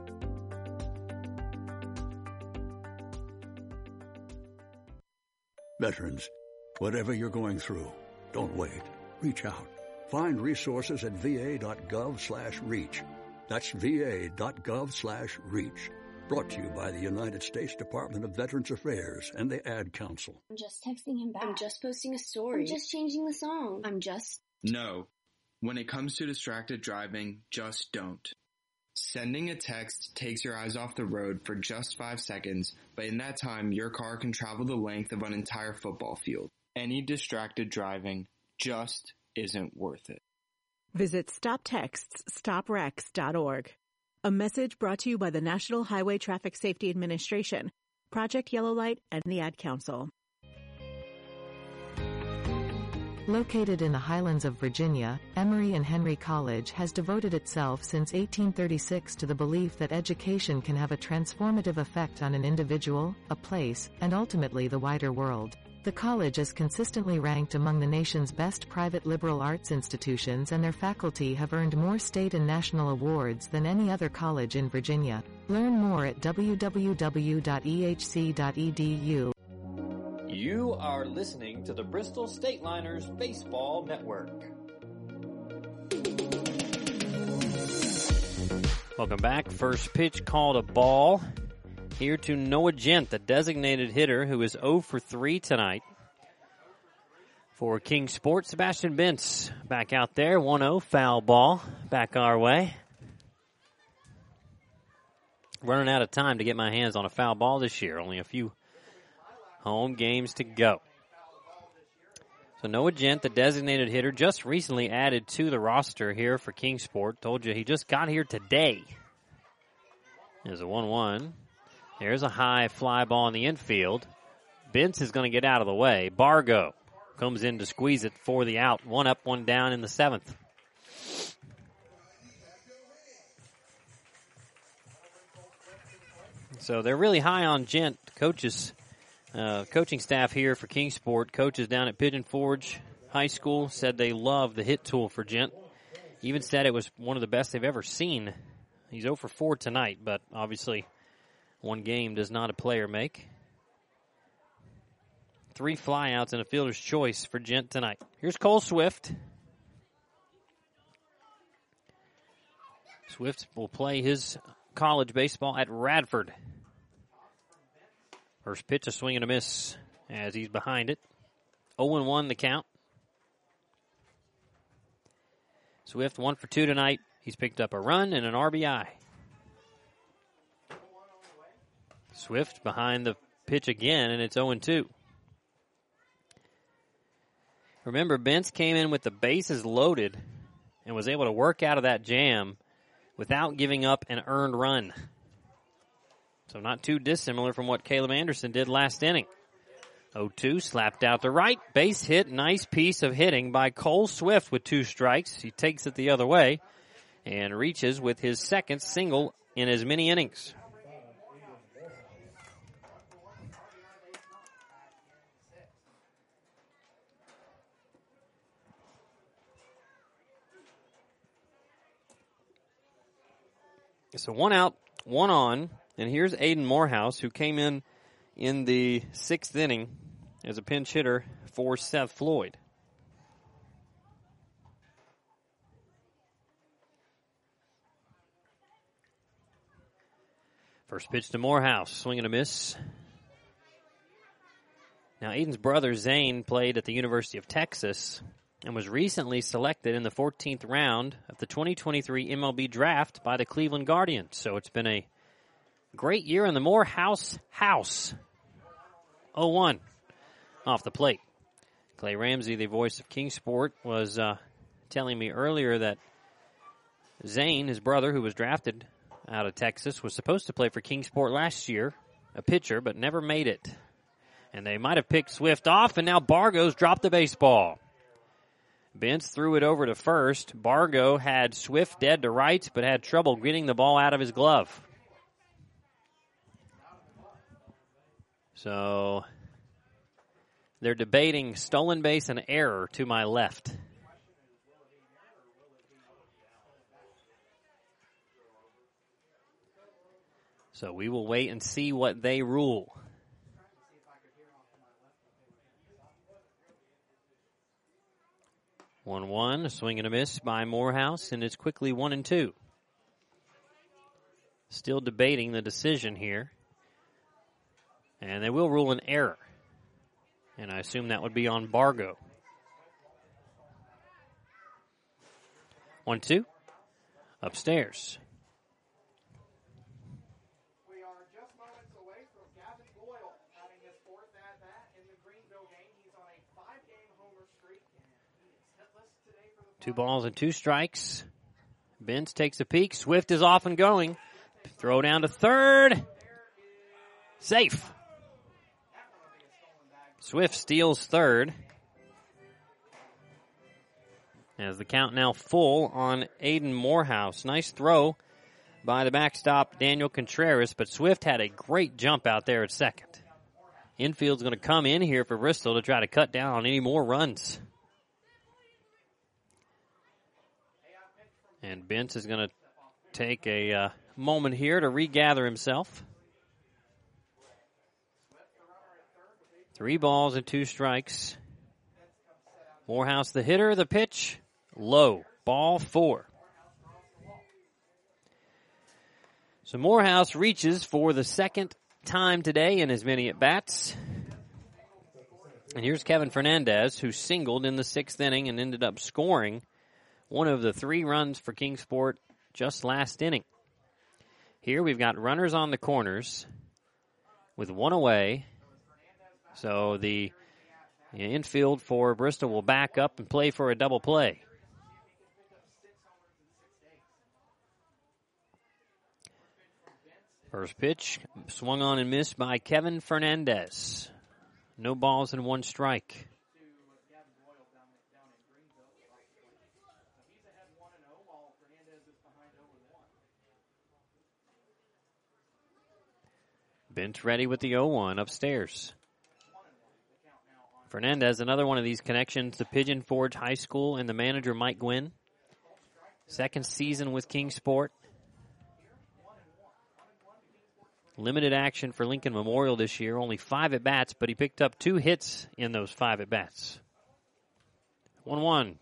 [SPEAKER 11] Veterans, whatever you're going through, don't wait. Reach out. Find resources at va.gov slash reach. That's va.gov slash reach. Brought to you by the United States Department of Veterans Affairs and the Ad Council.
[SPEAKER 12] I'm just texting him back. I'm just posting a story. I'm just changing the song. I'm just...
[SPEAKER 13] No. When it comes to distracted driving, just don't. Sending a text takes your eyes off the road for just five seconds, but in that time, your car can travel the length of an entire football field. Any distracted driving just isn't worth it.
[SPEAKER 6] Visit stop texts stop wrecks dot org. A message brought to you by the National Highway Traffic Safety Administration, Project Yellow Light, and the Ad Council.
[SPEAKER 14] Located in the highlands of Virginia, Emory and Henry College has devoted itself since eighteen thirty-six to the belief that education can have a transformative effect on an individual, a place, and ultimately the wider world. The college is consistently ranked among the nation's best private liberal arts institutions, and their faculty have earned more state and national awards than any other college in Virginia. Learn more at w w w dot e h c dot e d u.
[SPEAKER 1] You are listening to the Bristol State Liners Baseball Network. Welcome back. First pitch called a ball. Here to Noah Gent, the designated hitter, who is oh for three tonight. For Kingsport, Sebastian Bentz back out there. one oh, foul ball. Back our way. Running out of time to get my hands on a foul ball this year. Only a few home games to go. So Noah Gent, the designated hitter, just recently added to the roster here for Kingsport. Told you he just got here today. There's a one one. There's a high fly ball in the infield. Bentz is going to get out of the way. Bargo comes in to squeeze it for the out. One up, one down in the seventh. So they're really high on Gent. Coaches, uh, coaching staff here for Kingsport, coaches down at Pigeon Forge High School said they love the hit tool for Gent. Even said it was one of the best they've ever seen. He's zero for four tonight, but obviously one game does not a player make. Three flyouts and a fielder's choice for Gent tonight. Here's Cole Swift. Swift will play his college baseball at Radford. First pitch, a swing and a miss as he's behind it. oh and one the count. Swift one for two tonight. He's picked up a run and an R B I. Swift behind the pitch again, and it's oh and two. Remember, Bentz came in with the bases loaded and was able to work out of that jam without giving up an earned run. So not too dissimilar from what Caleb Anderson did last inning. oh two, slapped out to right. Base hit, nice piece of hitting by Cole Swift with two strikes. He takes it the other way and reaches with his second single in as many innings. So one out, one on, and here's Aiden Morehouse, who came in in the sixth inning as a pinch hitter for Seth Floyd. First pitch to Morehouse, swing and a miss. Now Aiden's brother Zane played at the University of Texas and was recently selected in the fourteenth round of the twenty twenty-three M L B draft by the Cleveland Guardians. So it's been a great year in the Morehouse house. oh one off the plate. Clay Ramsey, the voice of Kingsport, was uh, telling me earlier that Zane, his brother, who was drafted out of Texas, was supposed to play for Kingsport last year, a pitcher, but never made it. And they might have picked Swift off, and now Bargo's dropped the baseball. Bentz threw it over to first. Bargo had Swift dead to right, but had trouble getting the ball out of his glove. So they're debating stolen base and error to my left. So we will wait and see what they rule. one one, a swing and a miss by Morehouse, and it's quickly one and two. Still debating the decision here. And they will rule an error. And I assume that would be on Bargo. one two, upstairs.
[SPEAKER 5] We are just moments away from Gavin Boyle having his fourth at-bat in the Greenville game. He's on a five-game homer streak, and he is hitless today for the
[SPEAKER 1] Two balls and two strikes. Bentz takes a peek. Swift is off and going. Throw down to third. Safe. Swift steals third. As the count now full on Aiden Morehouse. Nice throw by the backstop, Daniel Contreras, but Swift had a great jump out there at second. Infield's going to come in here for Bristol to try to cut down on any more runs. And Bentz is going to take a uh, moment here to regather himself. Three balls and two strikes. Morehouse the hitter, the pitch, low. Ball four. So Morehouse reaches for the second time today in as many at-bats. And here's Kevin Fernandez, who singled in the sixth inning and ended up scoring one of the three runs for Kingsport just last inning. Here we've got runners on the corners with one away. So the The infield for Bristol will back up and play for a double play. First pitch, swung on and missed by Kevin Fernandez. No balls and one strike. Bench ready with the oh one upstairs. Fernandez, another one of these connections to Pigeon Forge High School and the manager Mike Gwynn. Second season with Kingsport. Limited action for Lincoln Memorial this year, only five at-bats, but he picked up two hits in those five at-bats. one one.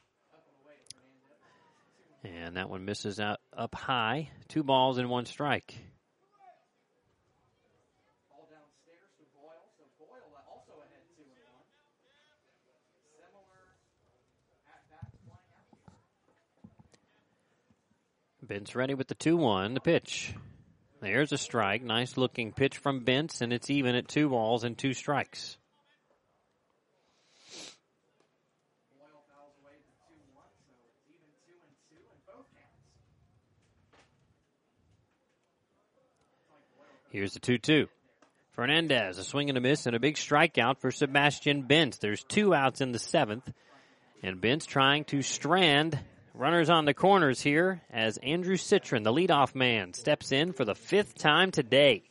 [SPEAKER 1] And that one misses out up high. Two balls and one strike. Bentz ready with the two one, the pitch. There's a strike. Nice looking pitch from Bentz, and it's even at two balls and two strikes. Here's the two two. Fernandez, a swing and a miss and a big strikeout for Sebastian Bentz. There's two outs in the seventh, and Bentz trying to strand runners on the corners here as Andrew Citron, the leadoff man, steps in for the fifth time today.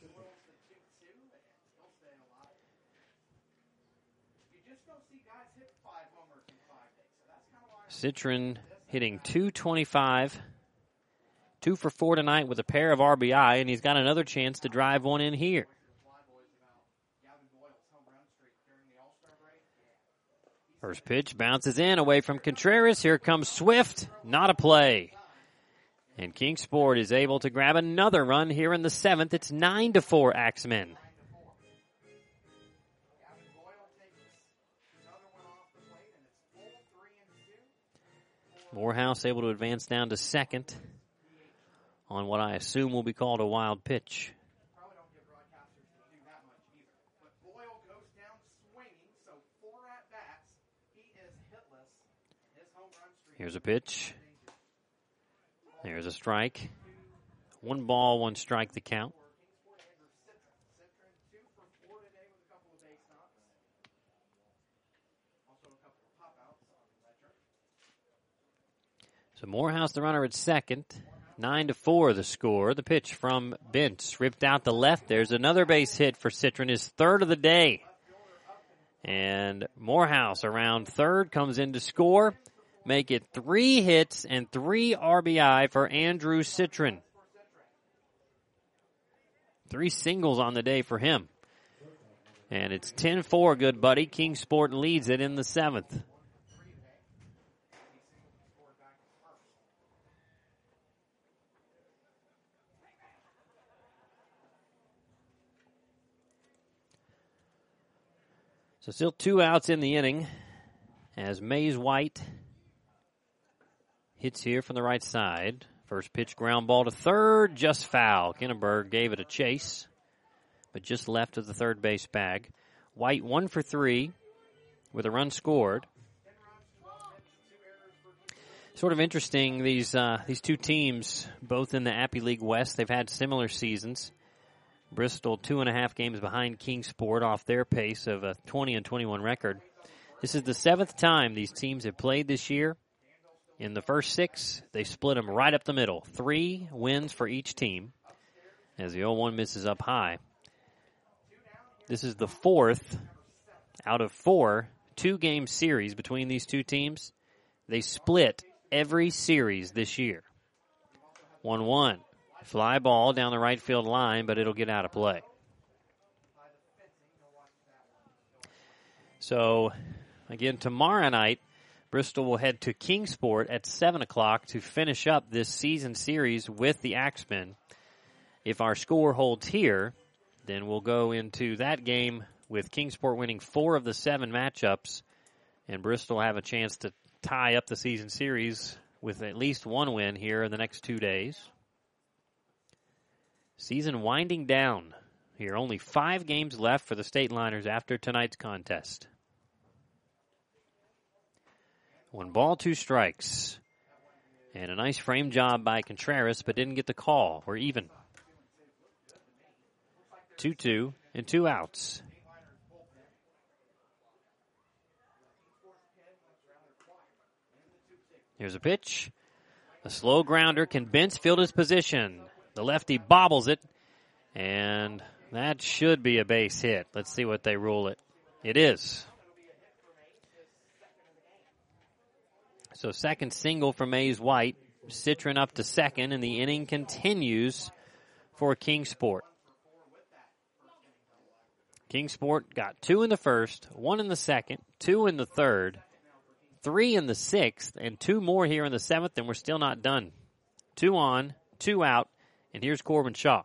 [SPEAKER 1] Citron hitting two twenty-five, two for four tonight with a pair of R B I, and he's got another chance to drive one in here. First pitch bounces in away from Contreras. Here comes Swift. Not a play. And Kingsport is able to grab another run here in the seventh. It's nine to four Axemen. Morehouse able to advance down to second on what I assume will be called a wild pitch. Here's a pitch. There's a strike. One ball, one strike the count. So Morehouse, the runner at second. Nine to four the score. The pitch from Bentz. Ripped out the left. There's another base hit for Citron, his third of the day. And Morehouse around third comes in to score. Make it three hits and three R B I for Andrew Citron. Three singles on the day for him. And it's ten four, good buddy. Kingsport leads it in the seventh. So still two outs in the inning as Mays White hits here from the right side. First pitch ground ball to third, just foul. Kinnenberg gave it a chase, but just left of the third base bag. White one for three with a run scored. Sort of interesting, these uh, these two teams, both in the Appy League West, they've had similar seasons. Bristol two and a half games behind Kingsport off their pace of a twenty and twenty-one record. This is the seventh time these teams have played this year. In the first six, they split them right up the middle. Three wins for each team as the oh one misses up high. This is the fourth out of four two-game series between these two teams. They split every series this year. one one. Fly ball down the right field line, but it'll get out of play. So, again, tomorrow night, Bristol will head to Kingsport at seven o'clock to finish up this season series with the Axemen. If our score holds here, then we'll go into that game with Kingsport winning four of the seven matchups, and Bristol will have a chance to tie up the season series with at least one win here in the next two days. Season winding down here. Only five games left for the State Liners after tonight's contest. One ball, two strikes. And a nice frame job by Contreras, but didn't get the call. We're even. two two and two outs. Here's a pitch. A slow grounder. Can Bentz field his position? The lefty bobbles it. And that should be a base hit. Let's see what they rule it. It is. So second single for Mays White. Citron up to second, and the inning continues for Kingsport. Kingsport got two in the first, one in the second, two in the third, three in the sixth, and two more here in the seventh, and we're still not done. Two on, two out, and here's Corbin Shaw.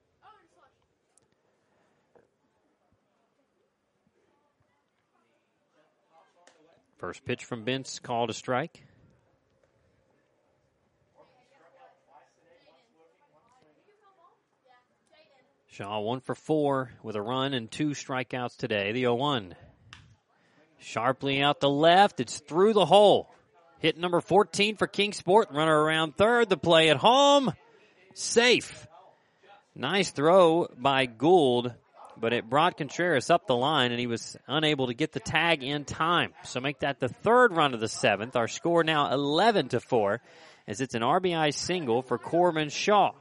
[SPEAKER 1] First pitch from Bentz, called a strike. Shaw one for four with a run and two strikeouts today. The oh one. Sharply out the left. It's through the hole. Hit number fourteen for Kingsport. Runner around third. The play at home. Safe. Nice throw by Gould, but it brought Contreras up the line, and he was unable to get the tag in time. So make that the third run of the seventh. Our score now eleven to four, as it's an R B I single for Corbin Shaw.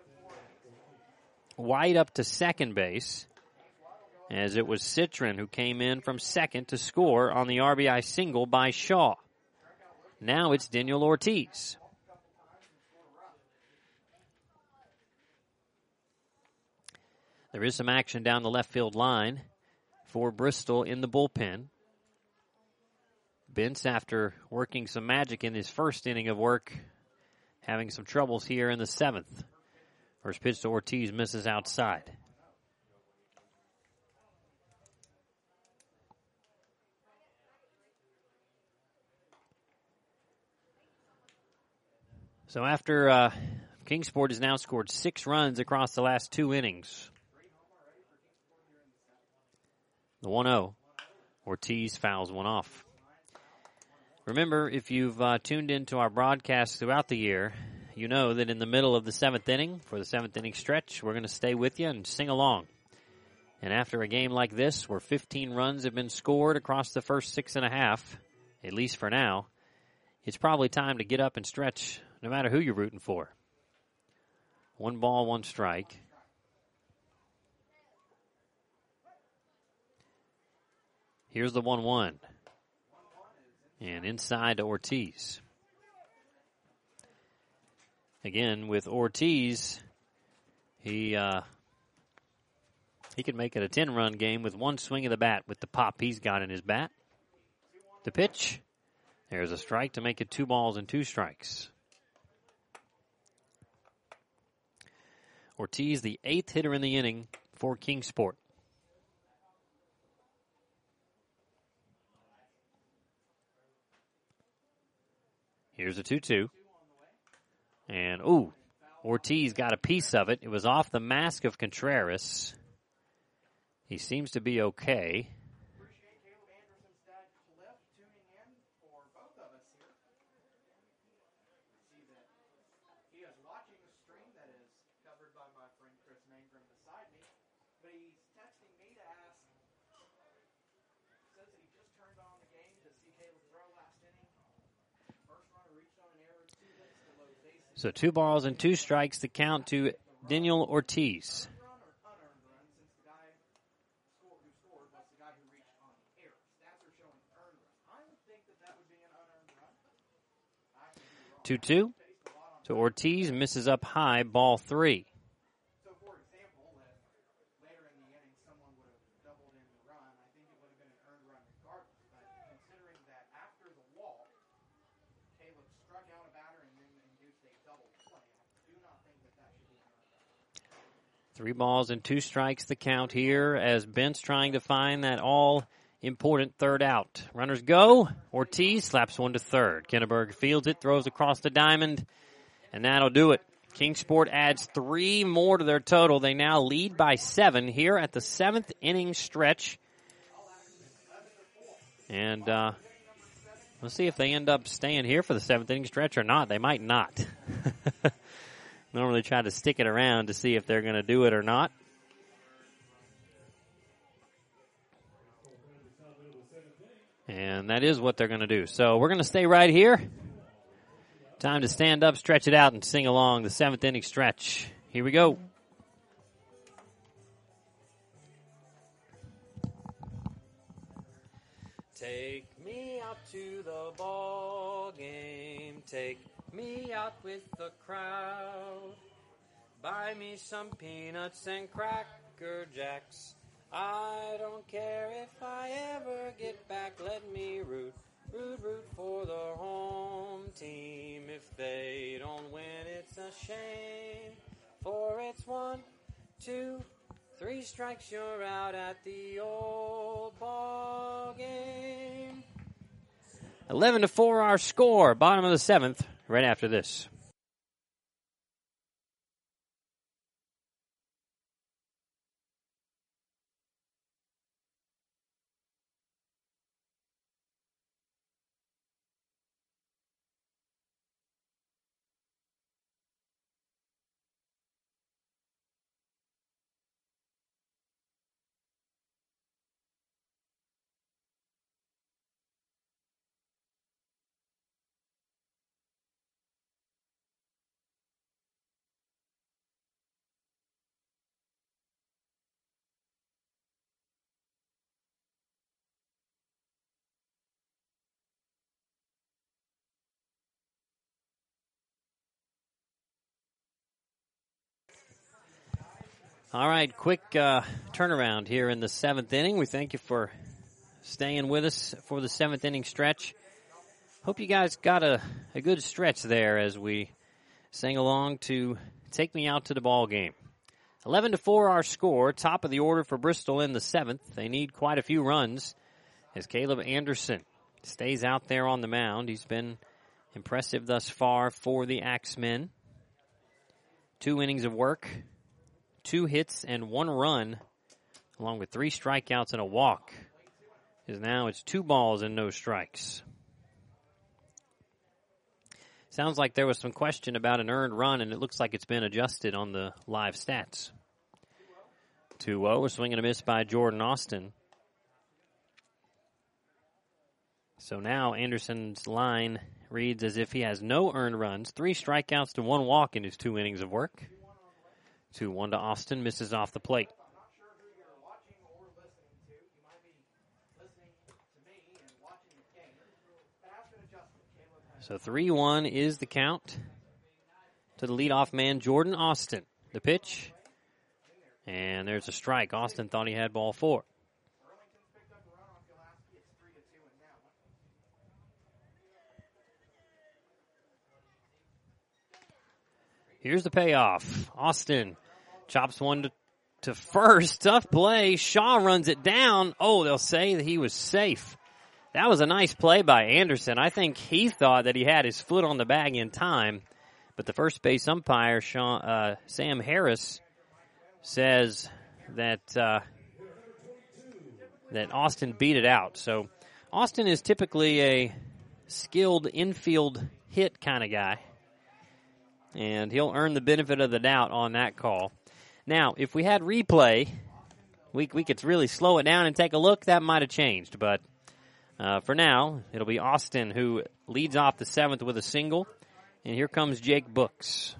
[SPEAKER 1] White up to second base, as it was Citron who came in from second to score on the R B I single by Shaw. Now it's Daniel Ortiz. There is some action down the left field line for Bristol in the bullpen. Bentz, after working some magic in his first inning of work, having some troubles here in the seventh. First pitch to Ortiz misses outside. So after uh, Kingsport has now scored six runs across the last two innings. The one oh. Ortiz fouls one off. Remember, if you've uh, tuned into our broadcasts throughout the year, you know that in the middle of the seventh inning, for the seventh inning stretch, we're going to stay with you and sing along. And after a game like this, where fifteen runs have been scored across the first six and a half, at least for now, it's probably time to get up and stretch no matter who you're rooting for. One ball, one strike. Here's the one one. And inside to Ortiz. Again, with Ortiz, he uh, he could make it a ten-run game with one swing of the bat with the pop he's got in his bat. The pitch. There's a strike to make it two balls and two strikes. Ortiz, the eighth hitter in the inning for Kingsport. Here's a two two. And, ooh, Ortiz got a piece of it. It was off the mask of Contreras. He seems to be okay. So two balls and two strikes to count to Daniel Ortiz. two two. So Ortiz misses up high, ball three. Three balls and two strikes the count here as Bentz trying to find that all-important third out. Runners go. Ortiz slaps one to third. Kenneberg fields it, throws across the diamond, and that'll do it. Kingsport adds three more to their total. They now lead by seven here at the seventh inning stretch. And uh, Let's see if they end up staying here for the seventh inning stretch or not. They might not. Normally try to stick it around to see if they're going to do it or not. And that is what they're going to do. So we're going to stay right here. Time to stand up, stretch it out, and sing along the seventh inning stretch. Here we go. Take me out to the ball game. Take me out with the crowd. Buy me some peanuts and Cracker Jacks. I don't care if I ever get back. Let me root, root, root for the home team. If they don't win, it's a shame. For it's one, two, three strikes, you're out at the old ball game. eleven to four our score. Bottom of the seventh, right after this. All right, quick uh, turnaround here in the seventh inning. We thank you for staying with us for the seventh inning stretch. Hope you guys got a, a good stretch there as we sang along to Take Me Out to the Ball Game. eleven to four our score, top of the order for Bristol in the seventh. They need quite a few runs as Caleb Anderson stays out there on the mound. He's been impressive thus far for the Axemen. Two innings of work. Two hits and one run, along with three strikeouts and a walk. Is now it's two balls and no strikes. Sounds like there was some question about an earned run, and it looks like it's been adjusted on the live stats. two oh, a swing and a miss by Jordan Austin. So now Anderson's line reads as if he has no earned runs, three strikeouts to one walk in his two innings of work. two one to Austin, misses off the plate. So three one is the count to the leadoff man, Jordan Austin. The pitch, and there's a strike. Austin thought he had ball four. Here's the payoff. Austin chops one to, to first. Tough play. Shaw runs it down. Oh, they'll say that he was safe. That was a nice play by Anderson. I think he thought that he had his foot on the bag in time. But the first base umpire, Sean, uh, Sam Harris, says that uh, that Austin beat it out. So Austin is typically a skilled infield hit kind of guy. And he'll earn the benefit of the doubt on that call. Now, if we had replay, we we could really slow it down and take a look. That might have changed. But uh, for now, it'll be Austin who leads off the seventh with a single. And here comes Jake Books.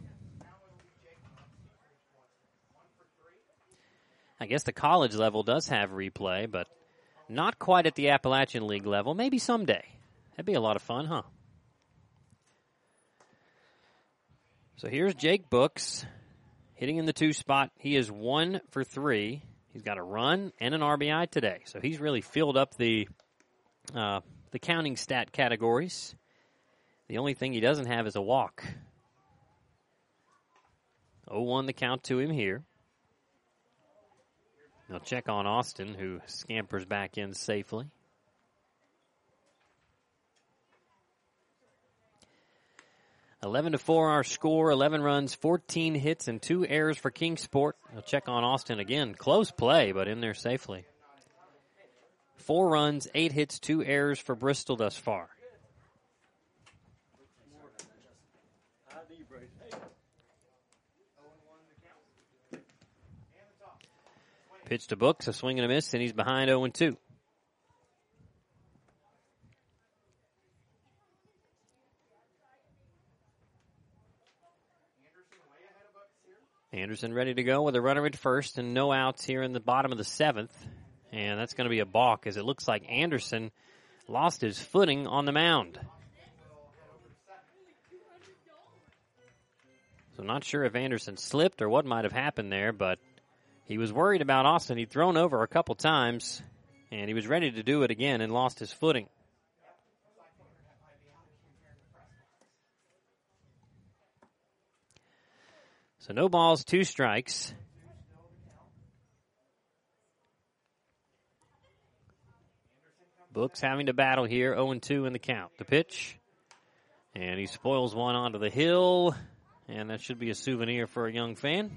[SPEAKER 1] I guess the college level does have replay, but not quite at the Appalachian League level. Maybe someday. That'd be a lot of fun, huh? So here's Jake Books hitting in the two spot. He is one for three. He's got a run and an R B I today. So he's really filled up the uh, the counting stat categories. The only thing he doesn't have is a walk. oh one the count to him here. They'll check on Austin, who scampers back in safely. eleven to four our score, eleven runs, fourteen hits, and two errors for Kingsport. They'll check on Austin again. Close play, but in there safely. Four runs, eight hits, two errors for Bristol thus far. Pitch to Books, a swing and a miss, and he's behind oh and two. Anderson ready to go with a runner at first and no outs here in the bottom of the seventh. And that's going to be a balk, as it looks like Anderson lost his footing on the mound. So not sure if Anderson slipped or what might have happened there, but he was worried about Austin. He'd thrown over a couple times, and he was ready to do it again and lost his footing. So no balls, two strikes. Books having to battle here, oh and two in the count. The pitch, and he spoils one onto the hill, and that should be a souvenir for a young fan.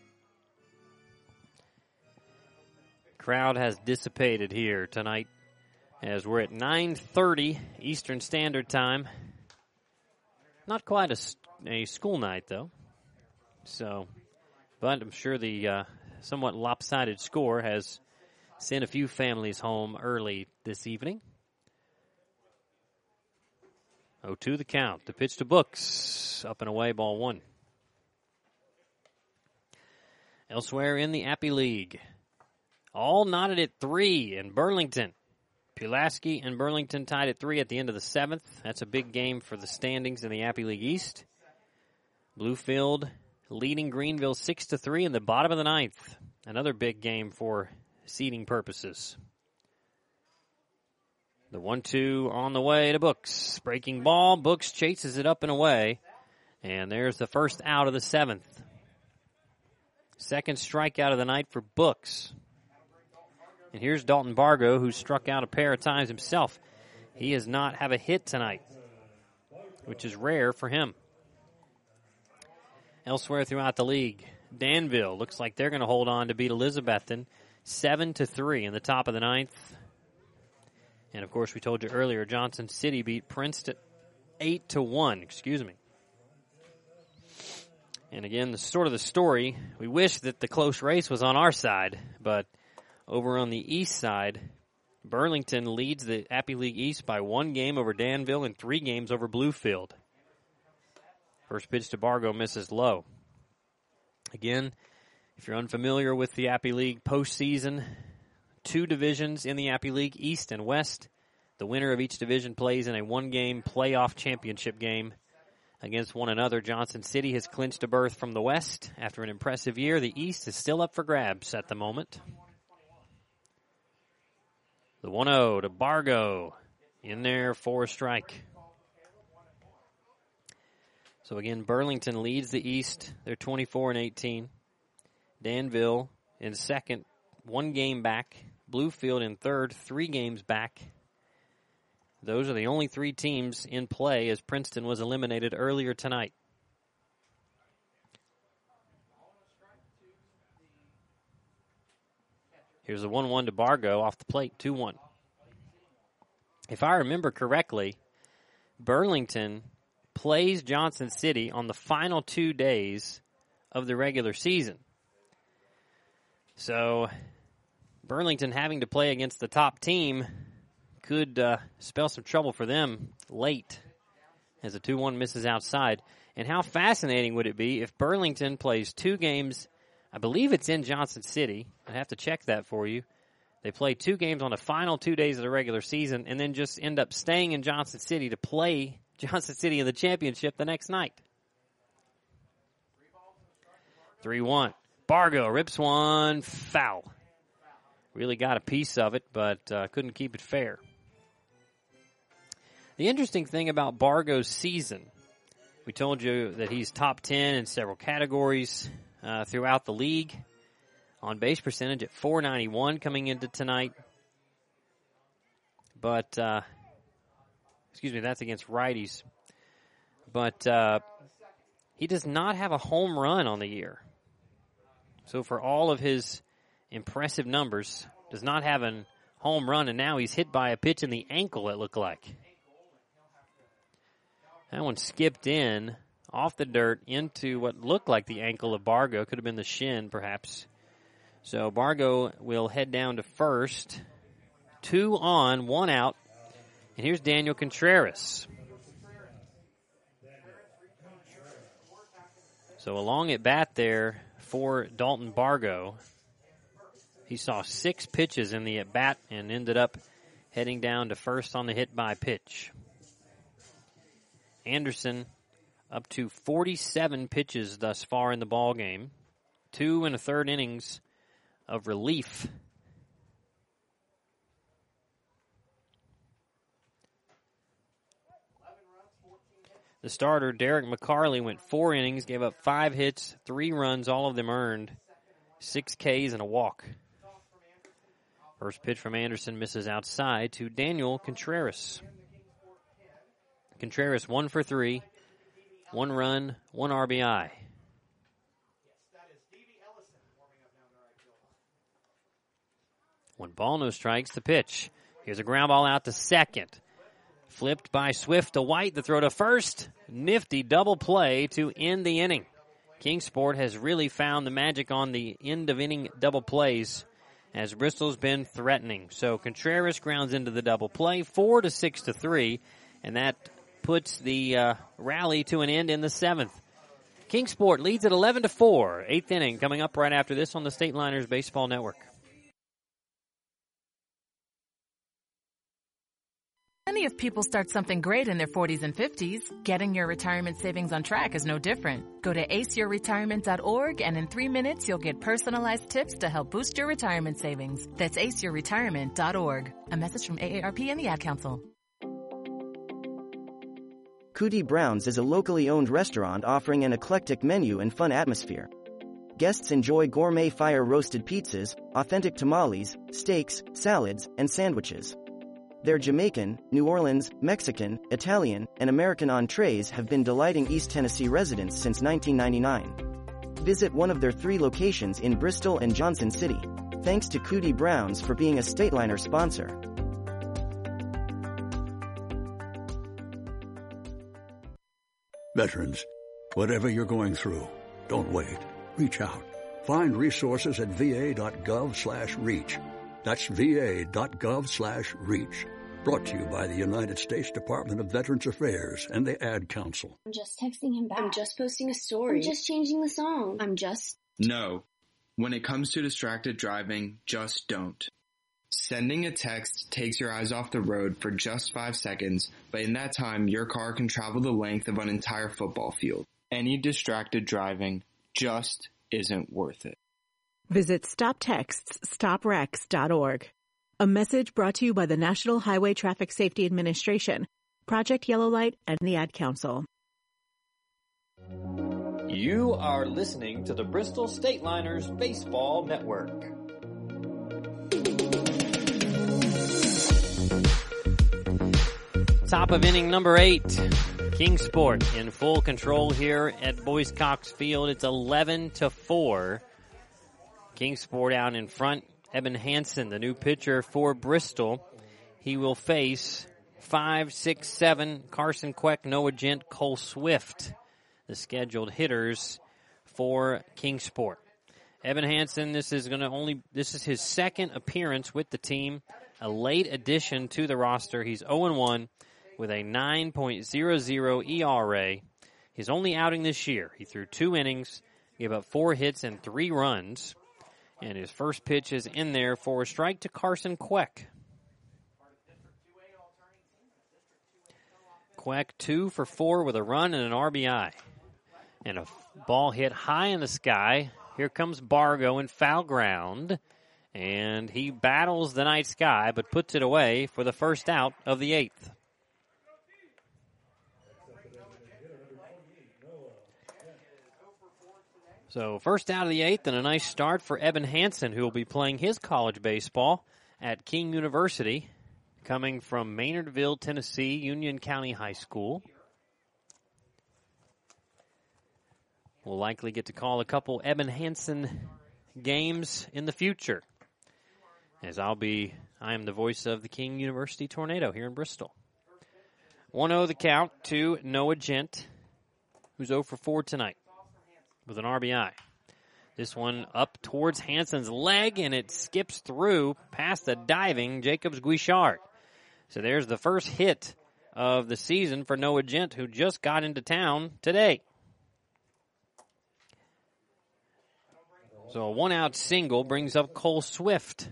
[SPEAKER 1] Crowd has dissipated here tonight as we're at nine thirty Eastern Standard Time. Not quite a, a school night, though. So, but I'm sure the uh, somewhat lopsided score has sent a few families home early this evening. oh two the count. The pitch to Books. Up and away, ball one. Elsewhere in the Appy League, all knotted at three in Burlington. Pulaski and Burlington tied at three at the end of the seventh. That's a big game for the standings in the Appy League East. Bluefield leading Greenville six to three in the bottom of the ninth. Another big game for seeding purposes. The one two on the way to Books. Breaking ball. Books chases it up and away. And there's the first out of the seventh. Second strikeout of the night for Books. And here's Dalton Bargo, who struck out a pair of times himself. He does not have a hit tonight, which is rare for him. Elsewhere throughout the league, Danville looks like they're going to hold on to beat Elizabethton seven to three in the top of the ninth. And, of course, we told you earlier, Johnson City beat Princeton eight to one, excuse me. And, again, the sort of the story, we wish that the close race was on our side, but over on the east side, Burlington leads the Appy League East by one game over Danville and three games over Bluefield. First pitch to Bargo misses low. Again, if you're unfamiliar with the Appy League postseason, two divisions in the Appy League, East and West. The winner of each division plays in a one-game playoff championship game against one another. Johnson City has clinched a berth from the West after an impressive year. The East is still up for grabs at the moment. The one oh to Bargo. In there for a strike. So again, Burlington leads the East. They're twenty-four and eighteen. Danville in second, one game back. Bluefield in third, three games back. Those are the only three teams in play as Princeton was eliminated earlier tonight. Here's a one one to Bargo off the plate, two one. If I remember correctly, Burlington plays Johnson City on the final two days of the regular season. So Burlington having to play against the top team could uh, spell some trouble for them late as a two one misses outside. And how fascinating would it be if Burlington plays two games, I believe it's in Johnson City. I'd have to check that for you. They play two games on the final two days of the regular season and then just end up staying in Johnson City to play Johnson City in the championship the next night. three one. Bargo rips one foul. Really got a piece of it, but uh, couldn't keep it fair. The interesting thing about Bargo's season, we told you that he's top ten in several categories uh, throughout the league. On base percentage at four ninety-one coming into tonight. But, uh, excuse me, that's against righties. But uh, he does not have a home run on the year. So for all of his impressive numbers, does not have a home run, and now he's hit by a pitch in the ankle, it looked like. That one skipped in off the dirt into what looked like the ankle of Bargo. Could have been the shin, perhaps. So Bargo will head down to first. Two on, one out. And here's Daniel Contreras. So along at bat there for Dalton Bargo. He saw six pitches in the at bat and ended up heading down to first on the hit by pitch. Anderson up to forty-seven pitches thus far in the ball game. Two and a third innings of relief. The starter, Derek McCarley, went four innings, gave up five hits, three runs, all of them earned, six Ks and a walk. First pitch from Anderson misses outside to Daniel Contreras. Contreras one for three, one run, one R B I. One ball, no strikes, the pitch. Here's a ground ball out to second. Flipped by Swift to White, the throw to first. Nifty double play to end the inning. Kingsport has really found the magic on the end of inning double plays as Bristol's been threatening. So Contreras grounds into the double play, four to six to three, and that puts the uh, rally to an end in the seventh. Kingsport leads at eleven to four. Eighth inning coming up right after this on the State Liners Baseball Network.
[SPEAKER 4] Many of people start something great in their forties and fifties. Getting your retirement savings on track is no different. Go to ace your retirement dot org and in three minutes you'll get personalized tips to help boost your retirement savings. That's ace your retirement dot org. A message from A A R P and the Ad Council.
[SPEAKER 10] Cootie Brown's is a locally owned restaurant offering an eclectic menu and fun atmosphere. Guests enjoy gourmet fire-roasted pizzas, authentic tamales, steaks, salads, and sandwiches. Their Jamaican, New Orleans, Mexican, Italian, and American entrees have been delighting East Tennessee residents since nineteen ninety-nine. Visit one of their three locations in Bristol and Johnson City. Thanks to Cootie Brown's for being a Stateliner sponsor.
[SPEAKER 11] Veterans, whatever you're going through, don't wait. Reach out. Find resources at va.gov slash reach. That's va.gov slash reach. Brought to you by the United States Department of Veterans Affairs and the Ad Council.
[SPEAKER 12] I'm just texting him back. I'm just posting a story. I'm just changing the song. I'm just...
[SPEAKER 13] No. When it comes to distracted driving, just don't. Sending a text takes your eyes off the road for just five seconds, but in that time, your car can travel the length of an entire football field. Any distracted driving just isn't worth it.
[SPEAKER 6] Visit stop texts stop wrecks dot org. A message brought to you by the National Highway Traffic Safety Administration, Project Yellow Light, and the Ad Council.
[SPEAKER 1] You are listening to the Bristol State Liners Baseball Network. Top of inning number eight. Kingsport in full control here at Boyce Cox Field. It's eleven to four. Kingsport out in front. Eben Hansen, the new pitcher for Bristol. He will face five, six, seven, Carson Queck, Noah Gent, Cole Swift, the scheduled hitters for Kingsport. Eben Hansen, this is going to only, this is his second appearance with the team, a late addition to the roster. He's oh and one with a nine point oh oh E R A. His only outing this year. He threw two innings, gave up four hits and three runs. And his first pitch is in there for a strike to Carson Queck. Queck two for four with a run and an R B I. And a ball hit high in the sky. Here comes Bargo in foul ground. And he battles the night sky but puts it away for the first out of the eighth. So first out of the eighth and a nice start for Eben Hansen, who will be playing his college baseball at King University, coming from Maynardville, Tennessee, Union County High School. We'll likely get to call a couple Eben Hansen games in the future, as I'll be, I am the voice of the King University Tornado here in Bristol. one oh the count to Noah Gent. who's oh for four tonight with an R B I. This one up towards Hansen's leg, and it skips through past the diving Jacobs Guichard. So there's the first hit of the season for Noah Gent, who just got into town today. So a one-out single brings up Cole Swift.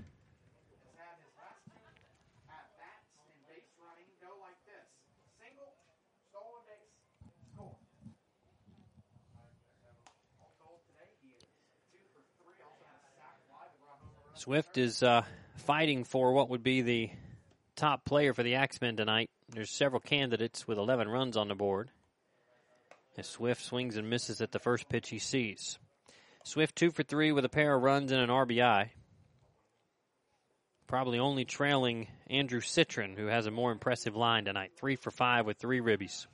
[SPEAKER 1] Swift is uh, fighting for what would be the top player for the Axemen tonight. There's several candidates with eleven runs on the board, as Swift swings and misses at the first pitch he sees. Swift two for three with a pair of runs and an R B I. Probably only trailing Andrew Citron, who has a more impressive line tonight. Three for five with three ribbies.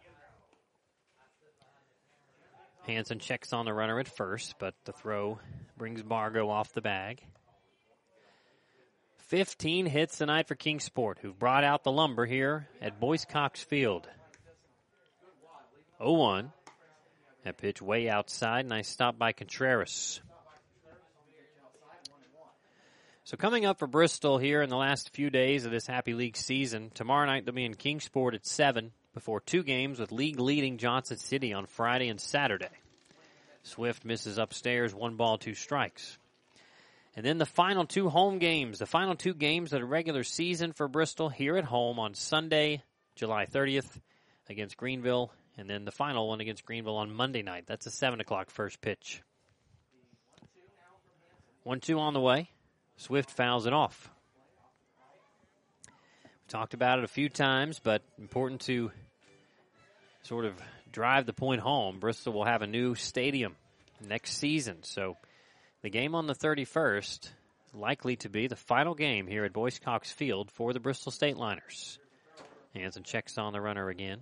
[SPEAKER 1] Hansen checks on the runner at first, but the throw brings Bargo off the bag. fifteen hits tonight for Kingsport, who brought out the lumber here at Boyce Cox Field. oh one. That pitch way outside. Nice stop by Contreras. So coming up for Bristol here in the last few days of this Happy League season, tomorrow night they'll be in Kingsport at seven before two games with league-leading Johnson City on Friday and Saturday. Swift misses upstairs, one ball, two strikes. And then the final two home games, the final two games of the regular season for Bristol here at home on Sunday, July thirtieth against Greenville, and then the final one against Greenville on Monday night. That's a seven o'clock first pitch. one two on the way. Swift fouls it off. We talked about it a few times, but important to sort of drive the point home. Bristol will have a new stadium next season, so the game on the thirty-first is likely to be the final game here at Boyce Cox Field for the Bristol State Liners. Hansen checks on the runner again.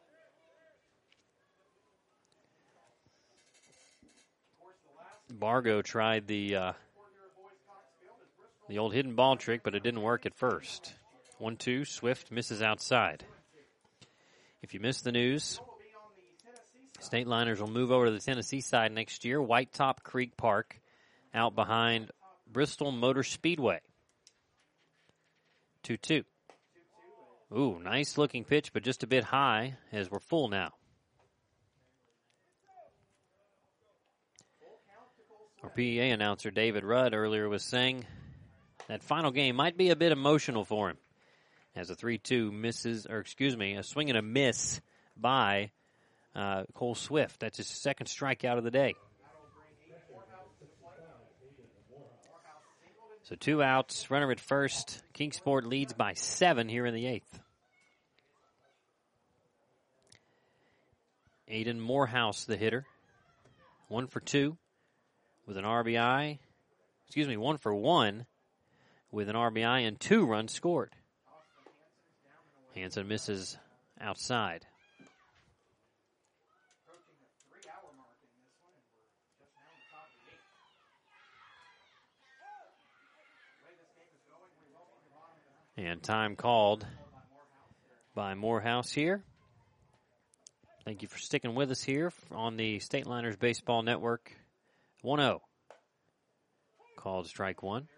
[SPEAKER 1] Bargo tried the uh, the old hidden ball trick, but it didn't work at first. one two, Swift misses outside. If you missed the news, State Liners will move over to the Tennessee side next year. White Top Creek Park out behind Bristol Motor Speedway. two two. Ooh, nice looking pitch, but just a bit high as we're full now. Our P E A announcer, David Rudd, earlier was saying that final game might be a bit emotional for him as a three two misses, or excuse me, a swing and a miss by uh, Cole Swift. That's his second strikeout of the day. So two outs, runner at first. Kingsport leads by seven here in the eighth. Aiden Morehouse, the hitter. One for two with an R B I. Excuse me, one for one with an R B I and two runs scored. Hansen misses outside. And time called by Morehouse here. Thank you for sticking with us here on the State Liners Baseball Network. one oh. Called strike one.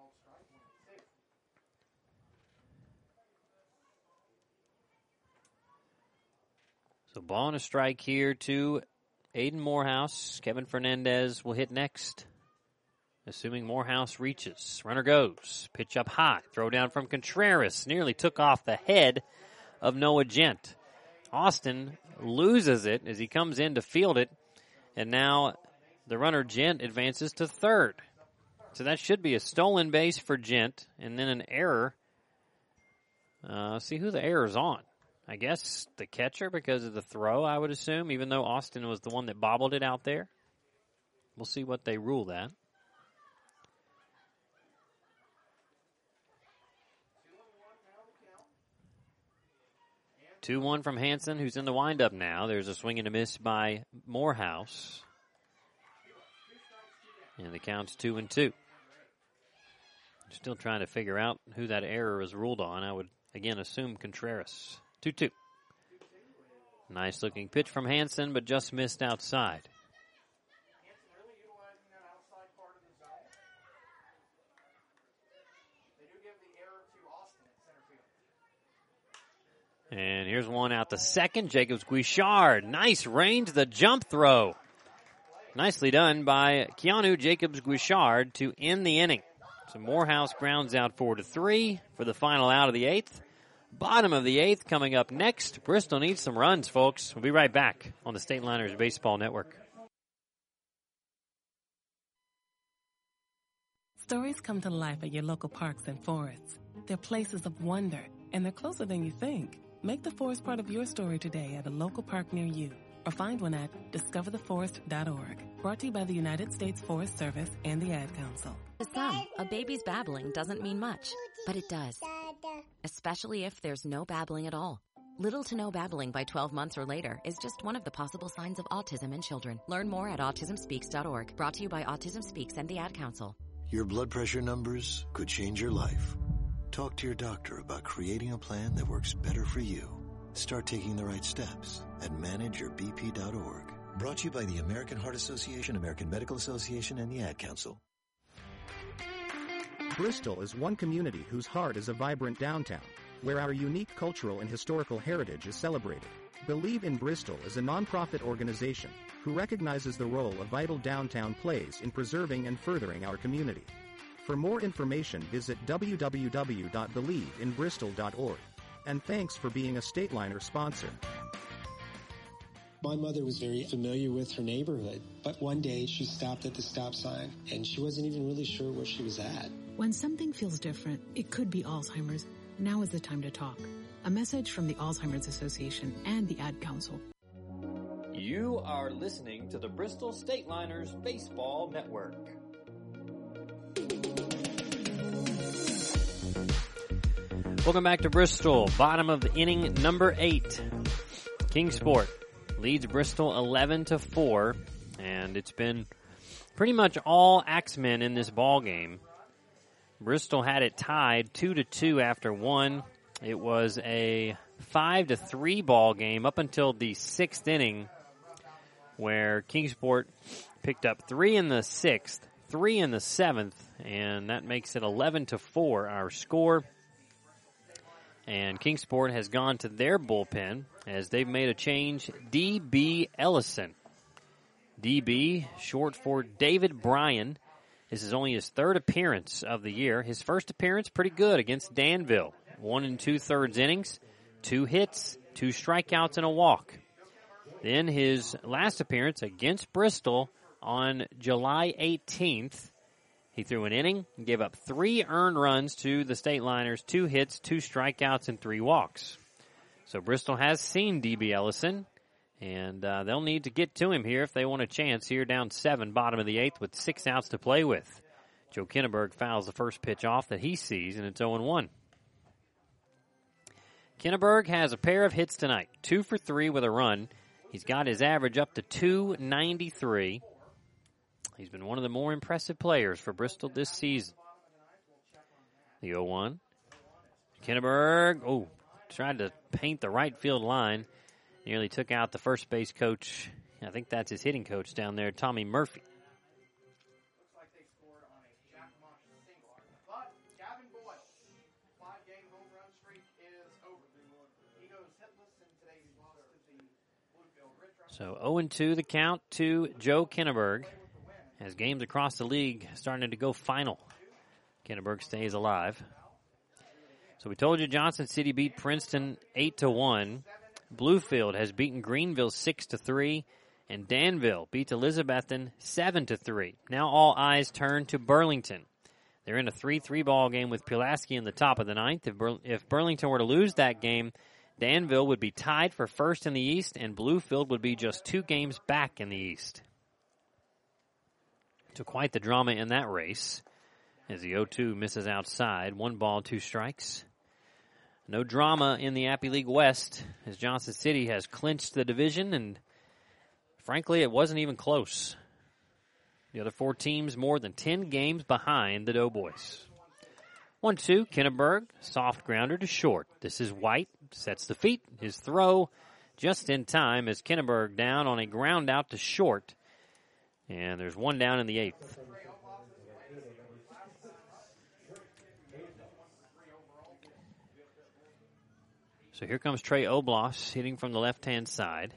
[SPEAKER 1] So ball and a strike here to Aiden Morehouse. Kevin Fernandez will hit next, assuming Morehouse reaches. Runner goes. Pitch up high. Throw down from Contreras. Nearly took off the head of Noah Gent. Austin loses it as he comes in to field it. And now the runner Gent advances to third. So that should be a stolen base for Gent. And then an error. Uh, see who the error's on. I guess the catcher because of the throw, I would assume, even though Austin was the one that bobbled it out there. We'll see what they rule that. two one from Hansen, who's in the windup now. There's a swing and a miss by Morehouse. And the count's two and two. Still trying to figure out who that error is ruled on. I would, again, assume Contreras. two two. Nice looking pitch from Hansen, but just missed outside. And here's one out to second. Jacobs Guichard. Nice range, the jump throw. Nicely done by Keanu Jacobs Guichard to end the inning. So Morehouse grounds out four to three for the final out of the eighth. Bottom of the eighth coming up next. Bristol needs some runs, folks. We'll be right back on the State Liners Baseball Network.
[SPEAKER 3] Stories come to life at your local parks and forests. They're places of wonder, and they're closer than you think. Make the forest part of your story today at a local park near you, or find one at discover the forest dot org. Brought to you by the United States Forest Service and the Ad Council.
[SPEAKER 9] To some, a baby's babbling doesn't mean much, but it does. Especially if there's no babbling at all. Little to no babbling by twelve months or later is just one of the possible signs of autism in children. Learn more at autism speaks dot org. Brought to you by Autism Speaks and the Ad Council.
[SPEAKER 15] Your blood pressure numbers could change your life. Talk to your doctor about creating a plan that works better for you. Start taking the right steps at manage your b p dot org. Brought to you by the American Heart Association, American Medical Association, and the Ad Council.
[SPEAKER 20] Bristol is one community whose heart is a vibrant downtown, where our unique cultural and historical heritage is celebrated. Believe in Bristol is a nonprofit organization who recognizes the role a vital downtown plays in preserving and furthering our community. For more information, visit w w w dot believe in bristol dot org. And thanks for being a Stateliner sponsor.
[SPEAKER 16] My mother was very familiar with her neighborhood, but one day she stopped at the stop sign and she wasn't even really sure where she was at.
[SPEAKER 21] When something feels different, it could be Alzheimer's. Now is the time to talk. A message from the Alzheimer's Association and the Ad Council.
[SPEAKER 1] You are listening to the Bristol Stateliners Baseball Network. Welcome back to Bristol. Bottom of the inning, number eight. Kingsport leads Bristol eleven to four, and it's been pretty much all Axemen in this ball game. Bristol had it tied two to two after one. It was a five to three ball game up until the sixth inning, where Kingsport picked up three in the sixth, three in the seventh, and that makes it eleven to four, our score. And Kingsport has gone to their bullpen as they've made a change. D B Ellison. D B, short for David Bryan. This is only his third appearance of the year. His first appearance, pretty good against Danville. One and two-thirds innings, two hits, two strikeouts, and a walk. Then his last appearance against Bristol on July eighteenth. He threw an inning and gave up three earned runs to the Stateliners, two hits, two strikeouts, and three walks. So Bristol has seen D B Ellison, and uh, they'll need to get to him here if they want a chance here down seven, bottom of the eighth with six outs to play with. Joe Kinneberg fouls the first pitch off that he sees, and it's oh and one. Kinneberg has a pair of hits tonight, two for three with a run. He's got his average up to two ninety-three. He's been one of the more impressive players for Bristol this season. The oh one. Kinneberg, oh, tried to paint the right field line. Nearly took out the first base coach. I think that's his hitting coach down there, Tommy Murphy.
[SPEAKER 5] Looks like they scored on a Jack Mosh single. But Gavin Boyle, five-game home run streak is over. He goes hitless in today's loss to the Bluefield Ridge.
[SPEAKER 1] So oh and two the count to Joe Kinneberg. As games across the league starting to go final. Kinneberg stays alive. So we told you Johnson City beat Princeton eight to one. Bluefield has beaten Greenville six to three. And Danville beats Elizabethton seven to three. Now all eyes turn to Burlington. They're in a three three ball game with Pulaski in the top of the ninth. If, Bur- if Burlington were to lose that game, Danville would be tied for first in the East, and Bluefield would be just two games back in the East. So quite the drama in that race as the oh two misses outside. One ball, two strikes. No drama in the Appy League West as Johnson City has clinched the division, and frankly, it wasn't even close. The other four teams more than ten games behind the Doughboys. one two, Kinneberg, soft grounder to short. This is White, sets the feet. His throw just in time as Kinneberg down on a ground out to short. And there's one down in the eighth. So here comes Trey Oblas hitting from the left-hand side.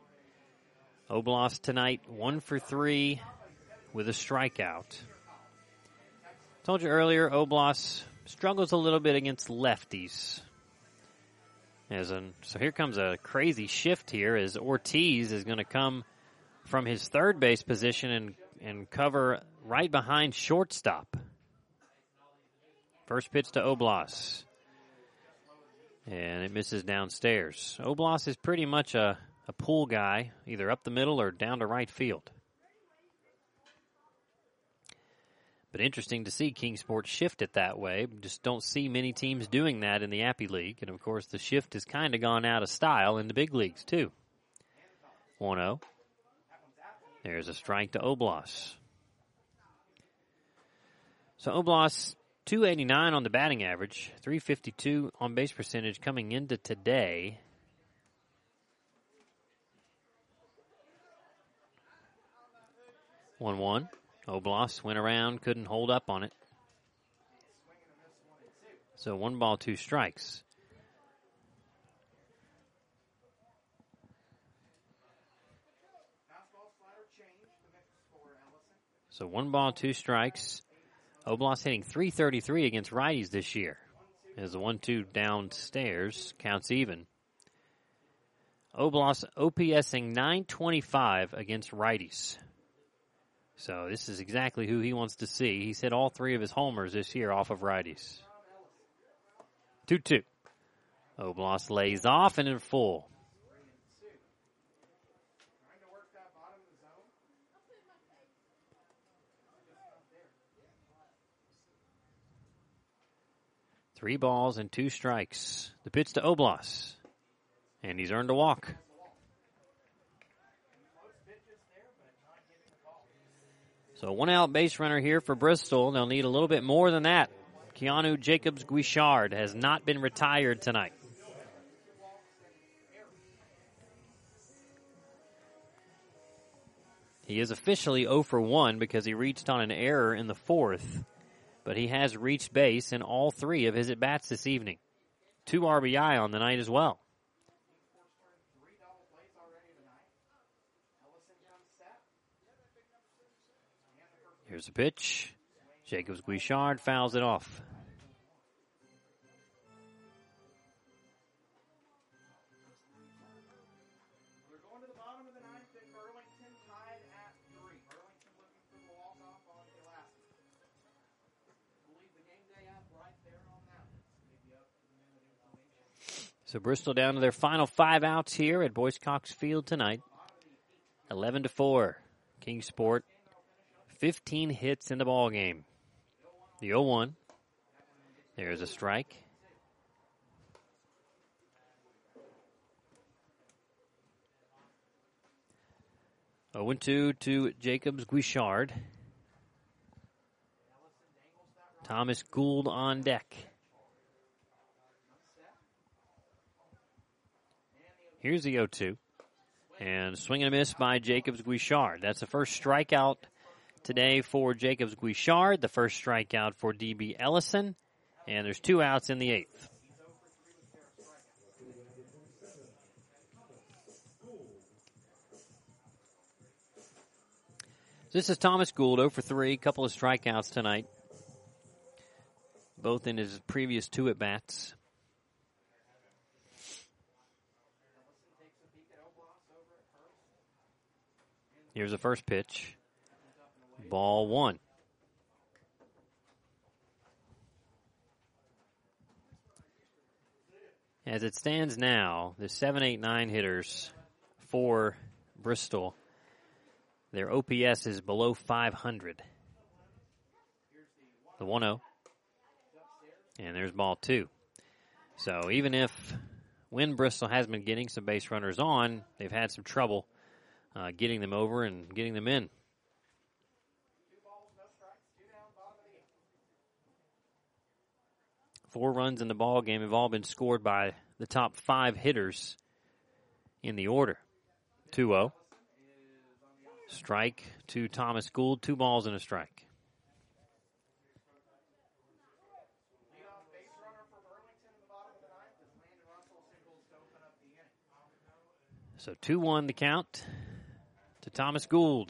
[SPEAKER 1] Oblas tonight one for three with a strikeout. Told you earlier, Oblas struggles a little bit against lefties. As an, so here comes a crazy shift here as Ortiz is going to come from his third base position and, and cover right behind shortstop. First pitch to Oblas. And it misses downstairs. Oblas is pretty much a, a pull guy, either up the middle or down to right field. But interesting to see Kingsport shift it that way. Just don't see many teams doing that in the Appy League. And, of course, the shift has kind of gone out of style in the big leagues, too. one oh. There's a strike to Oblas. So Oblas, two eighty-nine on the batting average, three fifty-two on base percentage coming into today. one one. Oblas went around, couldn't hold up on it. So one ball, two strikes. So one ball, two strikes. Oblas hitting three thirty-three against righties this year. As the one two downstairs counts even. Oblas OPSing nine twenty-five against righties. So this is exactly who he wants to see. He's hit all three of his homers this year off of righties. two two. Oblas lays off and in full. Three balls and two strikes. The pitch to Oblas. And he's earned a walk. So one out base runner here for Bristol. They'll need a little bit more than that. Keanu Jacobs-Guichard has not been retired tonight. He is officially oh for one because he reached on an error in the fourth. But he has reached base in all three of his at-bats this evening. Two R B I on the night as well. Here's a pitch. Jacobs-Guichard fouls it off. So Bristol down to their final five outs here at Boyce Cox Field tonight. eleven to four. Kingsport, fifteen hits in the ball game. The oh one. There's a strike. oh two to Jacobs-Guichard. Thomas Gould on deck. Here's the oh two. And swing and a miss by Jacobs-Guichard. That's the first strikeout today for Jacobs-Guichard. The first strikeout for D B Ellison. And there's two outs in the eighth. This is Thomas Gould, oh for three. Couple of strikeouts tonight. Both in his previous two at-bats. Here's the first pitch. Ball one. As it stands now, the seven eight nine hitters for Bristol, their O P S is below five hundred. The one oh. And there's ball two. So even if, when Bristol has been getting some base runners on, they've had some trouble Uh, getting them over and getting them in. Four runs in the ball game have all been scored by the top five hitters in the order. two oh. Strike to Thomas Gould. Two balls and a strike. So two one the count to Thomas Gould.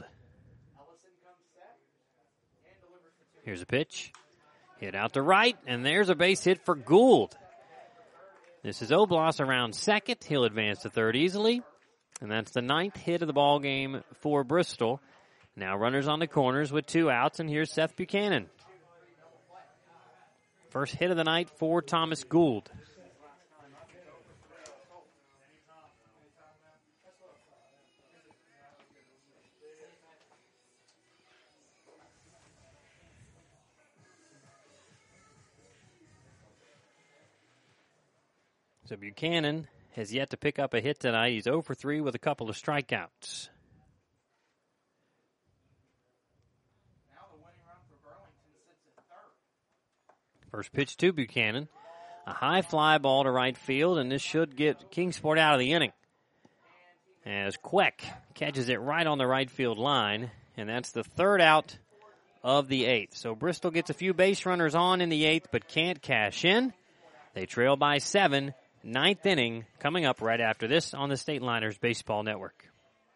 [SPEAKER 1] Here's a pitch. Hit out to right, and there's a base hit for Gould. This is Oblas around second. He'll advance to third easily. And that's the ninth hit of the ball game for Bristol. Now runners on the corners with two outs, and here's Seth Buchanan. First hit of the night for Thomas Gould. So Buchanan has yet to pick up a hit tonight. He's oh for three with a couple of strikeouts. First pitch to Buchanan. A high fly ball to right field, and this should get Kingsport out of the inning. As Queck catches it right on the right field line, and that's the third out of the eighth. So Bristol gets a few base runners on in the eighth, but can't cash in. They trail by seven. Ninth inning coming up right after this on the Stateliners Baseball Network.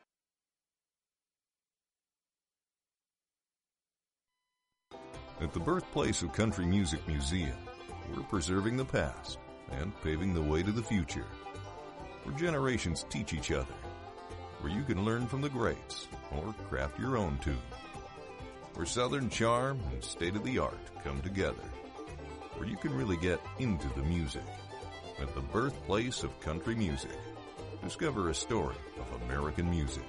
[SPEAKER 7] At the birthplace of country music museum, we're preserving the past and paving the way to the future, where generations teach each other, where you can learn from the greats or craft your own tune, where Southern charm and state-of-the-art come together, where you can really get into the music. At the birthplace of country music, discover a story of American music.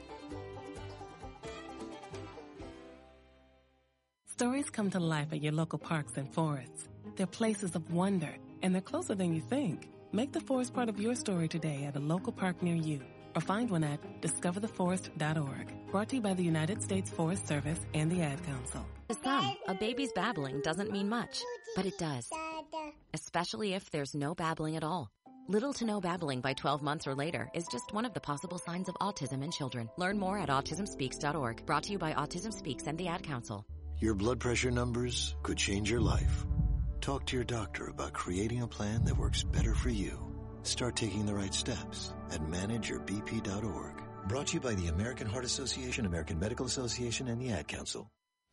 [SPEAKER 3] Stories come to life at your local parks and forests. They're places of wonder, and they're closer than you think. Make the forest part of your story today at a local park near you, or find one at discover the forest dot org. Brought to you by the United States Forest Service and the Ad Council.
[SPEAKER 9] To some, a baby's babbling doesn't mean much, but it does. Especially if there's no babbling at all. Little to no babbling by twelve months or later is just one of the possible signs of autism in children. Learn more at autism speaks dot org. Brought to you by Autism Speaks and the Ad Council.
[SPEAKER 15] Your blood pressure numbers could change your life. Talk to your doctor about creating a plan that works better for you. Start taking the right steps at manage your b p dot org. Brought to you by the American Heart Association, American Medical Association, and the Ad Council.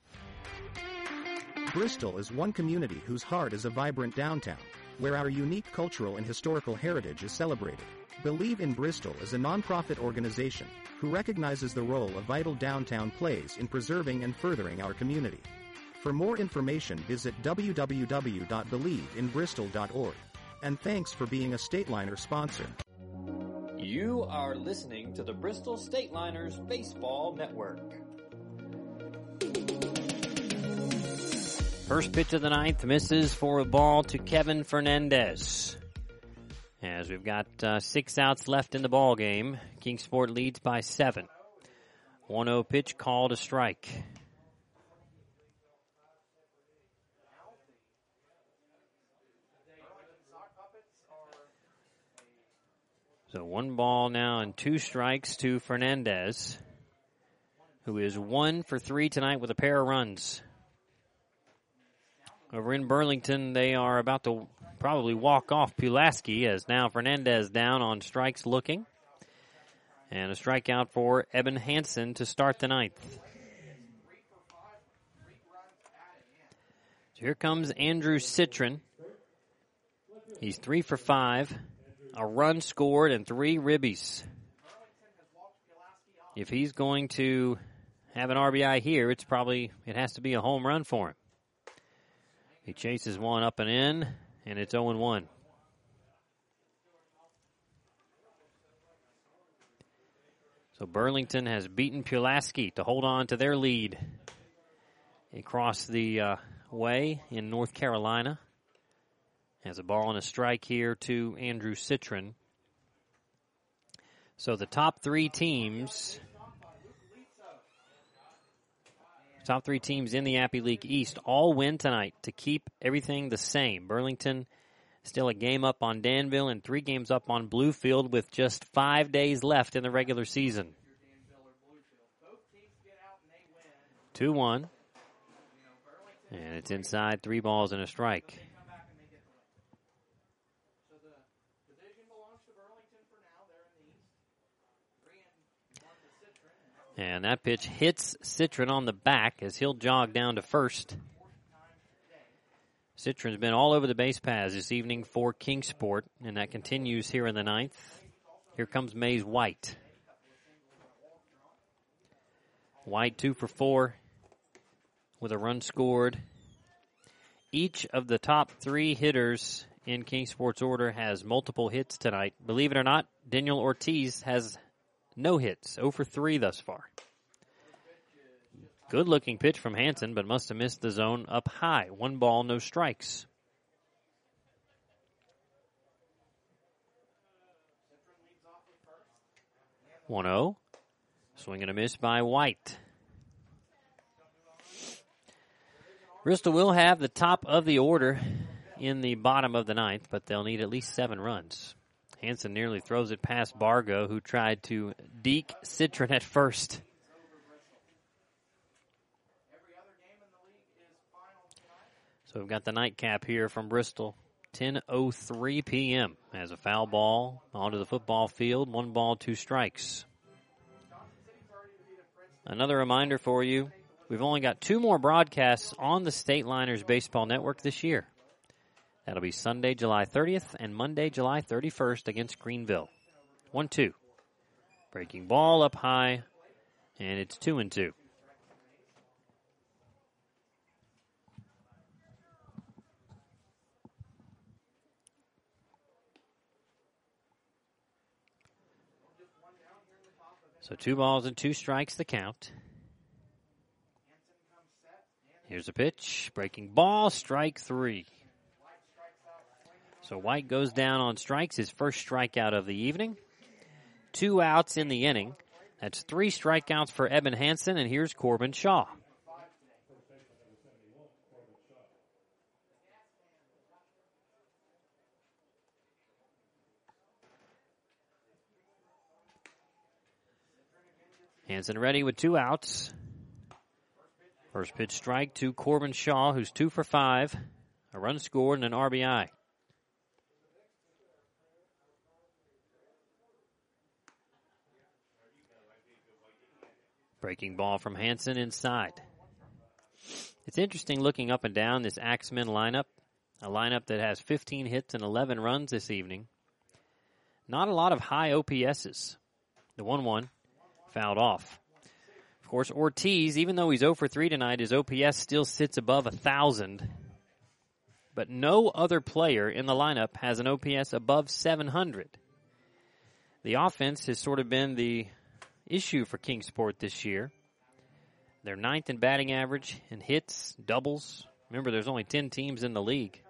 [SPEAKER 20] Bristol is one community whose heart is a vibrant downtown, where our unique cultural and historical heritage is celebrated. Believe in Bristol is a nonprofit organization who recognizes the role a vital downtown plays in preserving and furthering our community. For more information, visit w w w dot believe in bristol dot org. And thanks for being a Stateliner sponsor.
[SPEAKER 1] You are listening to the Bristol Stateliners Baseball Network. First pitch of the ninth misses for a ball to Kevin Fernandez. As we've got uh, six outs left in the ball game, Kingsport leads by seven. one oh pitch called a strike. So one ball now and two strikes to Fernandez, who is one for three tonight with a pair of runs. Over in Burlington, they are about to probably walk off Pulaski, as now Fernandez down on strikes looking. And a strikeout for Eben Hansen to start the ninth. So here comes Andrew Citron. He's three for five. A run scored and three ribbies. If he's going to have an R B I here, it's probably, it has to be a home run for him. He chases one up and in, and it's oh and one. So Burlington has beaten Pulaski to hold on to their lead across the uh, way in North Carolina. Has a ball and a strike here to Andrew Citron. So the top three teams, top three teams in the Appy League East all win tonight to keep everything the same. Burlington Still a game up on Danville and three games up on Bluefield with just five days left in the regular season. two one. And it's inside, three balls and a strike. And that pitch hits Citron on the back as he'll jog down to first. Citron's been all over the base paths this evening for Kingsport, and that continues here in the ninth. Here comes Mays White. White two for four with a run scored. Each of the top three hitters in Kingsport's order has multiple hits tonight. Believe it or not, Daniel Ortiz has no hits, zero for three thus far. Good-looking pitch from Hansen, but must have missed the zone up high. One ball, no strikes. one oh. Swing and a miss by White. Bristol will have the top of the order in the bottom of the ninth, but they'll need at least seven runs. Hansen nearly throws it past Bargo, who tried to deke Citron at first. So we've got the nightcap here from Bristol. ten oh three p.m. as a foul ball onto the football field. One ball, two strikes. Another reminder for you, we've only got two more broadcasts on the Stateliners Baseball Network this year. That'll be Sunday, July thirtieth, and Monday, July thirty-first against Greenville. one two. Breaking ball up high, and it's two and two. So two balls and two strikes the count. Here's a pitch. Breaking ball, strike three. So White goes down on strikes, his first strikeout of the evening. Two outs in the inning. That's three strikeouts for Eben Hansen, and here's Corbin Shaw. Hansen ready with two outs. First pitch strike to Corbin Shaw, who's two for five. A run scored and an R B I. Breaking ball from Hansen inside. It's interesting looking up and down this Axemen lineup. A lineup that has fifteen hits and eleven runs this evening. Not a lot of high O P S's. The one one. Fouled off. Of course, Ortiz, even though he's zero for three tonight, his O P S still sits above one thousand. But no other player in the lineup has an O P S above seven hundred. The offense has sort of been the issue for Kingsport this year. They're ninth in batting average and hits, doubles. Remember, there's only ten teams in the league.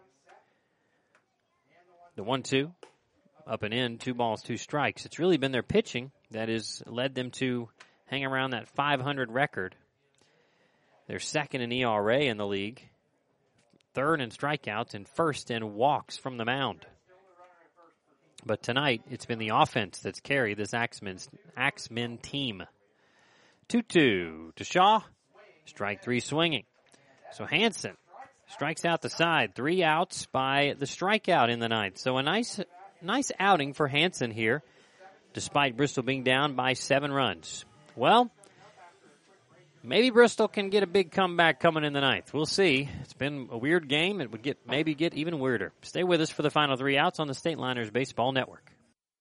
[SPEAKER 1] The one two. Up and in, two balls, two strikes. It's really been their pitching that has led them to hang around that five hundred record. They're second in E R A in the league, third in strikeouts, and first in walks from the mound. But tonight, it's been the offense that's carried this Axemen's, Axemen team. two two to Shaw. Strike three swinging. So Hansen strikes out the side. Three outs by the strikeout in the ninth. So a nice... Nice outing for Hansen here, despite Bristol being down by seven runs. Well, maybe Bristol can get a big comeback coming in the ninth. We'll see. It's been a weird game. It would get maybe get even weirder. Stay with us for the final three outs on the Stateliners Baseball Network.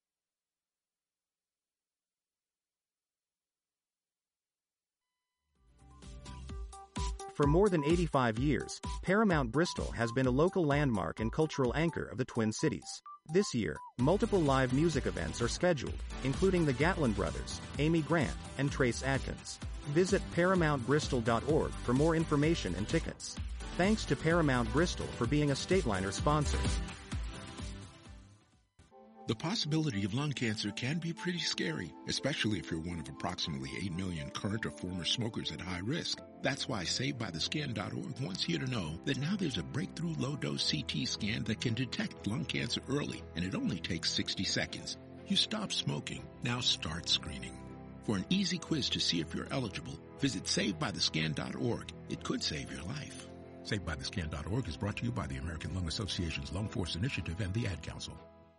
[SPEAKER 20] For more than eighty-five years, Paramount Bristol has been a local landmark and cultural anchor of the Twin Cities. This year, multiple live music events are scheduled, including the Gatlin Brothers, Amy Grant, and Trace Adkins. Visit paramount bristol dot org for more information and tickets. Thanks to Paramount Bristol for being a Stateliner sponsor.
[SPEAKER 2] The possibility of lung cancer can be pretty scary, especially if you're one of approximately eight million current or former smokers at high risk. That's why Save By The Skin dot org wants you to know that now there's a breakthrough low-dose C T scan that can detect lung cancer early, and it only takes sixty seconds. You stop smoking, now start screening. For an easy quiz to see if you're eligible, visit Save By The Skin dot org. It could save your life. Save By The Skin dot org is brought to you by the American Lung Association's Lung Force Initiative and the Ad Council.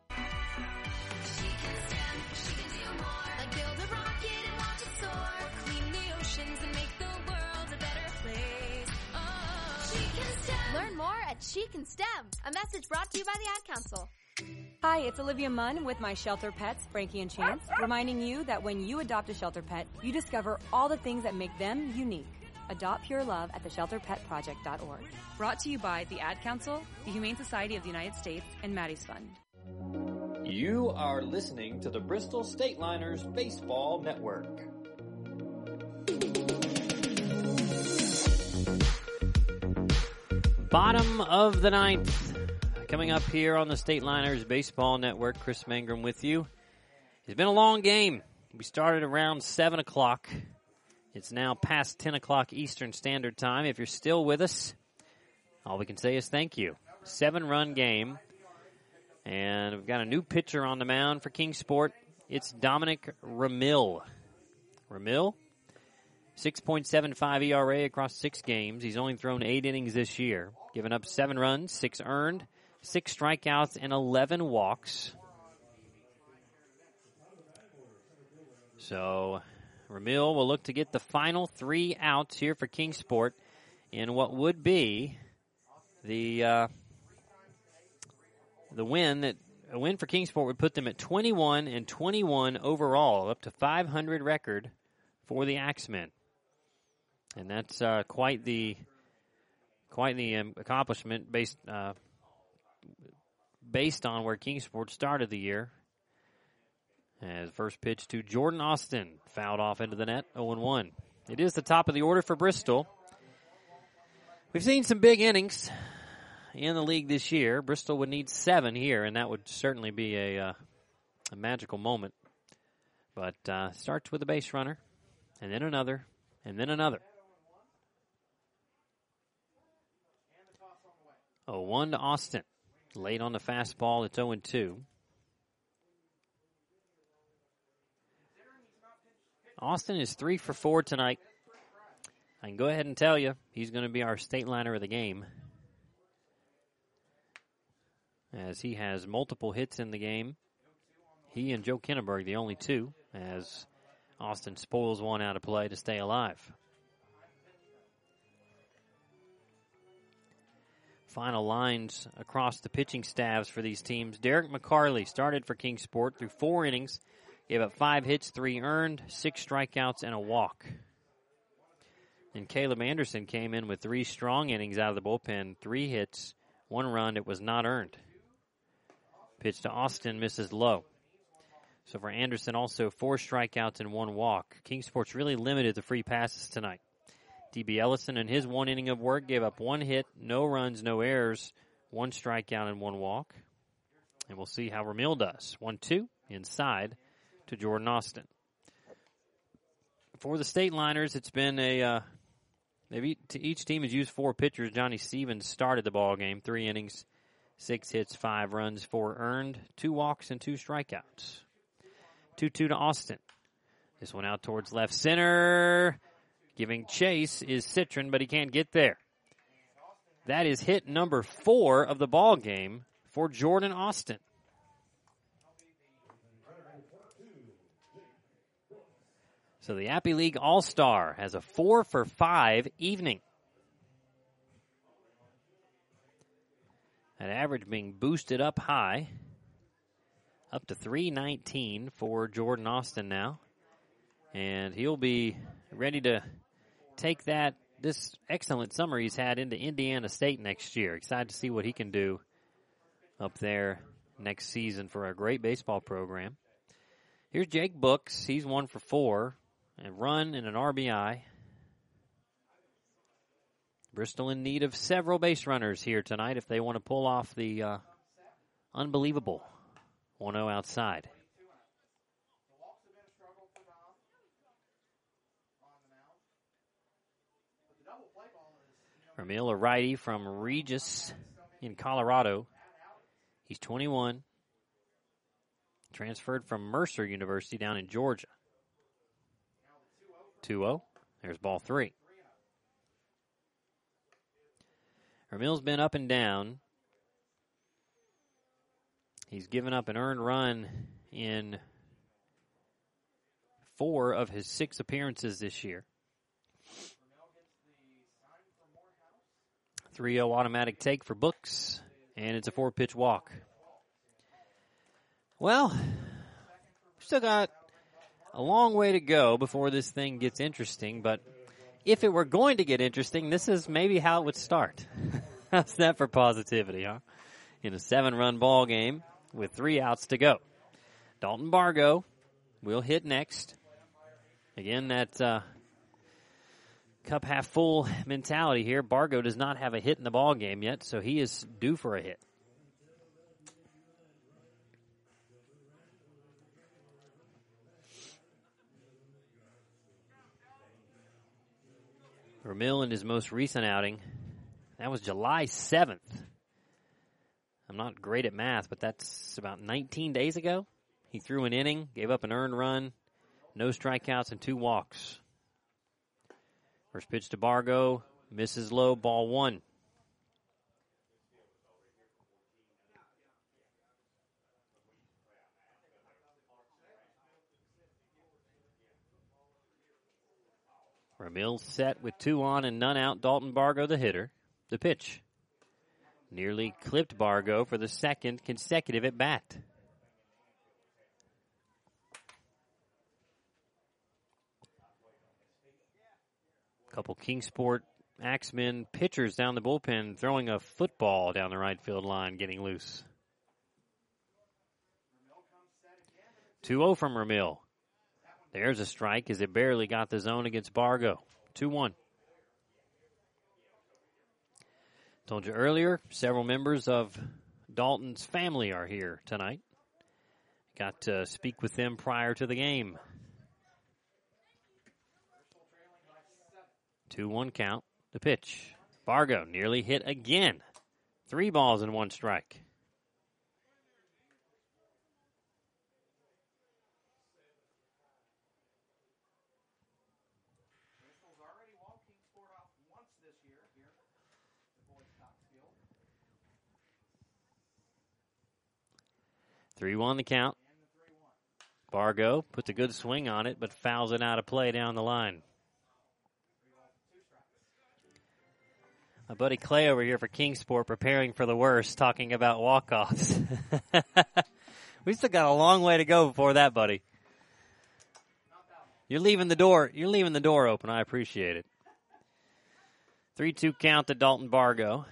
[SPEAKER 8] Learn more at She Can STEM, a message brought to you by the Ad Council.
[SPEAKER 17] Hi, it's Olivia Munn with my shelter pets, Frankie and Chance, reminding you that when you adopt a shelter pet, you discover all the things that make them unique. Adopt pure love at the shelter pet project dot org. Brought to you by the Ad Council, the Humane Society of the United States, and Maddie's Fund.
[SPEAKER 1] You are listening to the Bristol State Liners Baseball Network. Bottom of the ninth. Coming up here on the State Liners Baseball Network, Chris Mangrum with you. It's been a long game. We started around seven o'clock. It's now past ten o'clock Eastern Standard Time. If you're still with us, all we can say is thank you. Seven-run game. And we've got a new pitcher on the mound for Kingsport. It's Dominic Ramil. Ramil, six point seven five E R A across six games. He's only thrown eight innings this year, given up seven runs, six earned, six strikeouts, and eleven walks. So Ramil will look to get the final three outs here for Kingsport in what would be the uh, the win that a win for Kingsport would put them at twenty-one and twenty-one overall, up to five hundred record for the Axemen. And that's uh, quite the quite the um, accomplishment based uh, based on where Kingsport started the year. As first pitch to Jordan Austin, fouled off into the net, oh and one. It is the top of the order for Bristol. We've seen some big innings in the league this year. Bristol would need seven here, and that would certainly be a, uh, a magical moment. But uh, starts with a base runner, and then another, and then another. oh one to Austin. Late on the fastball, it's oh and two. Austin is three for four tonight. I can go ahead and tell you, he's going to be our state liner of the game, as he has multiple hits in the game. He and Joe Kinneberg, the only two, as Austin spoils one out of play to stay alive. Final lines across the pitching staffs for these teams. Derek McCarley started for Kingsport through four innings, gave up five hits, three earned, six strikeouts, and a walk. And Caleb Anderson came in with three strong innings out of the bullpen, three hits, one run. It was not earned. Pitch to Austin, misses low. So for Anderson, also four strikeouts and one walk. Kingsport's really limited the free passes tonight. D B Ellison, in his one inning of work, gave up one hit, no runs, no errors, one strikeout and one walk. And we'll see how Ramil does. one two inside to Jordan Austin. For the state liners, it's been a, uh, they've each team has used four pitchers. Johnny Stevens started the ball game, three innings, six hits, five runs, four earned, two walks, and two strikeouts. two two to Austin. This one out towards left center. Giving chase is Citron, but he can't get there. That is hit number four of the ball game for Jordan Austin. So the Appy League All-Star has a four for five evening. That average being boosted up high, up to three nineteen for Jordan Austin now. And he'll be ready to take that, this excellent summer he's had, into Indiana State next year. Excited to see what he can do up there next season for a great baseball program. Here's Jake Books. He's one for four. A run and an R B I. Bristol in need of several base runners here tonight if they want to pull off the uh, unbelievable one oh outside. Ramil, a righty from Regis in Colorado. He's twenty-one. Transferred from Mercer University down in Georgia. two oh. There's ball three. Ramil's been up and down. He's given up an earned run in four of his six appearances this year. three oh automatic take for Books, and it's a four-pitch walk. Well, still got a long way to go before this thing gets interesting, but if it were going to get interesting, this is maybe how it would start. How's that for positivity, huh? In a seven-run ball game with three outs to go. Dalton Bargo will hit next. Again, that uh, cup half full mentality here. Bargo does not have a hit in the ball game yet, so he is due for a hit. Ramil in his most recent outing, that was July seventh. I'm not great at math, but that's about nineteen days ago. He threw an inning, gave up an earned run, no strikeouts, and two walks. First pitch to Bargo, misses low, ball one. Ramil set with two on and none out. Dalton Bargo, the hitter. The pitch. Nearly clipped Bargo for the second consecutive at bat. Couple Kingsport Axemen pitchers down the bullpen throwing a football down the right field line, getting loose. two oh from Ramil. There's a strike as it barely got the zone against Bargo. two one. Told you earlier, several members of Dalton's family are here tonight. Got to speak with them prior to the game. two one count. The pitch. Bargo nearly hit again. Three balls and one strike. three one the count. Bargo puts a good swing on it, but fouls it out of play down the line. My buddy Clay over here for Kingsport preparing for the worst, talking about walk-offs. We still got a long way to go before that, buddy. You're leaving the door. You're leaving the door open. I appreciate it. three two count to Dalton Bargo.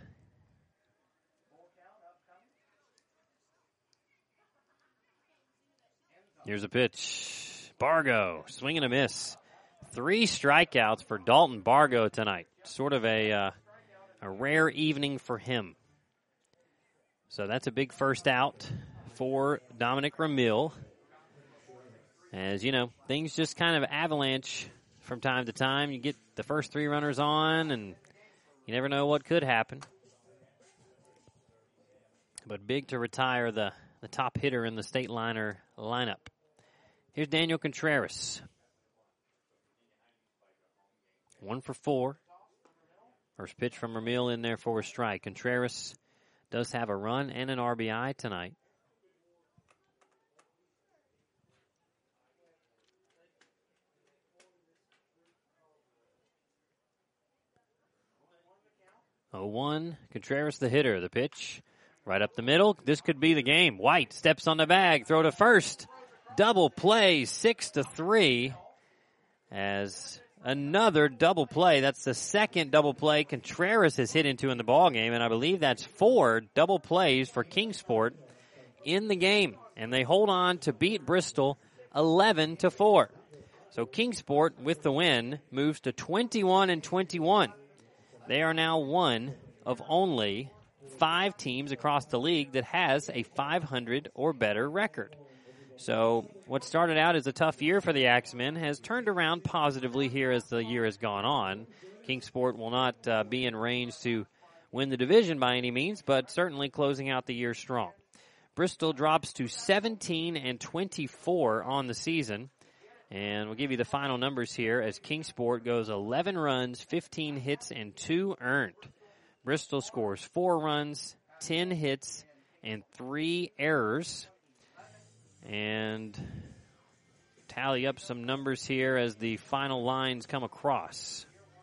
[SPEAKER 1] Here's a pitch. Bargo, swing and a miss. Three strikeouts for Dalton Bargo tonight. Sort of a uh, a rare evening for him. So that's a big first out for Dominic Ramil. As you know, things just kind of avalanche from time to time. You get the first three runners on, and you never know what could happen. But big to retire the, the top hitter in the State Liner lineup. Here's Daniel Contreras. One for four. First pitch from Ramil in there for a strike. Contreras does have a run and an R B I tonight. oh one, Contreras the hitter. The pitch right up the middle. This could be the game. White steps on the bag. Throw to first. Double play, six to three. As another double play. That's the second double play Contreras has hit into in the ball game, and I believe that's four double plays for Kingsport in the game. And they hold on to beat Bristol eleven to four. So Kingsport, with the win, moves to twenty-one and twenty-one. They are now one of only five teams across the league that has a five hundred or better record. So what started out as a tough year for the Axemen has turned around positively here as the year has gone on. Kingsport will not uh, be in range to win the division by any means, but certainly closing out the year strong. Bristol drops to seventeen and twenty-four on the season. And we'll give you the final numbers here as Kingsport goes eleven runs, fifteen hits, and two earned. Bristol scores four runs, ten hits, and three errors. And tally up some numbers here as the final lines come across.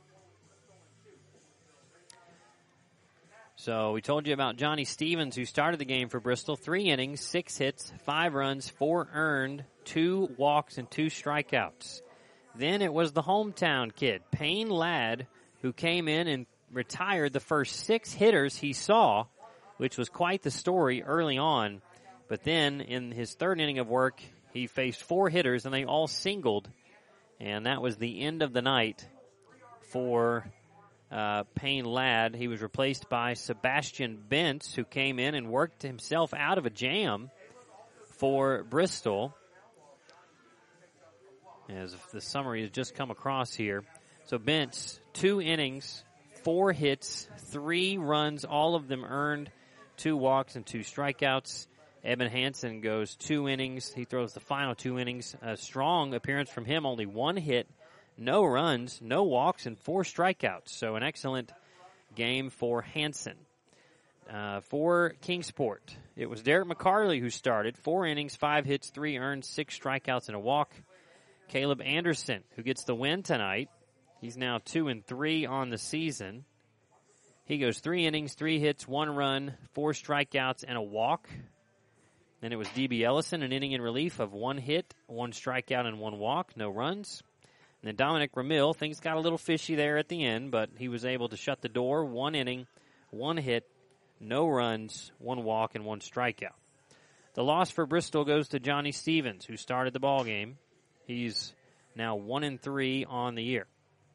[SPEAKER 1] So we told you about Johnny Stevens, who started the game for Bristol. Three innings, six hits, five runs, four earned, two walks, and two strikeouts. Then it was the hometown kid, Payne Ladd, who came in and retired the first six hitters he saw, which was quite the story early on. But then in his third inning of work, he faced four hitters, and they all singled. And that was the end of the night for uh, Payne Ladd. He was replaced by Sebastian Bentz, who came in and worked himself out of a jam for Bristol. As the summary has just come across here. So Bentz, two innings, four hits, three runs, all of them earned, two walks and two strikeouts. Eben Hansen goes two innings. He throws the final two innings. A strong appearance from him, only one hit, no runs, no walks, and four strikeouts. So an excellent game for Hansen. Uh, for Kingsport, it was Derek McCarley who started. Four innings, five hits, three earned, six strikeouts, and a walk. Caleb Anderson, who gets the win tonight. He's now two and three on the season. He goes three innings, three hits, one run, four strikeouts, and a walk. Then it was D B Ellison, an inning in relief of one hit, one strikeout, and one walk, no runs. And then Dominic Ramil, things got a little fishy there at the end, but he was able to shut the door. One inning, one hit, no runs, one walk, and one strikeout. The loss for Bristol goes to Johnny Stevens, who started the ball game. He's now one and three on the year.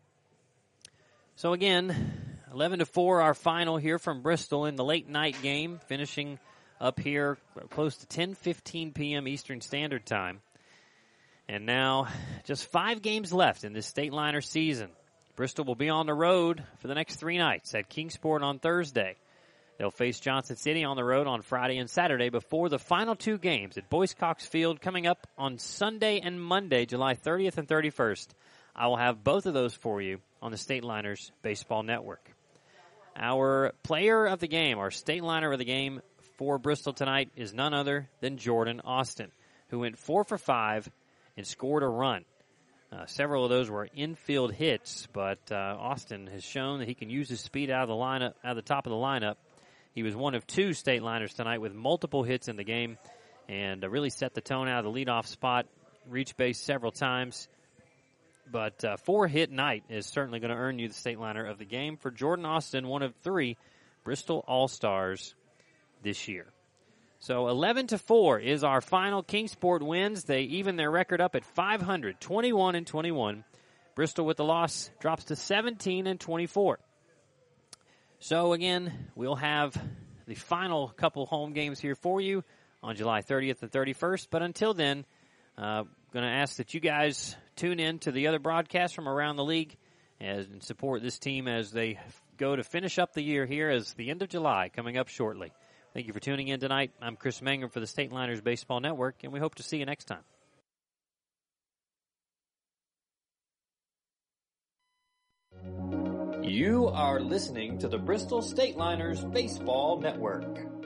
[SPEAKER 1] So again, eleven to four, our final here from Bristol in the late night game, finishing up here close to ten fifteen p.m. Eastern Standard Time. And now just five games left in this Stateliner season. Bristol will be on the road for the next three nights at Kingsport on Thursday. They'll face Johnson City on the road on Friday and Saturday before the final two games at Boyce Cox Field coming up on Sunday and Monday, July thirtieth and thirty-first. I will have both of those for you on the Stateliners Baseball Network. Our player of the game, our Stateliner of the game for Bristol tonight is none other than Jordan Austin, who went four for five and scored a run. Uh, several of those were infield hits, but uh, Austin has shown that he can use his speed out of the lineup, out of the top of the lineup. He was one of two Stateliners tonight with multiple hits in the game and uh, really set the tone out of the leadoff spot, reached base several times. But uh, four-hit night is certainly going to earn you the Stateliner of the game for Jordan Austin, one of three Bristol All-Stars this year. So eleven to four is our final. Kingsport wins. They even their record up at five hundred, twenty-one and twenty-one. Bristol with the loss drops to seventeen and twenty-four. So again, we'll have the final couple home games here for you on July thirtieth and thirty-first. But until then, uh, going to ask that you guys tune in to the other broadcasts from around the league and support this team as they go to finish up the year here as the end of July coming up shortly. Thank you for tuning in tonight. I'm Chris Mangum for the Stateliners Baseball Network, and we hope to see you next time. You are listening to the Bristol Stateliners Baseball Network.